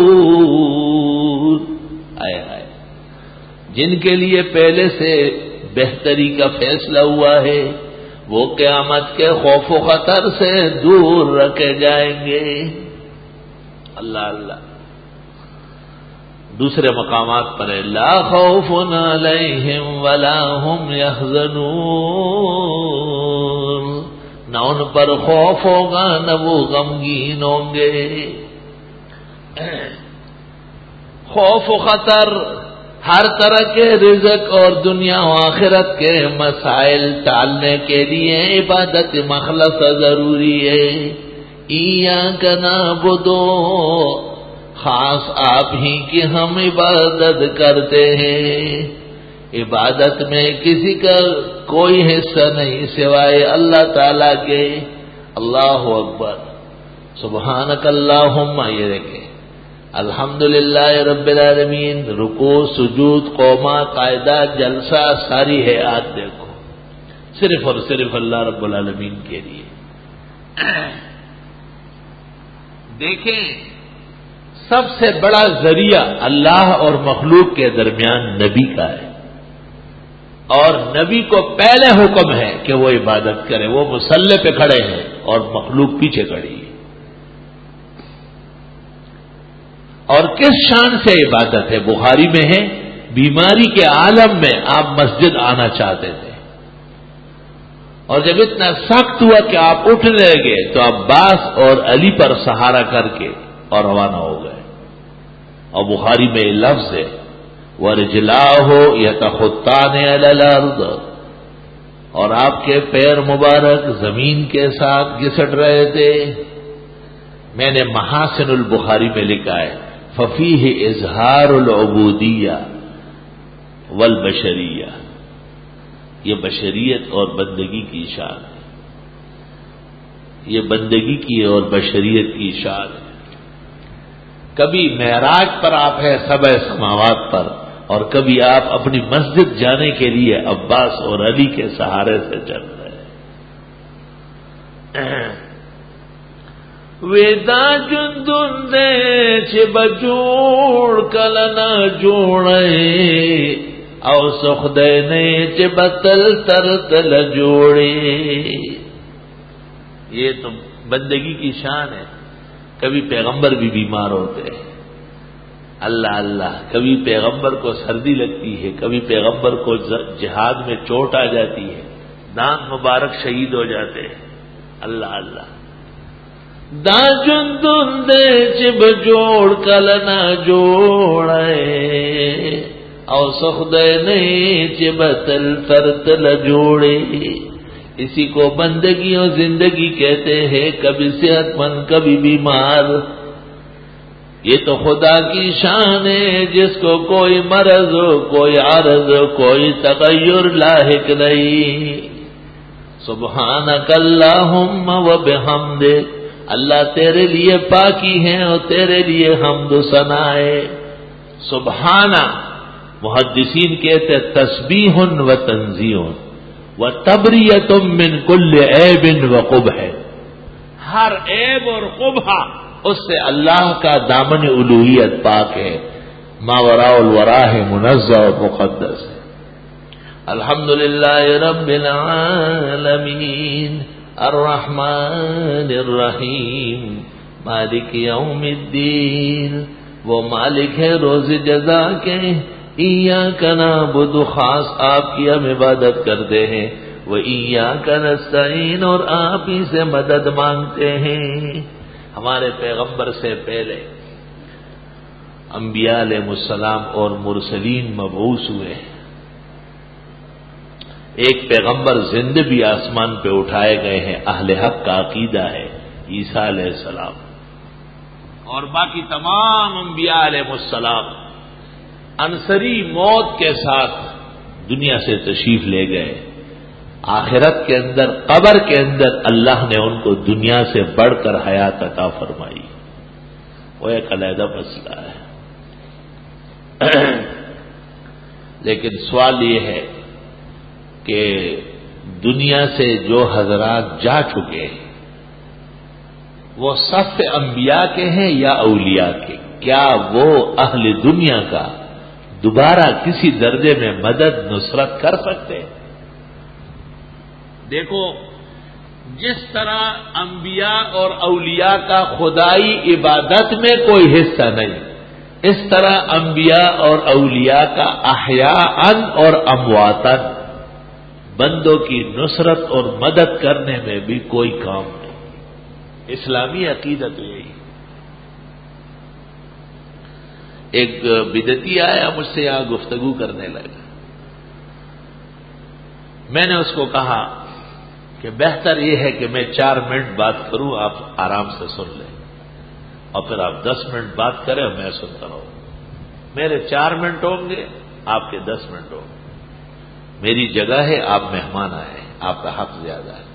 آئے آئے، جن کے لیے پہلے سے بہتری کا فیصلہ ہوا ہے وہ قیامت کے خوف و خطر سے دور رکھے جائیں گے. اللہ اللہ. دوسرے مقامات پر ہے لا خوف علیہم ولا هم يحزنون، نہ ان پر خوف ہوگا نہ وہ غمگین ہوں گے. خوف و خطر ہر طرح کے رزق اور دنیا و آخرت کے مسائل ٹالنے کے لیے عبادت مخلص ضروری ہے. ایاک نعبد، خاص آپ ہی کی ہم عبادت کرتے ہیں. عبادت میں کسی کا کوئی حصہ نہیں سوائے اللہ تعالی کے. اللہ اکبر، سبحانک اللہم. یہ دیکھیں الحمدللہ رب العالمین، رکوع سجود قوما قاعدہ جلسہ ساری حیات دیکھو صرف اور صرف اللہ رب العالمین کے لیے. دیکھیں سب سے بڑا ذریعہ اللہ اور مخلوق کے درمیان نبی کا ہے، اور نبی کو پہلے حکم ہے کہ وہ عبادت کرے. وہ مصلی پہ کھڑے ہیں اور مخلوق پیچھے کھڑی ہے. اور کس شان سے عبادت ہے؟ بخاری میں ہے بیماری کے عالم میں آپ مسجد آنا چاہتے تھے، اور جب اتنا سخت ہوا کہ آپ اٹھنے لگے تو عباس اور علی پر سہارا کر کے اور روانہ ہو گئے. اور بخاری میں لفظ ہے وَرِجْلَاهُ يَتَخُطَّانِ عَلَى الْأَرْضِ، اور آپ کے پیر مبارک زمین کے ساتھ گھسٹ رہے تھے. میں نے محاسن البخاری میں لکھا ہے فَفِيهِ إِظْهَارُ الْعُبُودِيَّةِ وَالْبَشَرِيَّةِ، یہ بشریت اور بندگی کی شان ہے. یہ بندگی کی اور بشریت کی شان ہے. کبھی معراج پر آپ ہیں سبع سماوات پر، اور کبھی آپ اپنی مسجد جانے کے لیے عباس اور علی کے سہارے سے چل رہے ہیں. ویدا جندے چھ بجوڑ کلنا جوڑے او سخدینے چ بتل ترتل جوڑے. یہ تو بندگی کی شان ہے. کبھی پیغمبر بھی بیمار ہوتے ہیں، اللہ اللہ. کبھی پیغمبر کو سردی لگتی ہے، کبھی پیغمبر کو جہاد میں چوٹ آ جاتی ہے، دانت مبارک شہید ہو جاتے ہیں، اللہ اللہ. دا جندن دے چب جوڑ کل نہ جوڑے او سخدے نہیں چب تل ترتل جوڑے. اسی کو بندگی اور زندگی کہتے ہیں، کبھی صحت مند کبھی بیمار. یہ تو خدا کی شان ہے جس کو کوئی مرض ہو، کوئی عارض ہو، کوئی تغیر لاحق نہیں. سبحانک اللہم و بحمدک، اللہ تیرے لیے پاکی ہے اور تیرے لیے حمد و ثنا ہے. سبحانہ محدثین کہتے تسبیح و تنزیہ و تبریۃ من کل عیب و قبح. ہر عیب اور قبح اس سے اللہ کا دامن الوہیت پاک ہے، ما وراء الورا ہے، منزہ و مقدس ہے. الحمدللہ رب العالمین الرحمن الرحیم مالک یوم الدین. وہ مالک ہے روز جزا کے. ایاک نعبد، خاص آپ کی ہم عبادت کرتے ہیں. وہ ایاک نستعین، اور آپ ہی سے مدد مانگتے ہیں. ہمارے پیغمبر سے پہلے انبیاء علیہ السلام اور مرسلین مبعوث ہوئے. ایک پیغمبر زندہ بھی آسمان پہ اٹھائے گئے ہیں، اہل حق کا عقیدہ ہے، عیسیٰ علیہ السلام. اور باقی تمام انبیاء علیہ السلام عنصری موت کے ساتھ دنیا سے تشریف لے گئے. آخرت کے اندر، قبر کے اندر اللہ نے ان کو دنیا سے بڑھ کر حیات عطا فرمائی. وہ ایک علیحدہ مسئلہ ہے. لیکن سوال یہ ہے کہ دنیا سے جو حضرات جا چکے ہیں وہ صف انبیاء کے ہیں یا اولیاء کے؟ کیا وہ اہل دنیا کا دوبارہ کسی درجے میں مدد نصرت کر سکتے ہیں؟ دیکھو، جس طرح انبیاء اور اولیاء کا خدائی عبادت میں کوئی حصہ نہیں، اس طرح انبیاء اور اولیاء کا احیاءً اور امواتاً بندوں کی نصرت اور مدد کرنے میں بھی کوئی کام نہیں. اسلامی عقیدت یہی. ایک بدعتی آیا مجھ سے یہاں گفتگو کرنے لگا. میں نے اس کو کہا کہ بہتر یہ ہے کہ میں چار منٹ بات کروں، آپ آرام سے سن لیں، اور پھر آپ دس منٹ بات کریں اور میں سنتا رہوں. میرے چار منٹ ہوں گے، آپ کے دس منٹ ہوں گے. میری جگہ ہے، آپ مہمان آئے ہیں، آپ کا حق زیادہ ہے.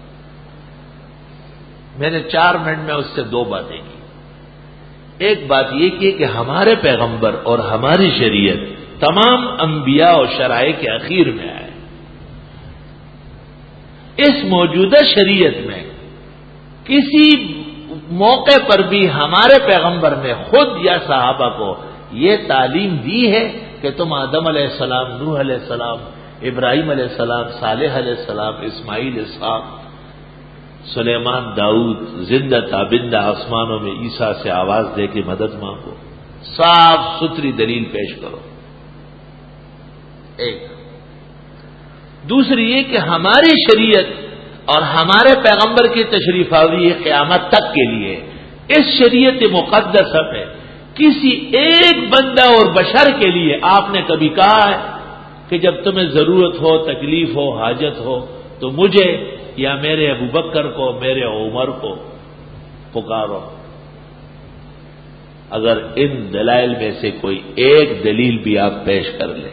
میں نے چار منٹ میں اس سے دو باتیں کی. ایک بات یہ کی کہ ہمارے پیغمبر اور ہماری شریعت تمام انبیاء اور شرائع کے اخیر میں آئے. اس موجودہ شریعت میں کسی موقع پر بھی ہمارے پیغمبر نے خود یا صحابہ کو یہ تعلیم دی ہے کہ تم آدم علیہ السلام، نوح علیہ السلام، ابراہیم علیہ السلام، صالح علیہ السلام، اسماعیل، اسحاق، سلیمان، داؤد، زندہ تابندہ آسمانوں میں عیسیٰ سے آواز دے کے مدد مانگو. صاف ستھری دلیل پیش کرو. ایک. دوسری یہ کہ ہماری شریعت اور ہمارے پیغمبر کی تشریف آوری قیامت تک کے لیے اس شریعت مقدس میں کسی ایک بندہ اور بشر کے لیے آپ نے کبھی کہا ہے کہ جب تمہیں ضرورت ہو، تکلیف ہو، حاجت ہو تو مجھے یا میرے ابو بکر کو، میرے عمر کو پکارو؟ اگر ان دلائل میں سے کوئی ایک دلیل بھی آپ پیش کر لیں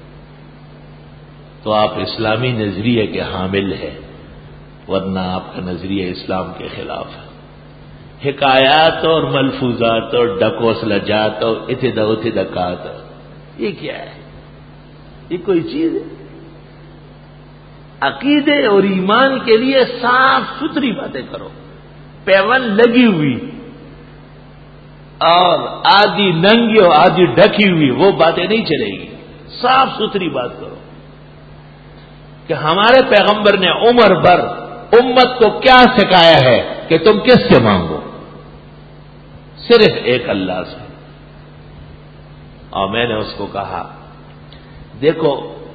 تو آپ اسلامی نظریے کے حامل ہیں، ورنہ آپ کا نظریہ اسلام کے خلاف ہے. حکایات اور ملفوظات اور ڈکوس لجات اور اتدا اتدکات، یہ کیا ہے؟ یہ کوئی چیز ہے؟ عقیدے اور ایمان کے لیے صاف ستھری باتیں کرو. پیون لگی ہوئی اور آدھی ننگی اور آدھی ڈھکی ہوئی وہ باتیں نہیں چلے گی. صاف ستھری بات کرو کہ ہمارے پیغمبر نے عمر بھر امت کو کیا سکھایا ہے کہ تم کس سے مانگو؟ صرف ایک اللہ سے. اور میں نے اس کو کہا دیکھو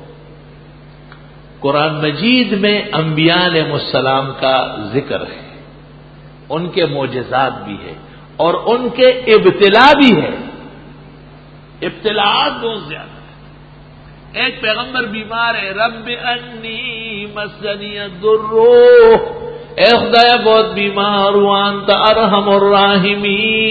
قرآن مجید میں انبیاء علیہ السلام کا ذکر ہے، ان کے معجزات بھی ہے اور ان کے ابتلا بھی ہے. ابتلاات بہت زیادہ ہے. ایک پیغمبر بیمار ہے، رب انی مسنی الضر، اے خدایا بہت بیمار ہوں، انت ارحم الراحمین.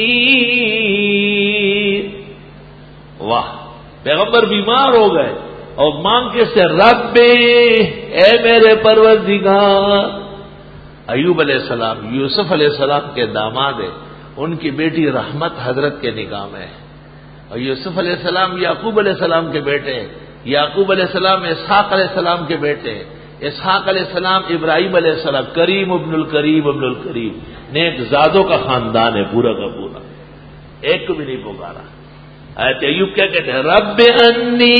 واہ، پیغمبر بیمار ہو گئے اور مانگ کے سے رب اے میرے پروردگار. ایوب علیہ السلام یوسف علیہ السلام کے داماد ہیں، ان کی بیٹی رحمت حضرت کے نکاح میں ہے، اور یوسف علیہ السلام یعقوب علیہ السلام کے بیٹے ہیں، یعقوب علیہ السلام اسحاق علیہ السلام کے بیٹے ہیں، اسحاق علیہ السلام ابراہیم علیہ السلام، کریم ابن الکریم ابن الکریم، نیک زادوں کا خاندان ہے پورا کا پورا، ایک کو بھی نہیں پکارا. آیت ایوب کیا کہتے ہیں؟ رب انی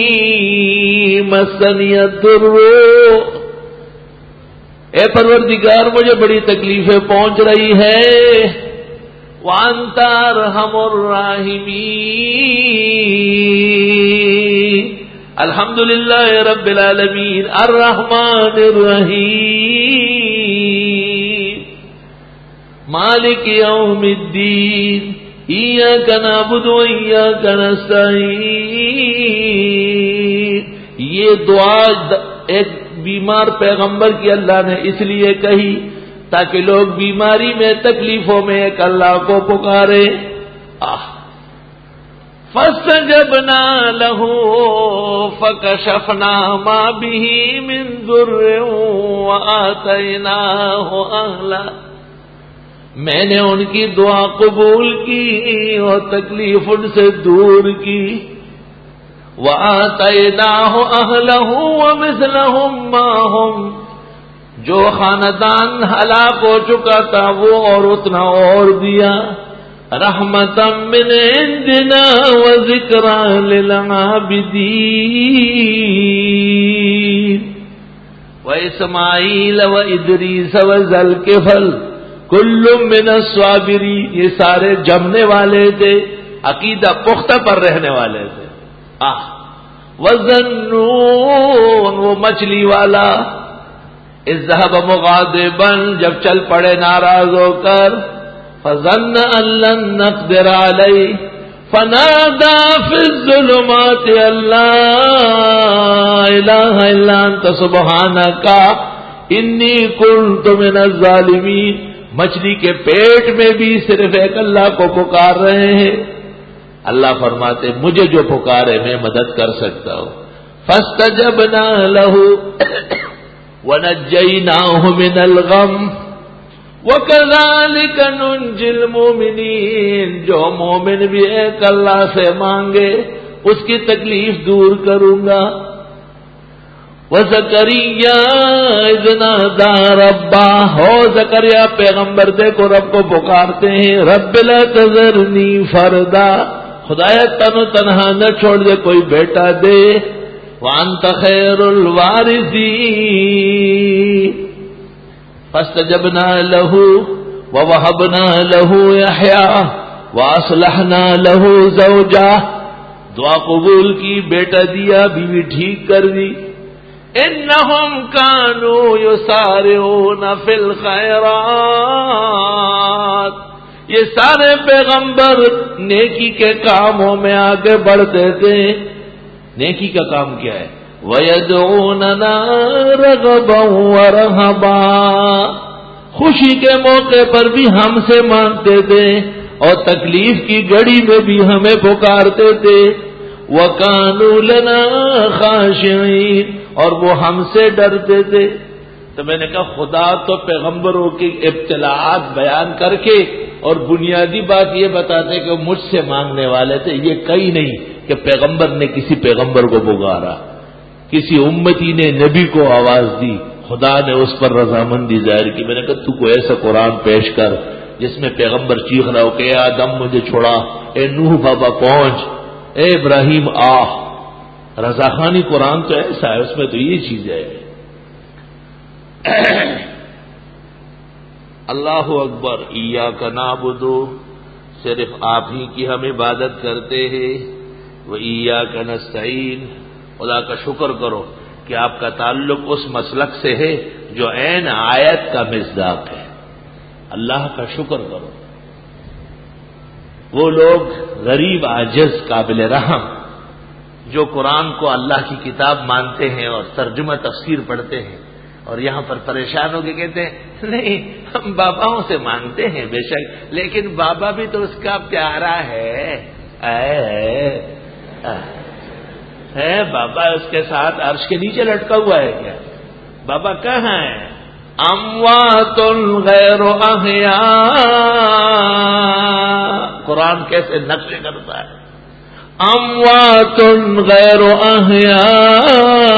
مسنی الضر، اے پروردگار مجھے بڑی تکلیفیں پہنچ رہی ہے، وانت ارحم الراحمین. الحمدللہ رب العالمین الرحمن الرحیم مالک یوم الدین ایاک نعبد و ایاک نستعین. یہ دعا ایک بیمار پیغمبر کی اللہ نے اس لیے کہی تاکہ لوگ بیماری میں تکلیفوں میں ایک اللہ کو پکارے. آہ فاستجبنا له فكشفنا ما به من ضر وآتيناه أهله. میں نے ان کی دعا قبول کی اور تکلیف ان سے دور کی. وآتيناه أهله ومثلهم معهم، جو خاندان ہلاک ہو چکا تھا وہ اور اتنا اور دیا. رحمتا من عندنا وذکرا للعابدین. واسماعیل وادریس وذوالکفل کل من الصابرین، یہ سارے جمنے والے تھے، عقیدہ پختہ پر رہنے والے تھے. آہ وظنون، وہ مچھلی والا، اذ ذهب مغاضبا، جب چل پڑے ناراض ہو کر، فظن ان لن نقدر علیہ فنادى في الظلمات ان لا اله الا انت سبحانك انی كنت من الظالمین. مچھلی کے پیٹ میں بھی صرف ایک اللہ کو پکار رہے ہیں. اللہ فرماتے مجھے جو پکارے میں مدد کر سکتا ہوں. فاستجبنا له وَنَجَّيْنَاهُ مِنَ الْغَمِّ وَكَذَلِكَ نُنْجِي الْمُؤْمِنِينَ. جو مومن بھی ایک اللہ سے مانگے اس کی تکلیف دور کروں گا. وَزَكَرِيَّا إِذْ نَادَىٰ رَبَّهُ، ہو زکریا پیغمبر دیکھو رب کو پکارتے ہیں، رب لَا تَذَرْنِي فَرْدًا، خدایا تن تنہا نہ چھوڑ دے، کوئی بیٹا دے. وَأَنْتَ خَيْرُ الْوَارِثِينَ. فَاسْتَجَبْنَا لَهُ وَوَهَبْنَا لَهُ يَحْيَىٰ وَأَصْلَحْنَا لَهُ زَوْجَهُ. دعا قبول کی، بیٹا دیا، بیوی ٹھیک کر دی. إِنَّهُمْ كَانُوا يُسَارِعُونَ فِي الْخَيْرَاتِ. یہ سارے پیغمبر نیکی کے کاموں میں آگے بڑھتے تھے. نیکی کا کام کیا ہے؟ وَيَدْعُونَنَا رَغَبًا وَرَهَبًا. خوشی کے موقع پر بھی ہم سے مانگتے تھے اور تکلیف کی گھڑی میں بھی ہمیں پکارتے تھے. وَكَانُوا لَنَا خَاشِعِينَ، اور وہ ہم سے ڈرتے تھے. تو میں نے کہا خدا تو پیغمبروں کی ابتلاعات بیان کر کے اور بنیادی بات یہ بتاتے کہ مجھ سے مانگنے والے تھے. یہ کئی نہیں کہ پیغمبر نے کسی پیغمبر کو پکارا، کسی امتی نے نبی کو آواز دی، خدا نے اس پر رضامندی ظاہر کی. میں نے کہا تو کوئی ایسا قرآن پیش کر جس میں پیغمبر چیخ رہا ہو کہ اے آدم مجھے چھوڑا، اے نوح بابا پہنچ، اے ابراہیم آ. رضاخانی قرآن تو ایسا ہے، اس میں تو یہ چیز ہے۔ اللہ اکبر، ایاک نعبد، صرف آپ ہی کی ہم عبادت کرتے ہیں، و ایاک نستعین، خدا کا شکر کرو کہ آپ کا تعلق اس مسلک سے ہے جو عین آیت کا مصداق ہے۔ اللہ کا شکر کرو۔ وہ لوگ غریب، عاجز، قابل رحم جو قرآن کو اللہ کی کتاب مانتے ہیں اور ترجمہ تفسیر پڑھتے ہیں اور یہاں پر پریشان ہو کے کہتے ہیں نہیں ہم باباؤں سے مانگتے ہیں بے شک، لیکن بابا بھی تو اس کا پیارا ہے، اے ہے بابا اس کے ساتھ عرش کے نیچے لٹکا ہوا ہے کیا؟ بابا کہاں ہے؟ اموات غیر احیاء، قرآن کیسے نقشے کرتا ہے، اموات غیر احیاء،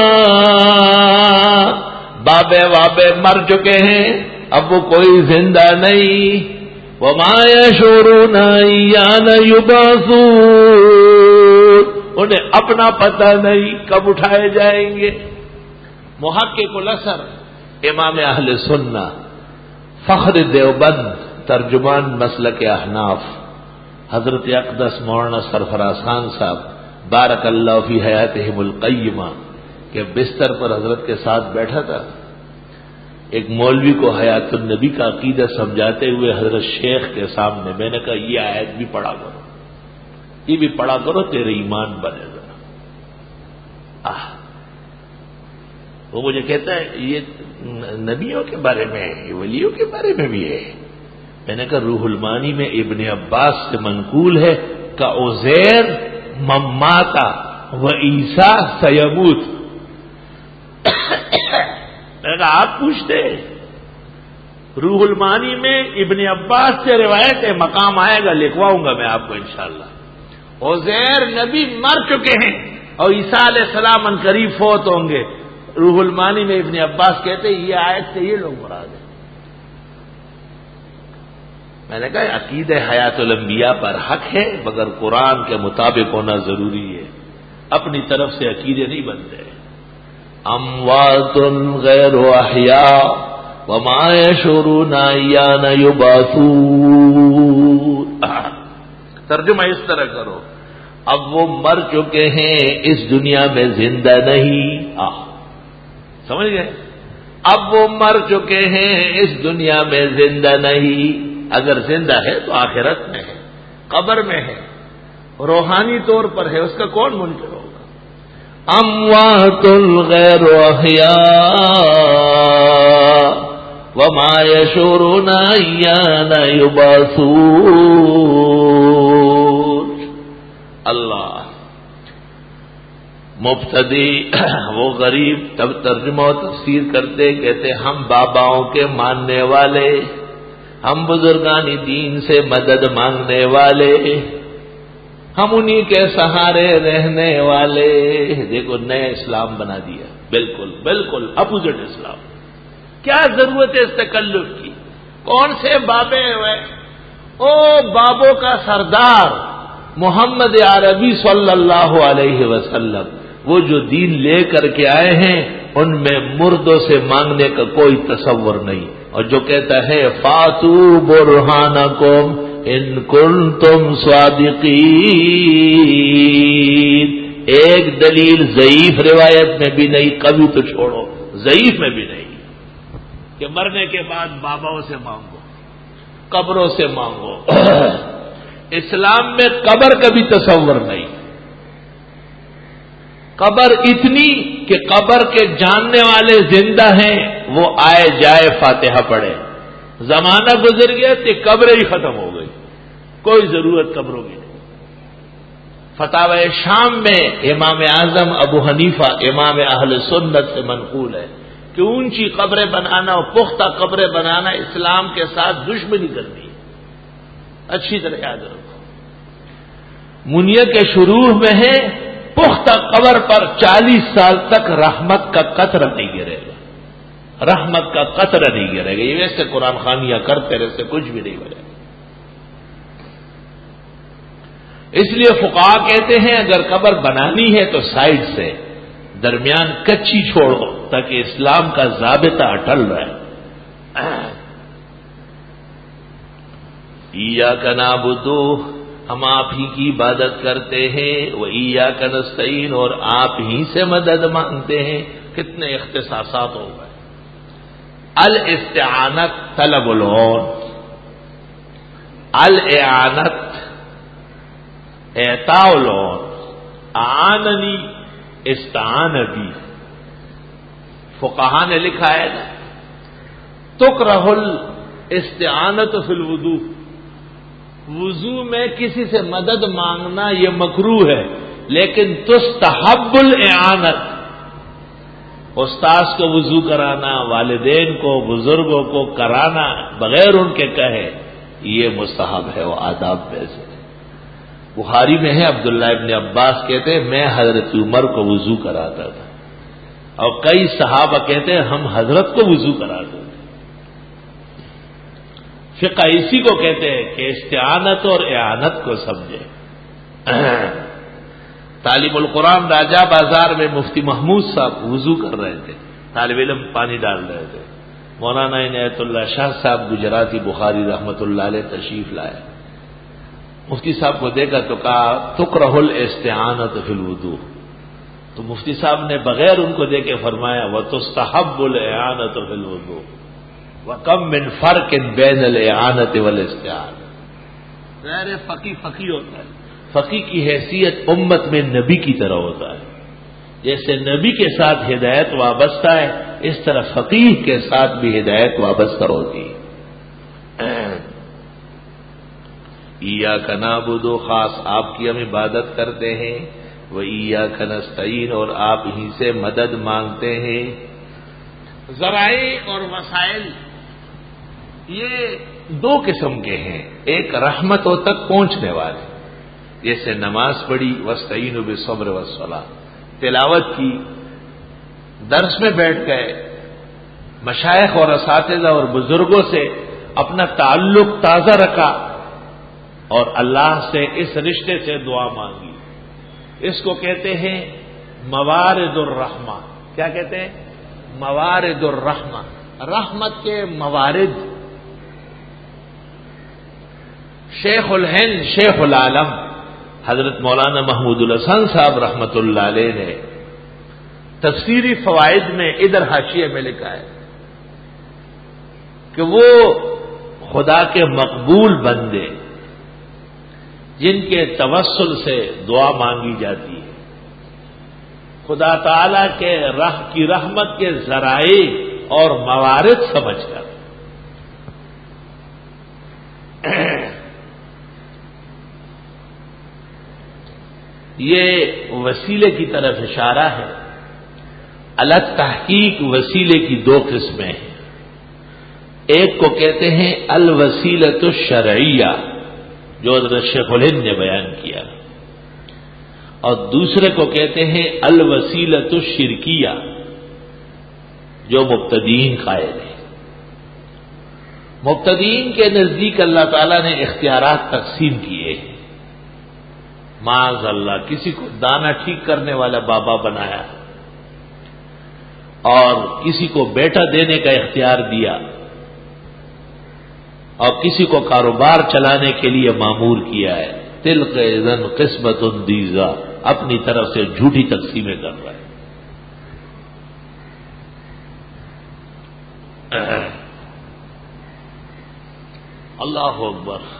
بابے وابے مر چکے ہیں، اب وہ کوئی زندہ نہیں، وما یشعرون ایان یبعثون، انہیں اپنا پتہ نہیں کب اٹھائے جائیں گے۔ محقق الاثر امام اہل سنہ فخر دیوبند ترجمان مسلک احناف حضرت اقدس مولانا سرفراز خان صاحب بارک اللہ فی حیاتہم القیمہ کے بستر پر حضرت کے ساتھ بیٹھا تھا، ایک مولوی کو حیات النبی کا عقیدہ سمجھاتے ہوئے حضرت شیخ کے سامنے میں نے کہا یہ آیت بھی پڑھا کرو، یہ بھی پڑھا کرو، تیرے ایمان بنے گا۔ آہ وہ مجھے کہتا ہے یہ نبیوں کے بارے میں ہے، یہ ولیوں کے بارے میں بھی ہے۔ میں نے کہا روح المانی میں ابن عباس سے منقول ہے کہ عزیر مماتا و عیسیٰ سیموت۔ میں نے کہا آپ پوچھتے، روح المانی میں ابن عباس سے روایت ہے، مقام آئے گا لکھواؤں گا میں آپ کو انشاءاللہ۔ عزیر نبی مر چکے ہیں اور عیسیٰ علیہ السلام ان قریب فوت ہوں گے۔ روح المانی میں ابن عباس کہتے ہیں یہ آیت سے یہ لوگ مراد ہیں۔ میں نے کہا عقیدہ حیات الانبیاء پر حق ہے مگر قرآن کے مطابق ہونا ضروری ہے، اپنی طرف سے عقیدے نہیں بنتے۔ اموات غیر احیاء وما یشعرون ایان یبعثون، ترجمہ اس طرح کرو، اب وہ مر چکے ہیں، اس دنیا میں زندہ نہیں۔ آہ سمجھ گئے؟ اب وہ مر چکے ہیں، اس دنیا میں زندہ نہیں۔ اگر زندہ ہے تو آخرت میں ہے، قبر میں ہے، روحانی طور پر ہے، اس کا کون منکر ہوگا؟ اموات غیر احیاء وما یشعرون ایان یبعثون۔ اللہ مبتدی وہ غریب تب ترجمہ و تفسیر کرتے، کہتے ہم باباؤں کے ماننے والے، ہم بزرگانی دین سے مدد مانگنے والے، ہم انہی کے سہارے رہنے والے۔ دیکھو نئے اسلام بنا دیا، بالکل بالکل اپوزٹ اسلام۔ کیا ضرورت ہے اس تکلف کی؟ کون سے بابے ہوئے؟ او بابوں کا سردار محمد عربی صلی اللہ علیہ وسلم، وہ جو دین لے کر کے آئے ہیں ان میں مردوں سے مانگنے کا کوئی تصور نہیں، اور جو کہتا ہے فاتو برہانکم ان کنتم صادقین، ایک دلیل ضعیف روایت میں بھی نہیں، کبھی تو چھوڑو ضعیف میں بھی نہیں کہ مرنے کے بعد باباؤں سے مانگو، قبروں سے مانگو۔ اسلام میں قبر کا بھی تصور نہیں، قبر اتنی کہ قبر کے جاننے والے زندہ ہیں، وہ آئے جائے فاتحہ پڑھے، زمانہ گزر گیا تو قبر ہی ختم ہو گئی، کوئی ضرورت قبروں کی نہیں۔ فتاوی شام میں امام اعظم ابو حنیفہ امام اہل سنت سے منقول ہے کہ اونچی قبریں بنانا اور پختہ قبریں بنانا اسلام کے ساتھ دشمنی کرنی ہے، اچھی طرح یاد رکھو۔ منیہ کے شروع میں ہے پختہ قبر پر چالیس سال تک رحمت کا قطرہ نہیں گرے گا، رحمت کا قطرہ نہیں گرے گا، یہ ویسے قرآن خوانیاں کرتے رہتے کچھ بھی نہیں بنے۔ اس لیے فقہا کہتے ہیں اگر قبر بنانی ہے تو سائڈ سے درمیان کچی چھوڑو تاکہ اسلام کا ضابطہ اٹل رہے۔ ایاک نعبد، ہم آپ ہی کی عبادت کرتے ہیں، و ایاک نستعین، اور آپ ہی سے مدد مانگتے ہیں۔ کتنے اختصاصات ہو گئے۔ الاستعانت طلب العون، الاعانت اعطاء العون، اعاننی استعان بی۔ فقہا نے لکھا ہے نا تکرہ الاستعانت فی الوضوء، وضو میں کسی سے مدد مانگنا یہ مکروہ ہے، لیکن تستحب الاعانت، استاذ کو وضو کرانا، والدین کو، بزرگوں کو کرانا بغیر ان کے کہے، یہ مستحب ہے، وہ آداب میں سے۔ بخاری میں ہے عبداللہ ابن عباس کہتے ہیں میں حضرت عمر کو وضو کراتا تھا، اور کئی صحابہ کہتے ہیں ہم حضرت کو وضو کراتے تھے۔ فقہ اسی کو کہتے ہیں کہ استعانت اور اعانت کو سمجھے۔ طالب القرآن راجہ بازار میں مفتی محمود صاحب وضو کر رہے تھے، طالب علم پانی ڈال رہے تھے، مولانا عنایت اللہ شاہ صاحب گجراتی بخاری رحمت اللہ علیہ تشریف لائے، مفتی صاحب کو دیکھا تو کہا تکرہ الاستعانت فی الوضوء، تو مفتی صاحب نے بغیر ان کو دیکھے فرمایا وتستحب الاعانت فی الوضوء وکم من فرق بین الاعانت والاستعانہ۔ غیر فقی فقی ہوتا ہے، فقی کی حیثیت امت میں نبی کی طرح ہوتا ہے، جیسے نبی کے ساتھ ہدایت وابستہ ہے اس طرح فقیہ کے ساتھ بھی ہدایت وابستہ ہوتی ہے۔ ایاک نعبد، خاص آپ کی ہم عبادت کرتے ہیں، و ایاک نستعین، اور آپ ہی سے مدد مانگتے ہیں۔ ذرائع اور وسائل یہ دو قسم کے ہیں، ایک رحمتوں تک پہنچنے والے، جیسے نماز پڑھی واستعینوا بالصبر والصلاۃ، تلاوت کی، درس میں بیٹھ گئے، مشائخ اور اساتذہ اور بزرگوں سے اپنا تعلق تازہ رکھا اور اللہ سے اس رشتے سے دعا مانگی، اس کو کہتے ہیں موارد الرحمہ۔ کیا کہتے ہیں؟ موارد الرحمہ، رحمت کے موارد۔ شیخ الہند شیخ العالم حضرت مولانا محمود الحسن صاحب رحمت اللہ علیہ نے تفسیری فوائد میں ادھر حاشیے میں لکھا ہے کہ وہ خدا کے مقبول بندے جن کے توسل سے دعا مانگی جاتی ہے، خدا تعالی کے راہ کی رحمت کے ذرائع اور موارد سمجھ کر یہ وسیلے کی طرف اشارہ ہے۔ الگ تحقیق وسیلے کی دو قسمیں ہیں، ایک کو کہتے ہیں الوسیلۃ الشرعیہ جو حضرت شیخ الہند نے بیان کیا، اور دوسرے کو کہتے ہیں الوسیلۃ الشرکیہ جو مبتدئین قائل ہیں۔ مبتدئین کے نزدیک اللہ تعالیٰ نے اختیارات تقسیم کیے ہیں، معاذ اللہ کسی کو دانا ٹھیک کرنے والا بابا بنایا اور کسی کو بیٹا دینے کا اختیار دیا اور کسی کو کاروبار چلانے کے لیے مامور کیا ہے۔ تلک اذن قسمۃ دیزا، اپنی طرف سے جھوٹی تقسیمیں کر رہا ہے۔ اللہ اکبر۔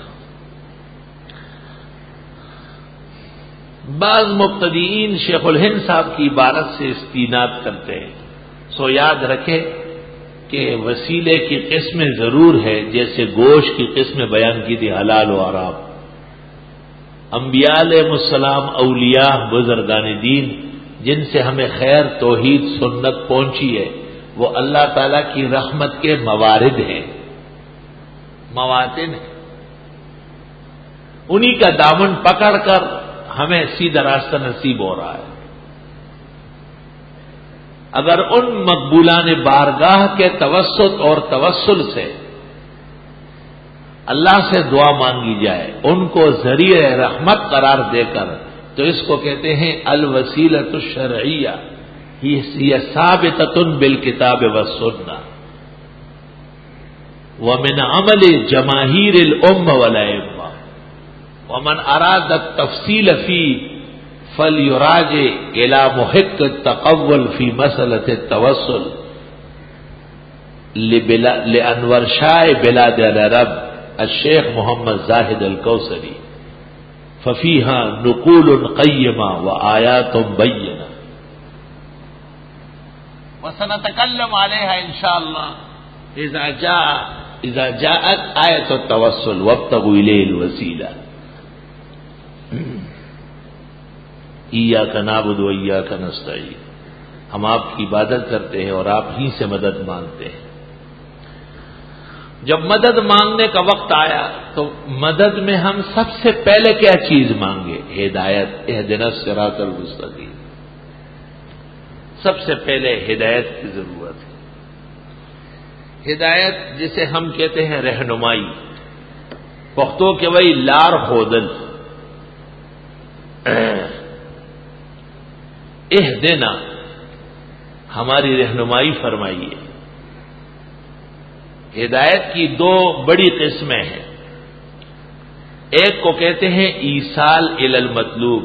بعض مبتدئین شیخ الہند صاحب کی عبارت سے استناد کرتے ہیں، سو یاد رکھے کہ وسیلے کی قسمیں ضرور ہے، جیسے گوشت کی قسمیں بیان کی تھی حلال و حرام۔ انبیاء علیہ السلام، اولیاء، بزرگان دین جن سے ہمیں خیر، توحید، سنت پہنچی ہے، وہ اللہ تعالی کی رحمت کے موارد ہیں، مواطن ہیں، انہی کا دامن پکڑ کر ہمیں سیدھا راستہ نصیب ہو رہا ہے۔ اگر ان مقبولان بارگاہ کے توسط اور توسل سے اللہ سے دعا مانگی جائے ان کو ذریعہ رحمت قرار دے کر، تو اس کو کہتے ہیں الوسیلۃ الشرعیہ، یہ ثابتۃ بالکتاب والسنہ ومن عمل جماہیر الامہ والائمہ، ومن اراد التفصیل فی فلیراجع الی محق التقول فی مسألۃ التوسل لانور شاہ بلاد العرب الشیخ محمد زاہد الکوثری ففیہا نقول قیمہ وآیات بینہ، وسنتکلم علیہا انشاءاللہ اذا جاء اذا جاءت آیت التوسل وابتغوا الیہ الوسیلہ۔ ایاک نعبد و ایاک نستعین، ہم آپ کی عبادت کرتے ہیں اور آپ ہی سے مدد مانگتے ہیں۔ جب مدد مانگنے کا وقت آیا تو مدد میں ہم سب سے پہلے کیا چیز مانگے؟ ہدایت، اہدنا الصراط المستقیم۔ سب سے پہلے ہدایت کی ضرورت ہے۔ ہدایت جسے ہم کہتے ہیں رہنمائی، پختو کے وہی لار خودل، اہدنا ہماری رہنمائی فرمائیے۔ ہدایت کی دو بڑی قسمیں ہیں، ایک کو کہتے ہیں ایصال الی المطلوب،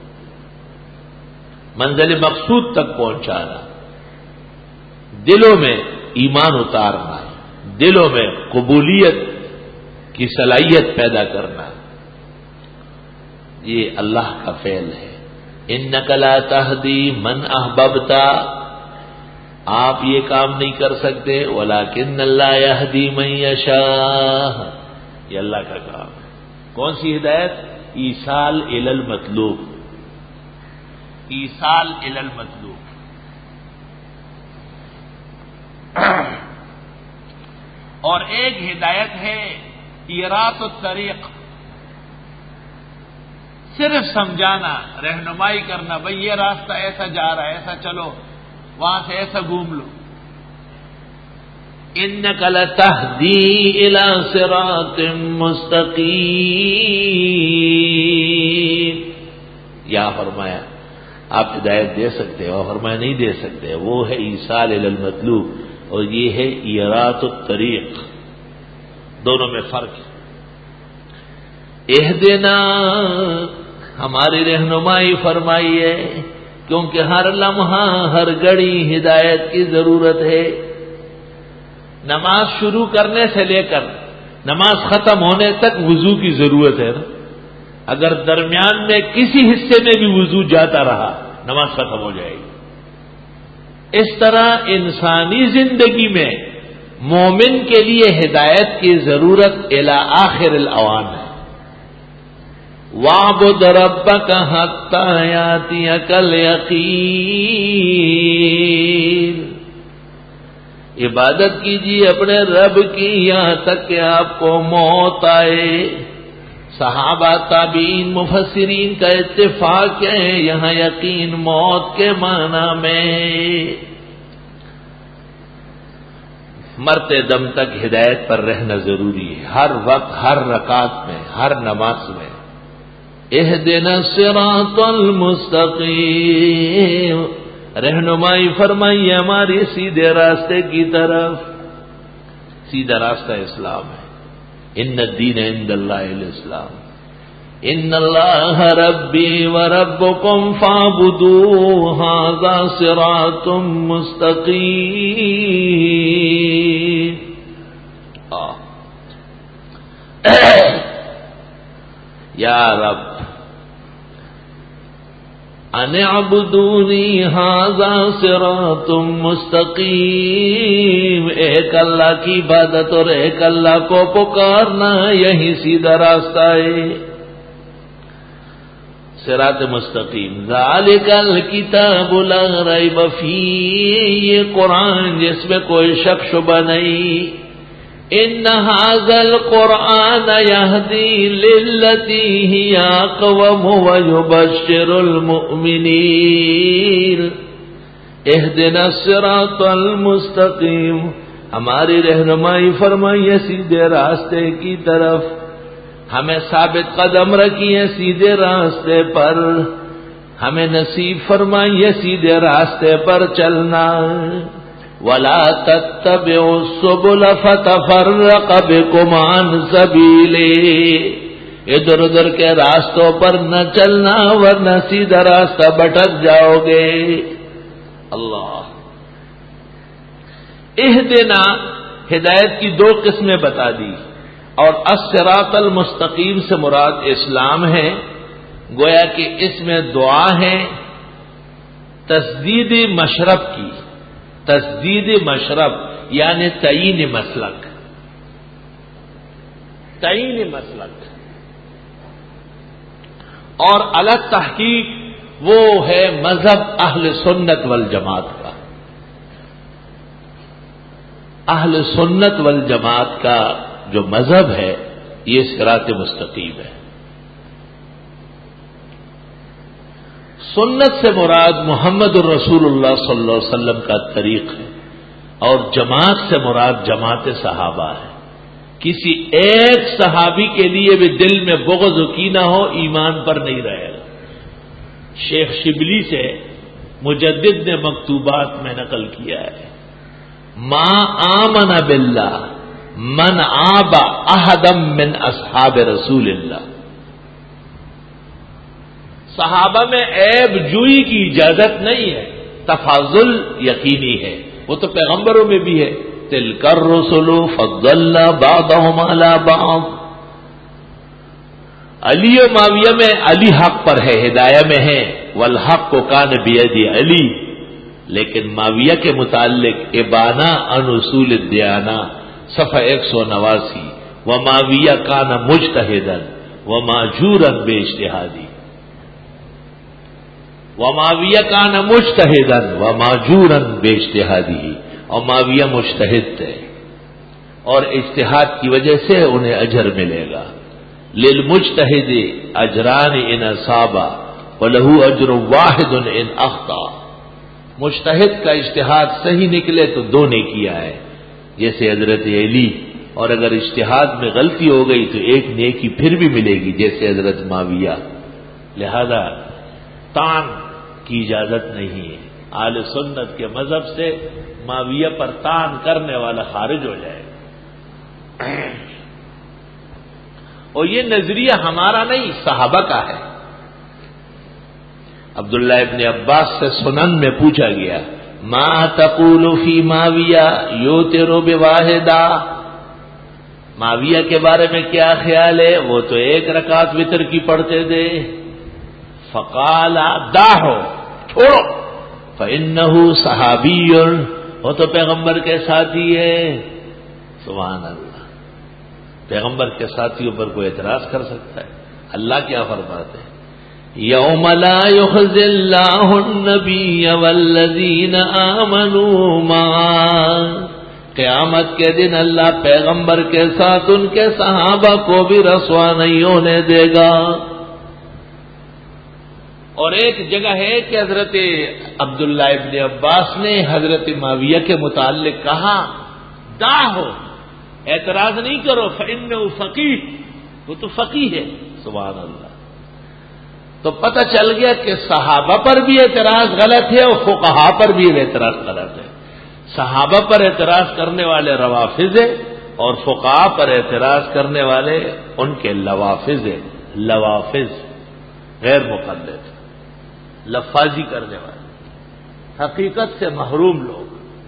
منزل مقصود تک پہنچانا، دلوں میں ایمان اتارنا، دلوں میں قبولیت کی صلاحیت پیدا کرنا، یہ اللہ کا فعل ہے۔ انک لا تہدی من احببت، آپ یہ کام نہیں کر سکتے، ولکن اللہ یہدی من یشاء، یہ اللہ کا کام ہے۔ کون سی ہدایت؟ ایصال الی المطلوب، ایصال الی المطلوب۔ اور ایک ہدایت ہے ایراۃ الطریق، صرف سمجھانا، رہنمائی کرنا، بھئی یہ راستہ ایسا جا رہا ہے، ایسا چلو، وہاں سے ایسا گھوم لو۔ انک لتہدی الی صراط مستقیم، یا فرمایا آپ ہدایت دے سکتے ہو، فرمایا نہیں دے سکتے، وہ ہے ایصال الی المطلوب، اور یہ ہے ایراۃ الطریق، دونوں میں فرق ہے۔ اہدنا ہماری رہنمائی فرمائیے، کیونکہ ہر لمحہ ہر گھڑی ہدایت کی ضرورت ہے۔ نماز شروع کرنے سے لے کر نماز ختم ہونے تک وضو کی ضرورت ہے نا، اگر درمیان میں کسی حصے میں بھی وضو جاتا رہا نماز ختم ہو جائے گی۔ اس طرح انسانی زندگی میں مومن کے لیے ہدایت کی ضرورت الی آخر الاوان ہے۔ وَاعْبُدْ رَبَّكَ حَتَّى يَأْتِيَكَ الْيَقِينُ، عبادت کیجیے اپنے رب کی یہاں تک کہ آپ کو موت آئے۔ صحابہ تابعین مفسرین کا اتفاق ہے یہاں یقین موت کے معنی میں، مرتے دم تک ہدایت پر رہنا ضروری ہے، ہر وقت، ہر رکعت میں، ہر نماز میں۔ اہدنا الصراط المستقیم، رہنمائی فرمائیے ہماری سیدھے راستے کی طرف۔ سیدھا راستہ اسلام ہے۔ ان الدین عند اللہ الاسلام، ان اللہ ربی وربکم فاعبدوہ ھذا صراط مستقیم۔ یا رب ان اعبدونی ھذا صراط مستقیم، ایک اللہ کی عبادت اور ایک اللہ کو پکارنا یہی سیدھا راستہ ہے۔ صراط مستقیم، ذالک الکتاب لا ریب فیہ، یہ قرآن جس میں کوئی شک شبہ نہیں۔ ان ھذا القرآن یہدی للتی ہی اقوم ویبشر المؤمنین۔ اہدنا الصراط المستقیم، ہماری رہنمائی فرمائیے سیدھے راستے کی طرف، ہمیں ثابت قدم رکھیے سیدھے راستے پر، ہمیں نصیب فرمائیے سیدھے راستے پر چلنا۔ وَلَا تَتَّبِعُوا السُّبُلَ فَتَفَرَّقَ بِكُمْ عَنْ سَبِيلِهِ، ادھر ادھر کے راستوں پر نہ چلنا ورنہ سیدھا راستہ بھٹک جاؤ گے۔ اللہ اہدنا، ہدایت کی دو قسمیں بتا دی، اور الصراط المستقیم سے مراد اسلام ہے، گویا کہ اس میں دعا ہے تسدید مشرب کی، تسدید مشرب یعنی تعین مسلک، تعین مسلک، اور الگ تحقیق وہ ہے مذہب اہل سنت والجماعت کا، اہل سنت والجماعت کا جو مذہب ہے یہ صراط مستقیم ہے۔ سنت سے مراد محمد الرسول اللہ صلی اللہ علیہ وسلم کا طریق ہے، اور جماعت سے مراد جماعت صحابہ ہے۔ کسی ایک صحابی کے لیے بھی دل میں بغض و کینہ ہو ایمان پر نہیں رہے گا۔ شیخ شبلی سے مجدد نے مکتوبات میں نقل کیا ہے، ما آمن باللہ من آب احدا من اصحاب رسول اللہ، صحابہ میں عیب جوئی کی اجازت نہیں ہے، تفاضل یقینی ہے، وہ تو پیغمبروں میں بھی ہے، تلک الرسل فضلنا بعضهم علی بعض۔ علی و معاویہ میں علی حق پر ہے، ہدایہ میں ہے، والحق کو کان بید علی، لیکن معاویہ کے متعلق ابانا عن اصول الدیانہ صفحہ ایک سو نواسی، ومعاویہ کان مجتہدا وماجورا باجتہادی، ومعاویہ کان مجتہدا وماجورا باجتہادی، اور معاویہ مجتہد تھے اور اجتہاد کی وجہ سے انہیں اجر ملے گا۔ للمجتہد اجران ان اصابا وله اجر واحد ان اخطا، مجتہد کا اجتہاد صحیح نکلے تو دو نے کیا ہے، جیسے حضرت علی، اور اگر اجتہاد میں غلطی ہو گئی تو ایک نیکی پھر بھی ملے گی جیسے حضرت معاویہ۔ لہذا تان کی اجازت نہیں ہے، اہل سنت کے مذہب سے معاویہ پر تان کرنے والا خارج ہو جائے گا۔ اور یہ نظریہ ہمارا نہیں، صحابہ کا ہے۔ عبداللہ ابن عباس سے سنن میں پوچھا گیا، ما تقول فی معاویہ یوتر بواحدہ، معاویہ کے بارے میں کیا خیال ہے؟ وہ تو ایک رکعت وتر کی پڑھتے تھے۔ فقال داہو، چھوڑو، فإنہ صحابی، وہ تو پیغمبر کے ساتھی ہے۔ سبحان اللہ، پیغمبر کے ساتھیوں پر کوئی اعتراض کر سکتا ہے؟ اللہ کیا فرماتے ہیں؟ یوم لا یخزی اللہ النبی والذین آمنوا معہ، قیامت کے دن اللہ پیغمبر کے ساتھ ان کے صحابہ کو بھی رسوا نہیں ہونے دے گا۔ اور ایک جگہ ہے کہ حضرت عبداللہ ابن عباس نے حضرت معاویہ کے متعلق کہا، دا ہو، اعتراض نہیں کرو، فإنہ فقیہ، وہ تو فقیہ ہے۔ سبحان اللہ، تو پتہ چل گیا کہ صحابہ پر بھی اعتراض غلط ہے اور فقہا پر بھی اعتراض غلط ہے۔ صحابہ پر اعتراض کرنے والے روافض ہیں اور فقہا پر اعتراض کرنے والے ان کے لوافظ ہیں، لوافظ غیر مقلد، لفاظی کرنے والے، حقیقت سے محروم لوگ۔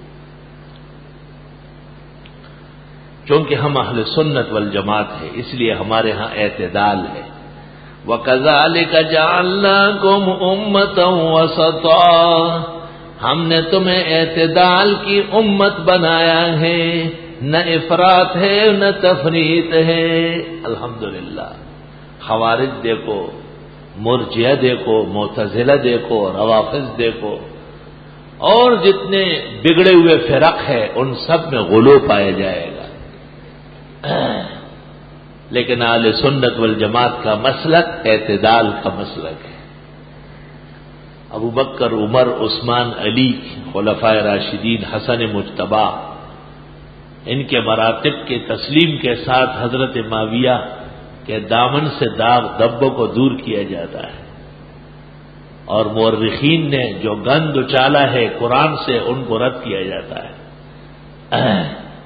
چونکہ ہم اہل سنت والجماعت ہیں اس لیے ہمارے ہاں اعتدال ہے۔ وَكَذَلِكَ جَعَلْنَاكُمْ أُمَّةً وَسَطًا، ہم نے تمہیں اعتدال کی امت بنایا ہے، نہ افراط ہے نہ تفریط ہے۔ الحمدللہ، خوارج دیکھو، مرجئہ دیکھو، معتزلہ دیکھو، روافض دیکھو، اور جتنے بگڑے ہوئے فرق ہیں ان سب میں غلو پایا جائے گا، لیکن اہل سنت والجماعت کا مسلک اعتدال کا مسلک ہے۔ ابو بکر، عمر، عثمان، علی، خلفائے راشدین، حسن مجتبی، ان کے مراتب کے تسلیم کے ساتھ حضرت معاویہ کے دامن سے داغ دبوں کو دور کیا جاتا ہے، اور مورخین نے جو گند اچالا ہے قرآن سے ان کو رد کیا جاتا ہے۔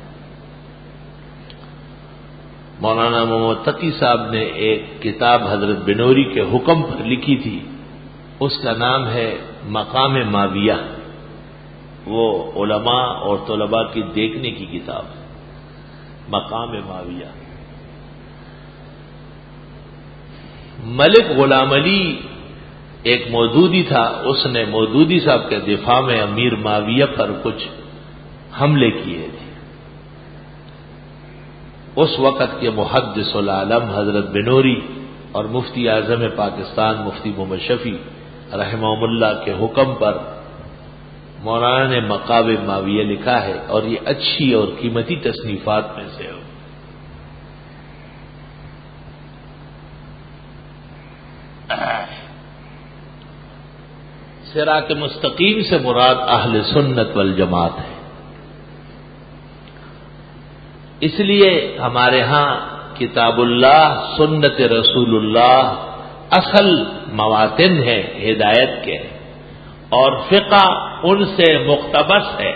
مولانا محمد تقی صاحب نے ایک کتاب حضرت بنوری کے حکم پر لکھی تھی، اس کا نام ہے مقام معاویہ۔ وہ علماء اور طلباء کی دیکھنے کی کتاب ہے، مقام معاویہ۔ ملک غلام علی ایک مودودی تھا، اس نے مودودی صاحب کے دفاع میں امیر معاویہ پر کچھ حملے کیے تھے۔ اس وقت کے محدث العالم حضرت بنوری اور مفتی اعظم پاکستان مفتی محمد شفیع رحمہ اللہ کے حکم پر مولانا نے مقام معاویہ لکھا ہے، اور یہ اچھی اور قیمتی تصنیفات میں سے ہے۔ صراط مستقیم سے مراد اہل سنت والجماعت ہے، اس لیے ہمارے ہاں کتاب اللہ سنت رسول اللہ اصل مواتن ہے ہدایت کے، اور فقہ ان سے مقتبس ہے۔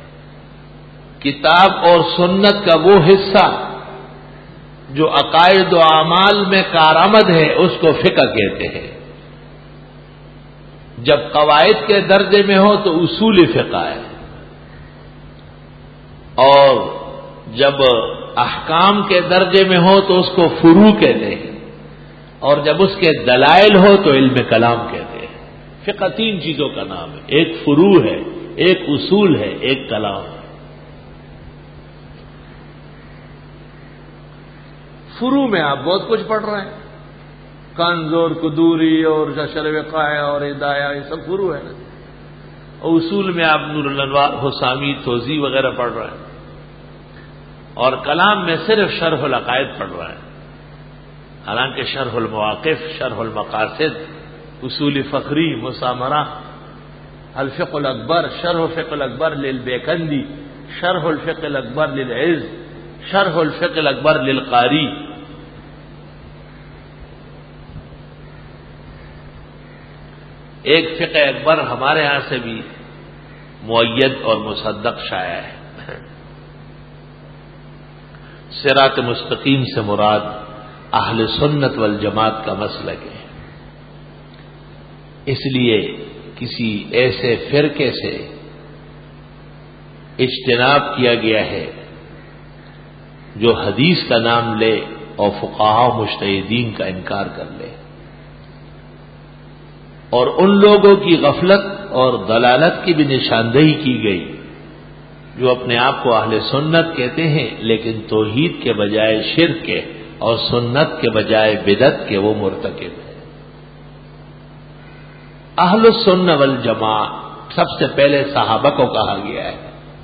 کتاب اور سنت کا وہ حصہ جو عقائد و اعمال میں کارآمد ہے اس کو فقہ کہتے ہیں۔ جب قواعد کے درجے میں ہو تو اصول فقہ ہے، اور جب احکام کے درجے میں ہو تو اس کو فروع کہتے ہیں، اور جب اس کے دلائل ہو تو علم کلام کہتے ہیں۔ فقہ تین چیزوں کا نام ہے، ایک فروع ہے، ایک اصول ہے، ایک کلام ہے۔ فروع میں آپ بہت کچھ پڑھ رہے ہیں، کنز اور قدوری اور ششر وقایہ اور ہدایہ، یہ سب فروع ہے نا۔ اور اصول میں آپ نور الانوار حسامی توضیح وغیرہ پڑھ رہے ہیں، اور کلام میں صرف شرح العقائد پڑھ رہے ہیں، حالانکہ شرح المواقف، شرح المقاصد، اصول فقری، مسامرہ، الفقہ الاکبر، شرح فقہ الاکبر للبیکندی، شرح الفقہ الاکبر للعز، شرح الفقہ الاکبر للقاری۔ ایک فقہ اکبر ہمارے ہاں سے بھی مؤید اور مصدق شائع ہے۔ صراط مستقیم سے مراد اہل سنت والجماعت کا مسلک ہے، اس لیے کسی ایسے فرقے سے اجتناب کیا گیا ہے جو حدیث کا نام لے اور فقہاء و مجتہدین کا انکار کر لے، اور ان لوگوں کی غفلت اور ضلالت کی بھی نشاندہی کی گئی جو اپنے آپ کو اہل سنت کہتے ہیں لیکن توحید کے بجائے شرک کے اور سنت کے بجائے بدعت کے وہ مرتکب ہیں۔ اہل السنہ والجماع سب سے پہلے صحابہ کو کہا گیا ہے۔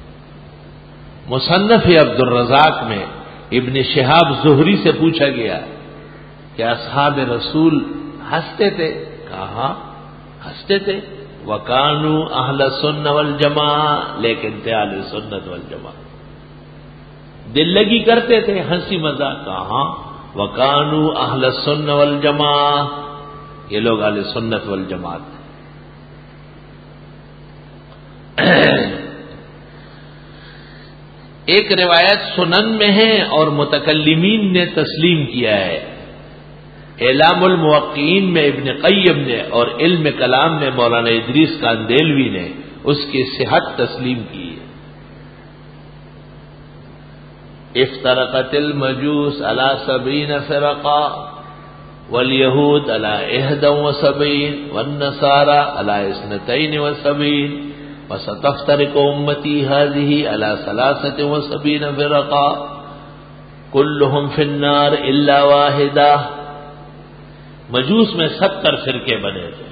مصنف عبد الرزاق میں ابن شہاب زہری سے پوچھا گیا کہ اصحاب رسول ہنستے تھے؟ کہا ہنستے تھے، وَكَانُوا أَهْلَ السُّنَّةِ وَالْجَمَاعَةِ، لیکن تھے اہل سنت والجماع۔ دل لگی کرتے تھے، ہنسی مذاق، کہاں وَكَانُوا أَهْلَ السُّنَّةِ وَالْجَمَاعَةِ، یہ لوگ اہل سنت والجماعت تھے۔ ایک روایت سنن میں ہے اور متکلمین نے تسلیم کیا ہے، اعلام الموقعین میں ابن قیم نے اور علم کلام میں مولانا ادریس کاندیلوی نے اس کی صحت تسلیم کی ہے۔ افترقت المجوس على سبعین فرقا والیہود على احد وسبعین والنصارى على اثنتین وسبعین وستفترق امتی هذه على ثلاثة وسبعین فرقا كلهم في النار الا واحدہ۔ مجوس میں ستر فرقے بنے تھے،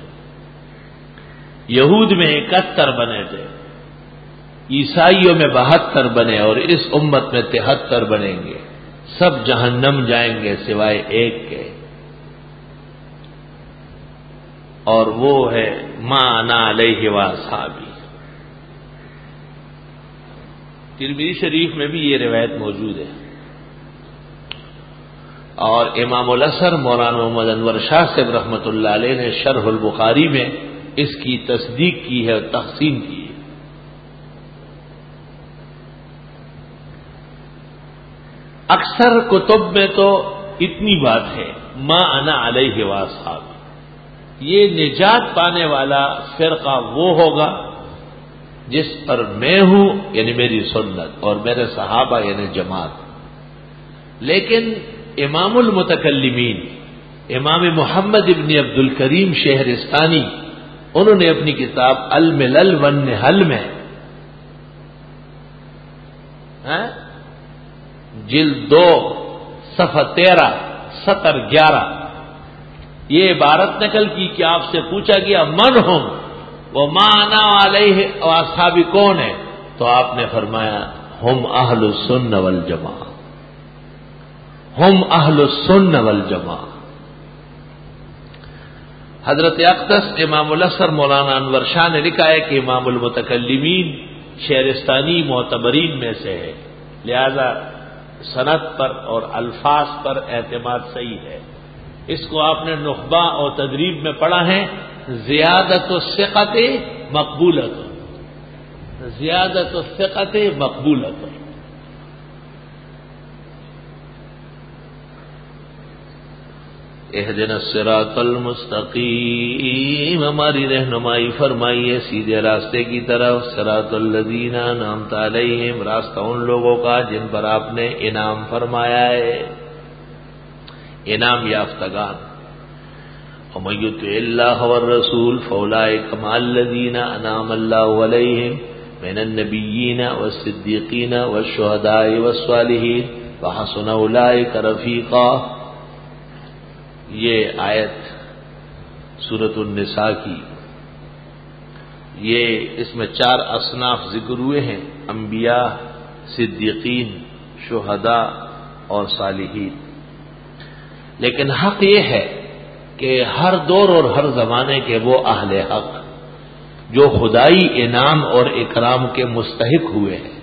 یہود میں اکہتر بنے تھے، عیسائیوں میں بہتر بنے، اور اس امت میں تہتر بنیں گے، سب جہنم جائیں گے سوائے ایک کے، اور وہ ہے ما انا علیہ واصحابی۔ ترمذی شریف میں بھی یہ روایت موجود ہے، اور امام الاثر مولانا محمد انور شاہ صاحب رحمۃ اللہ علیہ نے شرح البخاری میں اس کی تصدیق کی ہے اور تحسین کی ہے۔ اکثر کتب میں تو اتنی بات ہے، ما انا علیہ واصحابی، یہ نجات پانے والا فرقہ وہ ہوگا جس پر میں ہوں، یعنی میری سنت، اور میرے صحابہ یعنی جماعت۔ لیکن امام المتکلمین امام محمد ابن عبد الکریم شہرستانی، انہوں نے اپنی کتاب الملل والنحل میں جلد دو صفحہ تیرہ سطر گیارہ یہ عبارت نقل کی کہ آپ سے پوچھا گیا من ہم وہ ما انا علیہ واصحابی کون ہے، تو آپ نے فرمایا ہم اہل السنہ والجماعہ، ہم اہل السنہ والجماعہ۔ حضرت اقدس امام الاثر مولانا انور شاہ نے لکھا ہے کہ امام المتکلمین شہرستانی معتبرین میں سے ہے، لہذا سند پر اور الفاظ پر اعتماد صحیح ہے۔ اس کو آپ نے نخبہ اور تدریب میں پڑھا ہے، زیادت الثقۃ مقبولۃ، زیادت الثقۃ مقبولۃ۔ اہدنا الصراط المستقیم، ہماری رہنمائی فرمائیے سیدھے راستے کی طرف، صراط الذین انعمت علیہم، راستہ ان لوگوں کا جن پر آپ نے انعام فرمایا ہے، انعام یافتگان۔ ومن یطع اللہ والرسول فاولئک مع الذین انعم اللہ علیہم من النبیین والصدیقین والشہداء والصالحین وحسن اولئک رفیقا۔ یہ آیت سورۃ النساء کی، یہ اس میں چار اصناف ذکر ہوئے ہیں، انبیاء، صدیقین، شہداء اور صالحین۔ لیکن حق یہ ہے کہ ہر دور اور ہر زمانے کے وہ اہل حق جو خدائی انعام اور اکرام کے مستحق ہوئے ہیں،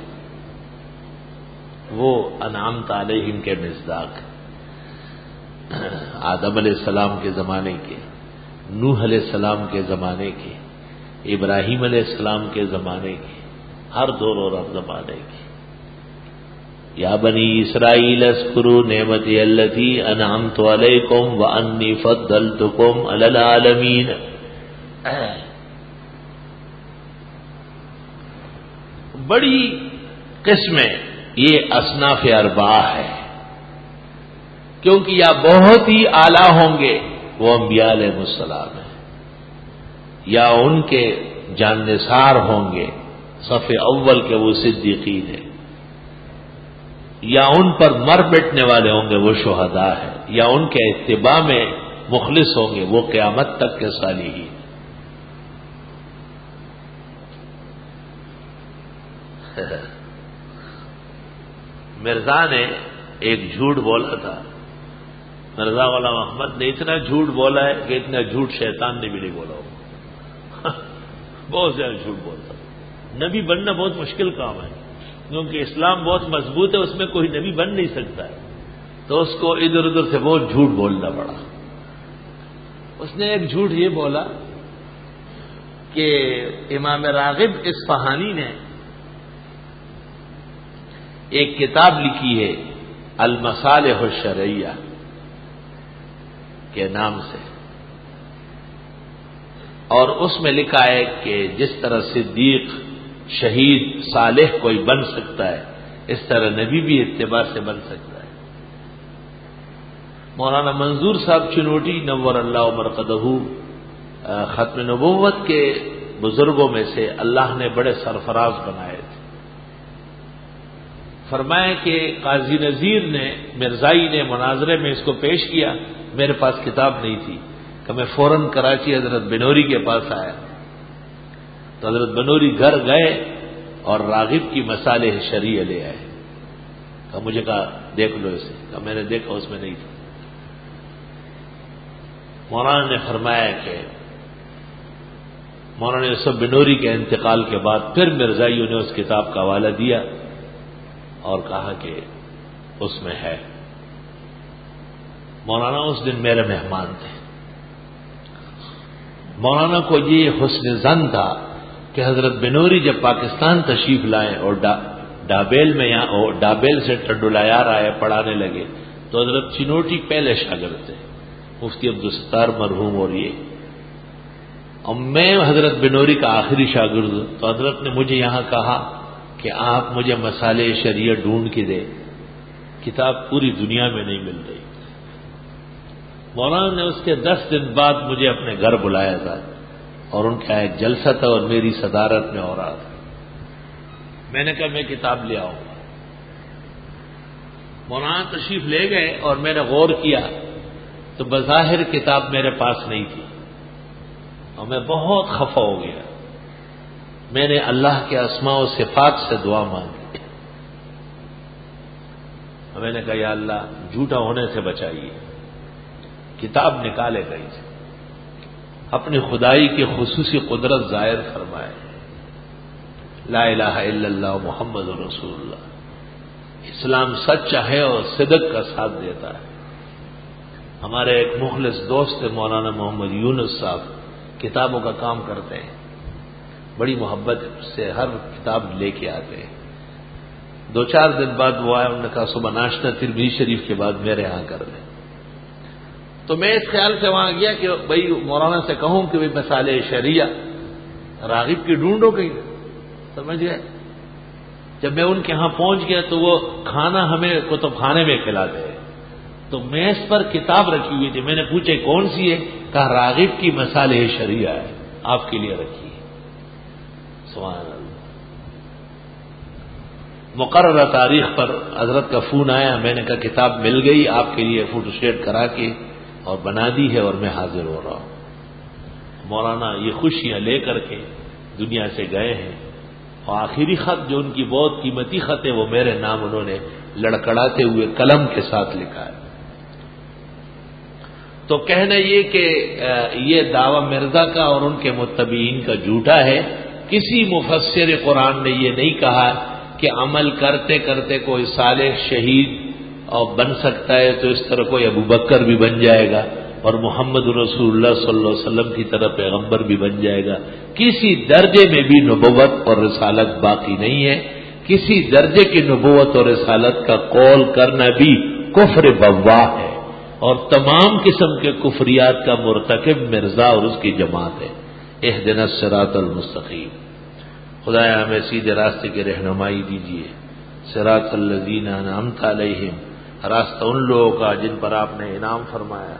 وہ انعمت علیہم کے مصداق، آدم علیہ السلام کے زمانے کے، نوح علیہ السلام کے زمانے کے، ابراہیم علیہ السلام کے زمانے کے، ہر دور اور ہر زمانے کے۔ یا بنی اسرائیل اذکروا نعمتی التی انعمت علیکم وانی فضلتکم علی العالمین۔ بڑی قسمیں یہ اصناف اربعہ ہے، کیونکہ یا بہت ہی اعلیٰ ہوں گے وہ انبیاء علیہ السلام ہیں، یا ان کے جاننثار ہوں گے صف اول کے وہ صدیقین ہیں، یا ان پر مر مٹنے والے ہوں گے وہ شہداء ہیں، یا ان کے اتباع میں مخلص ہوں گے وہ قیامت تک کے صالحین۔ مرزا نے ایک جھوٹ بولا تھا، مرزا غلام احمد نے اتنا جھوٹ بولا ہے کہ اتنا جھوٹ شیطان نے بھی نہیں بولا ہوگا، بہت زیادہ جھوٹ بولتا۔ نبی بننا بہت مشکل کام ہے، کیونکہ اسلام بہت مضبوط ہے، اس میں کوئی نبی بن نہیں سکتا ہے، تو اس کو ادھر ادھر سے بہت جھوٹ بولنا پڑا۔ اس نے ایک جھوٹ یہ بولا کہ امام راغب اصفہانی نے ایک کتاب لکھی ہے المصالح الشرعیہ کے نام سے، اور اس میں لکھا ہے کہ جس طرح صدیق، شہید، صالح کوئی بن سکتا ہے، اس طرح نبی بھی اتباع سے بن سکتا ہے۔ مولانا منظور صاحب چنوٹی نور اللہ مرقدہ ختم نبوت کے بزرگوں میں سے اللہ نے بڑے سرفراز بنائے تھے۔ فرمایا کہ قاضی نذیر نے، مرزائی نے مناظرے میں اس کو پیش کیا، میرے پاس کتاب نہیں تھی، کہ میں فوراً کراچی حضرت بنوری کے پاس آیا، تو حضرت بنوری گھر گئے اور راغب کی مصالح شرعیہ لے آئے، کہ مجھے کہا دیکھ لو اسے، کہ میں نے دیکھا اس میں نہیں تھا۔ مولانا نے فرمایا کہ مولانا یوسف بنوری کے انتقال کے بعد پھر مرزائیوں نے اس کتاب کا حوالہ دیا اور کہا کہ اس میں ہے. مولانا اس دن میرے مہمان تھے. مولانا کو یہ حسن ظن تھا کہ حضرت بنوری جب پاکستان تشریف لائے اور ڈا ڈابیل میں یہاں ڈابیل سے ٹڈولایار آئے پڑھانے لگے تو حضرت چنوٹی پہلے شاگرد تھے, مفتی عبدالستار مرحوم, اور یہ اور میں حضرت بنوری کا آخری شاگرد ہوں. تو حضرت نے مجھے یہاں کہا کہ آپ مجھے مسالے شریعہ ڈھونڈ کے دے, کتاب پوری دنیا میں نہیں مل رہی. مولانا نے اس کے دس دن بعد مجھے اپنے گھر بلایا تھا اور ان کا ایک جلسہ تھا اور میری صدارت میں ہو رہا تھا. میں نے کہا میں کتاب لے آؤں گا. مولانا تشریف لے گئے اور میں نے غور کیا تو بظاہر کتاب میرے پاس نہیں تھی اور میں بہت خفا ہو گیا. میں نے اللہ کے اسماء و صفات سے دعا مانگی. میں نے کہا یا اللہ جھوٹا ہونے سے بچائیے. کتاب نکالے گئی تھی, اپنی خدائی کی خصوصی قدرت ظاہر فرمائے. لا الہ الا اللہ محمد رسول اللہ. اسلام سچا ہے اور صدق کا ساتھ دیتا ہے. ہمارے ایک مخلص دوست مولانا محمد یونس صاحب کتابوں کا کام کرتے ہیں, بڑی محبت سے ہر کتاب لے کے آتے ہیں. دو چار دن بعد وہ آئے, انہوں نے کہا صبح ناشتہ ترمذی شریف کے بعد میرے یہاں کر لیں. تو میں اس خیال سے وہاں گیا کہ بھائی مولانا سے کہوں کہ بھائی مسالے شریعہ راغب کی ڈھونڈو کہیں, سمجھ گئے. جب میں ان کے ہاں پہنچ گیا تو وہ کھانا ہمیں کتب خانے میں کھلاتے ہیں, تو میز پر کتاب رکھی ہوئی تھی. میں نے پوچھے کون سی ہے, کہا راغب کی مسالے شریعہ ہے, آپ کے لیے رکھی ہے. سبحان اللہ. مقررہ تاریخ پر حضرت کا فون آیا, میں نے کہا کتاب مل گئی, آپ کے لیے فوٹو اسٹیٹ کرا کے اور بنا دی ہے اور میں حاضر ہو رہا ہوں. مولانا یہ خوشیاں لے کر کے دنیا سے گئے ہیں اور آخری خط جو ان کی بہت قیمتی خط ہے وہ میرے نام انہوں نے لڑکڑاتے ہوئے قلم کے ساتھ لکھا ہے. تو کہنا یہ کہ یہ دعویٰ مرزا کا اور ان کے متبعین کا جھوٹا ہے. کسی مفسر قرآن نے یہ نہیں کہا کہ عمل کرتے کرتے کوئی صالح شہید اور بن سکتا ہے تو اس طرح کوئی ابو بکر بھی بن جائے گا اور محمد رسول اللہ صلی اللہ علیہ وسلم کی طرح پیغمبر بھی بن جائے گا. کسی درجے میں بھی نبوت اور رسالت باقی نہیں ہے. کسی درجے کی نبوت اور رسالت کا قول کرنا بھی کفر بواح ہے اور تمام قسم کے کفریات کا مرتکب مرزا اور اس کی جماعت ہے. اہدنا الصراط المستقیم. خدایا ہمیں سیدھے راستے کی رہنمائی دیجیے. صراط الذین انعمت علیہم, راستہ ان لوگوں کا جن پر آپ نے انعام فرمایا.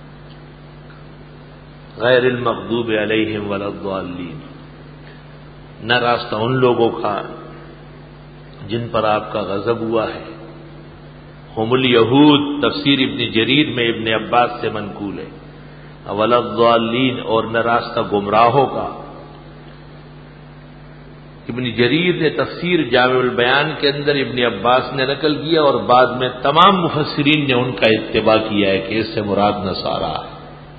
غیر المغضوب علیہم ولا الضالین, نہ راستہ ان لوگوں کا جن پر آپ کا غضب ہوا ہے. ہم الیہود, تفسیر ابن جریر میں ابن عباس سے منقول ہے. ولا الضالین, اور نہ راستہ گمراہوں کا. ابن جریر نے تفسیر جامع البیان کے اندر ابن عباس نے نقل کیا اور بعد میں تمام مفسرین نے ان کا اتباع کیا ہے کہ اس سے مراد نصارہ ہے.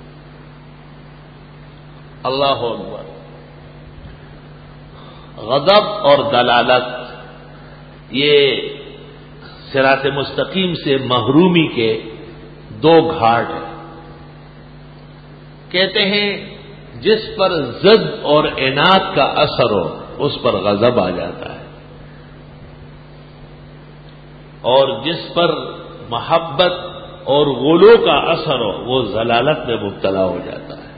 اللہ اکبر. غضب اور دلالت یہ صراط مستقیم سے محرومی کے دو گھاٹ ہیں. کہتے ہیں جس پر ضد اور عناد کا اثر ہو اس پر غضب آ جاتا ہے, اور جس پر محبت اور غلو کا اثر ہو وہ ضلالت میں مبتلا ہو جاتا ہے.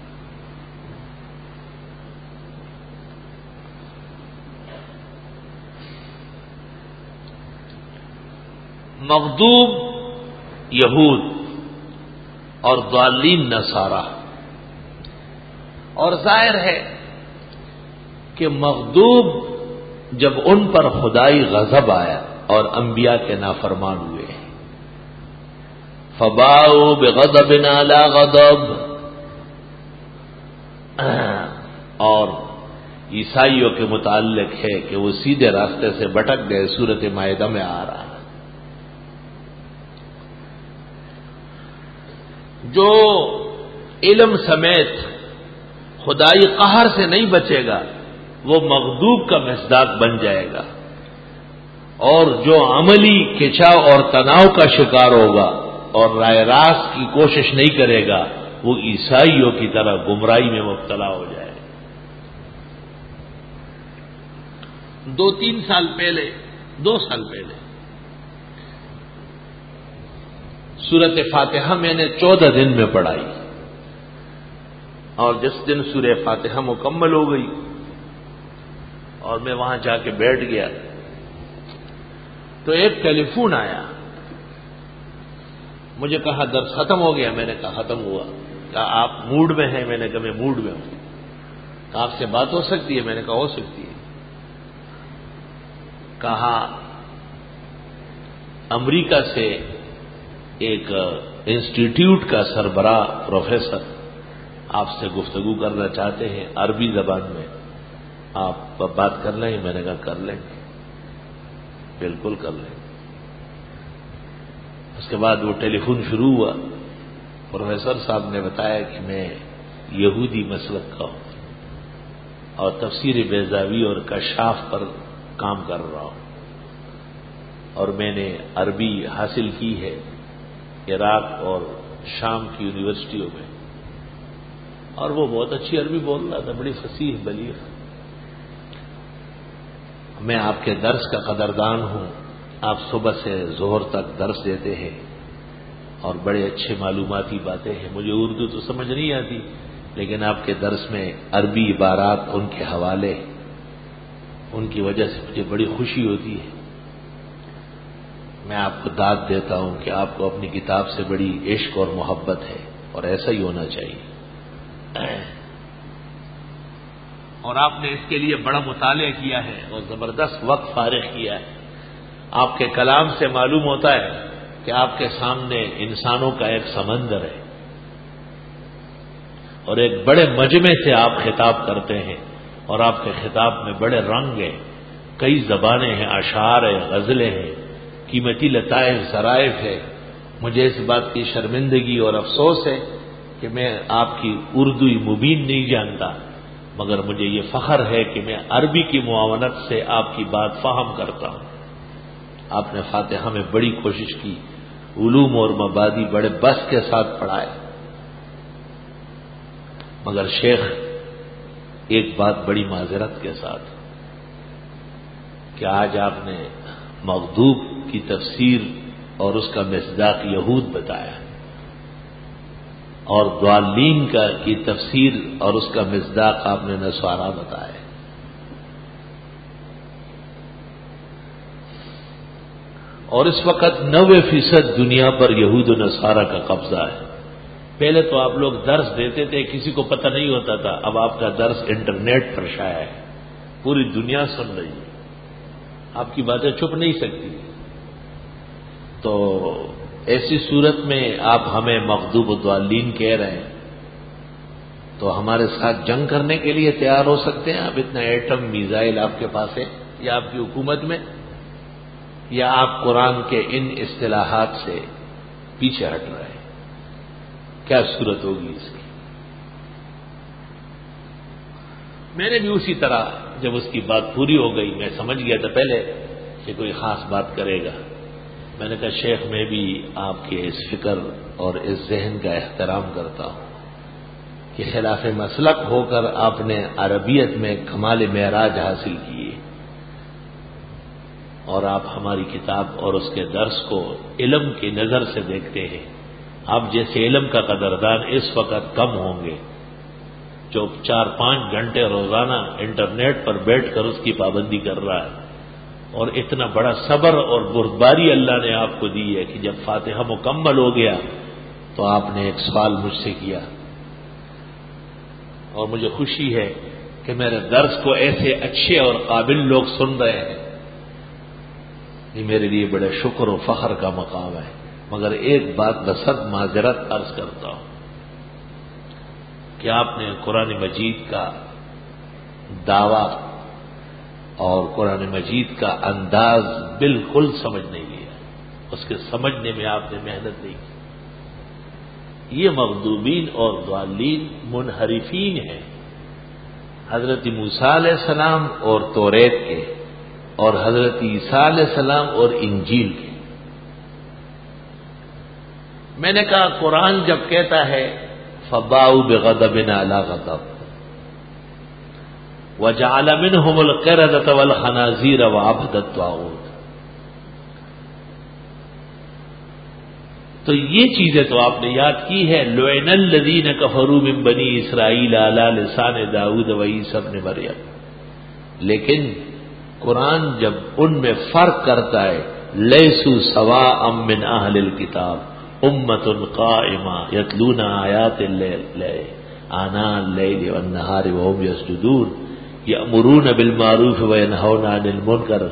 مغضوب یہود اور ضالین نصارہ. اور ظاہر ہے کہ مغضوب جب ان پر خدائی غضب آیا اور انبیاء کے نافرمان ہوئے, فباؤوا بغضب علی غضب, اور عیسائیوں کے متعلق ہے کہ وہ سیدھے راستے سے بھٹک گئے. سورۃ مائدہ میں آ رہا ہے. جو علم سمیت خدائی قہر سے نہیں بچے گا وہ مغضوب کا مصداق بن جائے گا, اور جو عملی کھچاؤ اور تناؤ کا شکار ہوگا اور رائے راست کی کوشش نہیں کرے گا وہ عیسائیوں کی طرح گمراہی میں مبتلا ہو جائے. دو تین سال پہلے دو سال پہلے سورۃ فاتحہ میں نے چودہ دن میں پڑھائی اور جس دن سورہ فاتحہ مکمل ہو گئی اور میں وہاں جا کے بیٹھ گیا تو ایک ٹیلی فون آیا. مجھے کہا درس ختم ہو گیا. میں نے کہا ختم ہوا. کہا آپ موڈ میں ہیں؟ میں نے کہا میں موڈ میں ہوں. کہا آپ سے بات ہو سکتی ہے؟ میں نے کہا ہو سکتی ہے. کہا امریکہ سے ایک انسٹیٹیوٹ کا سربراہ پروفیسر آپ سے گفتگو کرنا چاہتے ہیں عربی زبان میں. آپ بات کر لیں گے؟ میں نے کہا کر لیں گے, بالکل کر لیں گے. اس کے بعد وہ ٹیلی فون شروع ہوا. پروفیسر صاحب نے بتایا کہ میں یہودی مسلک کا ہوں اور تفسیر بیضاوی اور کشاف پر کام کر رہا ہوں اور میں نے عربی حاصل کی ہے عراق اور شام کی یونیورسٹیوں میں. اور وہ بہت اچھی عربی بول رہا تھا, بڑی فصیح بلیغ. میں آپ کے درس کا قدردان ہوں. آپ صبح سے ظہر تک درس دیتے ہیں اور بڑے اچھے معلوماتی باتیں ہیں. مجھے اردو تو سمجھ نہیں آتی لیکن آپ کے درس میں عربی عبارات, ان کے حوالے, ان کی وجہ سے مجھے بڑی خوشی ہوتی ہے. میں آپ کو داد دیتا ہوں کہ آپ کو اپنی کتاب سے بڑی عشق اور محبت ہے اور ایسا ہی ہونا چاہیے. اور آپ نے اس کے لیے بڑا مطالعہ کیا ہے اور زبردست وقت فارغ کیا ہے. آپ کے کلام سے معلوم ہوتا ہے کہ آپ کے سامنے انسانوں کا ایک سمندر ہے اور ایک بڑے مجمع سے آپ خطاب کرتے ہیں اور آپ کے خطاب میں بڑے رنگ ہیں, کئی زبانیں ہیں, اشعار ہیں, غزلیں ہیں, قیمتی لطائف, ظرائف ہے. مجھے اس بات کی شرمندگی اور افسوس ہے کہ میں آپ کی اردوی مبین نہیں جانتا, مگر مجھے یہ فخر ہے کہ میں عربی کی معاونت سے آپ کی بات فہم کرتا ہوں. آپ نے فاتحہ میں بڑی کوشش کی, علوم اور مبادی بڑے بس کے ساتھ پڑھائے. مگر شیخ ایک بات بڑی معذرت کے ساتھ کہ آج آپ نے مغضوب کی تفسیر اور اس کا مصداق یہود بتایا اور ضالین کا کی تفسیر اور اس کا مصداق آپ نے نصارا بتایا. اور اس وقت نوے فیصد دنیا پر یہود و نصارہ کا قبضہ ہے. پہلے تو آپ لوگ درس دیتے تھے, کسی کو پتہ نہیں ہوتا تھا. اب آپ کا درس انٹرنیٹ پر شائع ہے, پوری دنیا سن رہی ہے, آپ کی باتیں چھپ نہیں سکتی. تو ایسی صورت میں آپ ہمیں مغضوب الضالین کہہ رہے ہیں تو ہمارے ساتھ جنگ کرنے کے لیے تیار ہو سکتے ہیں. آپ اتنا ایٹم میزائل آپ کے پاس ہے یا آپ کی حکومت میں, یا آپ قرآن کے ان اصطلاحات سے پیچھے ہٹ رہے ہیں؟ کیا صورت ہوگی اس کی؟ میں نے بھی اسی طرح جب اس کی بات پوری ہو گئی, میں سمجھ گیا تھا پہلے کہ کوئی خاص بات کرے گا. میں نے کہا شیخ میں بھی آپ کے اس فکر اور اس ذہن کا احترام کرتا ہوں کہ خلاف مسلک ہو کر آپ نے عربیت میں کمال معراج حاصل کیے اور آپ ہماری کتاب اور اس کے درس کو علم کی نظر سے دیکھتے ہیں. آپ جیسے علم کا قدردان اس وقت کم ہوں گے جو چار پانچ گھنٹے روزانہ انٹرنیٹ پر بیٹھ کر اس کی پابندی کر رہا ہے. اور اتنا بڑا صبر اور بردباری اللہ نے آپ کو دی ہے کہ جب فاتحہ مکمل ہو گیا تو آپ نے ایک سوال مجھ سے کیا اور مجھے خوشی ہے کہ میرے درس کو ایسے اچھے اور قابل لوگ سن رہے ہیں. یہ میرے لیے بڑے شکر و فخر کا مقام ہے. مگر ایک بات بصد معذرت عرض کرتا ہوں کہ آپ نے قرآن مجید کا دعویٰ اور قرآن مجید کا انداز بالکل سمجھ نہیں لیا. اس کے سمجھنے میں آپ نے محنت نہیں کی. یہ مغضوبین اور ضالین منحرفین ہیں حضرت موسیٰ علیہ السلام اور توریت کے اور حضرت عیسیٰ علیہ السلام اور انجیل کے. میں نے کہا قرآن جب کہتا ہے فباؤ بغضب علی غضب وجعل منهم القردة والخنازير وعبد الطاغوت، تو یہ چیزیں تو آپ نے یاد کی ہے. لعن الذین کفروا من بنی اسرائیل علی لسان داؤد وعیسی ابن مریم. لیکن قرآن جب ان میں فرق کرتا ہے لیسوا سواء من اہل الکتاب امۃ قائمہ یتلون آیات اللیل آناء اللیل والنہار وهم یسجدون یأمرون بالمعروف وینہون عن المنکر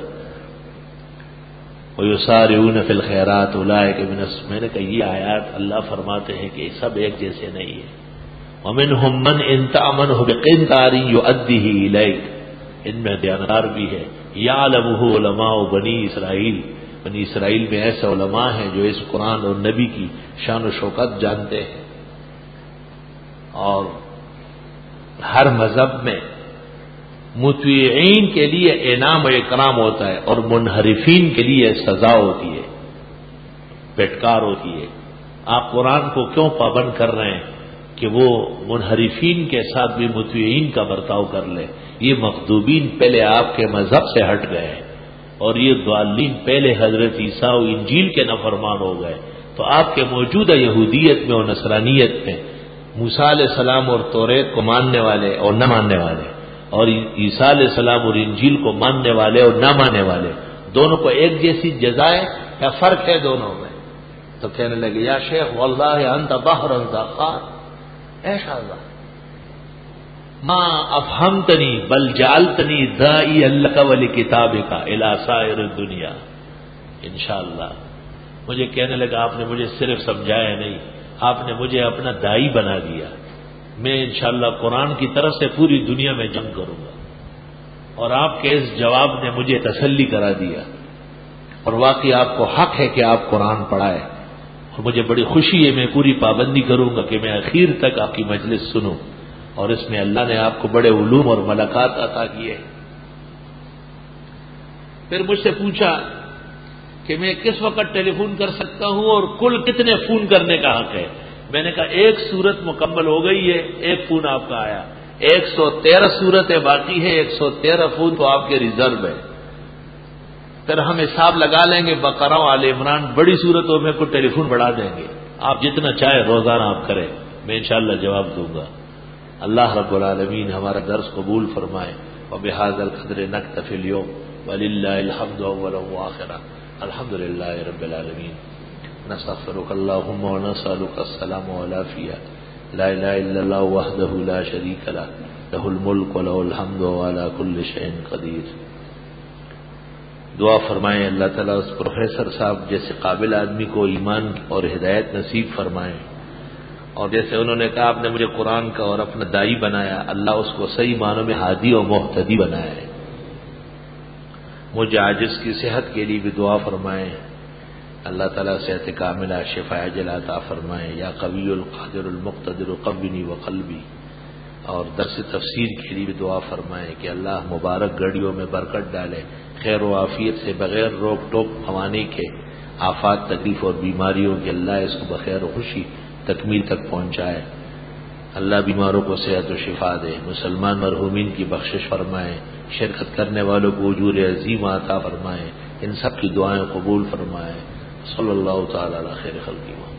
ویسارعون فی الخیرات اولئک من الصالحین. میں نے کہا یہ آیات اللہ فرماتے ہیں کہ سب ایک جیسے نہیں ہیں. ومنہم من ان تأمنہ بقنطار یؤدیہ الیک، ان میں دیانتدار بھی ہے. یعلمہ علماء بنی اسرائیل، بنی اسرائیل میں ایسے علماء ہیں جو اس قرآن اور نبی کی شان و شوکت جانتے ہیں. اور ہر مذہب میں مطیعین کے لیے انعام و اکرام ہوتا ہے اور منحرفین کے لیے سزا ہوتی ہے، پھٹکار ہوتی ہے. آپ قرآن کو کیوں پابند کر رہے ہیں کہ وہ منحرفین کے ساتھ بھی مطیعین کا برتاؤ کر لے؟ یہ مغضوبین پہلے آپ کے مذہب سے ہٹ گئے اور یہ ضالین پہلے حضرت عیسیٰ و انجیل کے نافرمان ہو گئے. تو آپ کے موجودہ یہودیت میں اور نصرانیت میں موسیٰ علیہ السلام اور توریت کو ماننے والے اور نہ ماننے والے، اور عیسیٰ علیہ السلام اور انجیل کو ماننے والے اور نہ ماننے والے، دونوں کو ایک جیسی جزائے یا فرق ہے دونوں میں؟ تو کہنے لگے یا شیخ واللہ انت بحر ذاخار، اے شاہزادہ ما افہمتنی بل جعلتنی داعی لک ولکتابک الی سائر الدنیا. انشاءاللہ مجھے کہنے لگا آپ نے مجھے صرف سمجھایا نہیں، آپ نے مجھے اپنا داعی بنا دیا. میں انشاءاللہ قرآن کی طرف سے پوری دنیا میں جنگ کروں گا. اور آپ کے اس جواب نے مجھے تسلی کرا دیا، اور واقعی آپ کو حق ہے کہ آپ قرآن پڑھائیں، اور مجھے بڑی خوشی ہے، میں پوری پابندی کروں گا کہ میں اخیر تک آپ کی مجلس سنوں. اور اس میں اللہ نے آپ کو بڑے علوم اور ملکات عطا کیے. پھر مجھ سے پوچھا کہ میں کس وقت ٹیلی فون کر سکتا ہوں اور کل کتنے فون کرنے کا حق ہے. میں نے کہا ایک سورت مکمل ہو گئی ہے، ایک فون آپ کا آیا، ایک سو تیرہ سورتیں باقی ہے، ایک سو تیرہ فون تو آپ کے ریزرو ہے. پھر ہم حساب لگا لیں گے، بقرہ آل عمران بڑی صورتوں میں کو ٹیلی فون بڑھا دیں گے. آپ جتنا چاہے روزانہ آپ کریں، میں انشاءاللہ جواب دوں گا. اللہ رب العالمین ہمارا درس قبول فرمائے. وبہذا القدر نکتفی اليوم وللہ الحمد اولا وآخرا. الحمد للہ رب العالمین. نستغفرک اللہم ونسألک السلام والعافیہ. لا الہ الا اللہ وحدہ لا شریک لہ لہ الملک ولہ الحمد وعلی کل شیء قدیر. دعا فرمائیں اللہ تعالیٰ اس پروفیسر صاحب جیسے قابل آدمی کو ایمان اور ہدایت نصیب فرمائیں، اور جیسے انہوں نے کہا آپ نے مجھے قرآن کا اور اپنا داعی بنایا، اللہ اس کو صحیح معنوں میں ہادی اور مہتدی بنایا ہے. مجھے عاجز کی صحت کے لیے بھی دعا فرمائیں، اللہ تعالیٰ صحت کاملہ شفاء عاجلہ عطا فرمائیں. یا قوی القادر المقتدر قوینی وقلبی. اور درس تفسیر کے لیے بھی دعا فرمائیں کہ اللہ مبارک گھڑیوں میں برکت ڈالے، خیر و عافیت سے بغیر روک ٹوک موانی کے آفات تکلیف اور بیماریوں کے اللہ اس کو بخیر و خوشی تکمیل تک پہنچائے. اللہ بیماروں کو صحت و شفا دے، مسلمان مرحومین کی بخشش فرمائے، شرکت کرنے والوں کو اجور عظیم عطا فرمائے، ان سب کی دعائیں قبول فرمائے. صلی اللہ تعالی علی خیر خلقہ.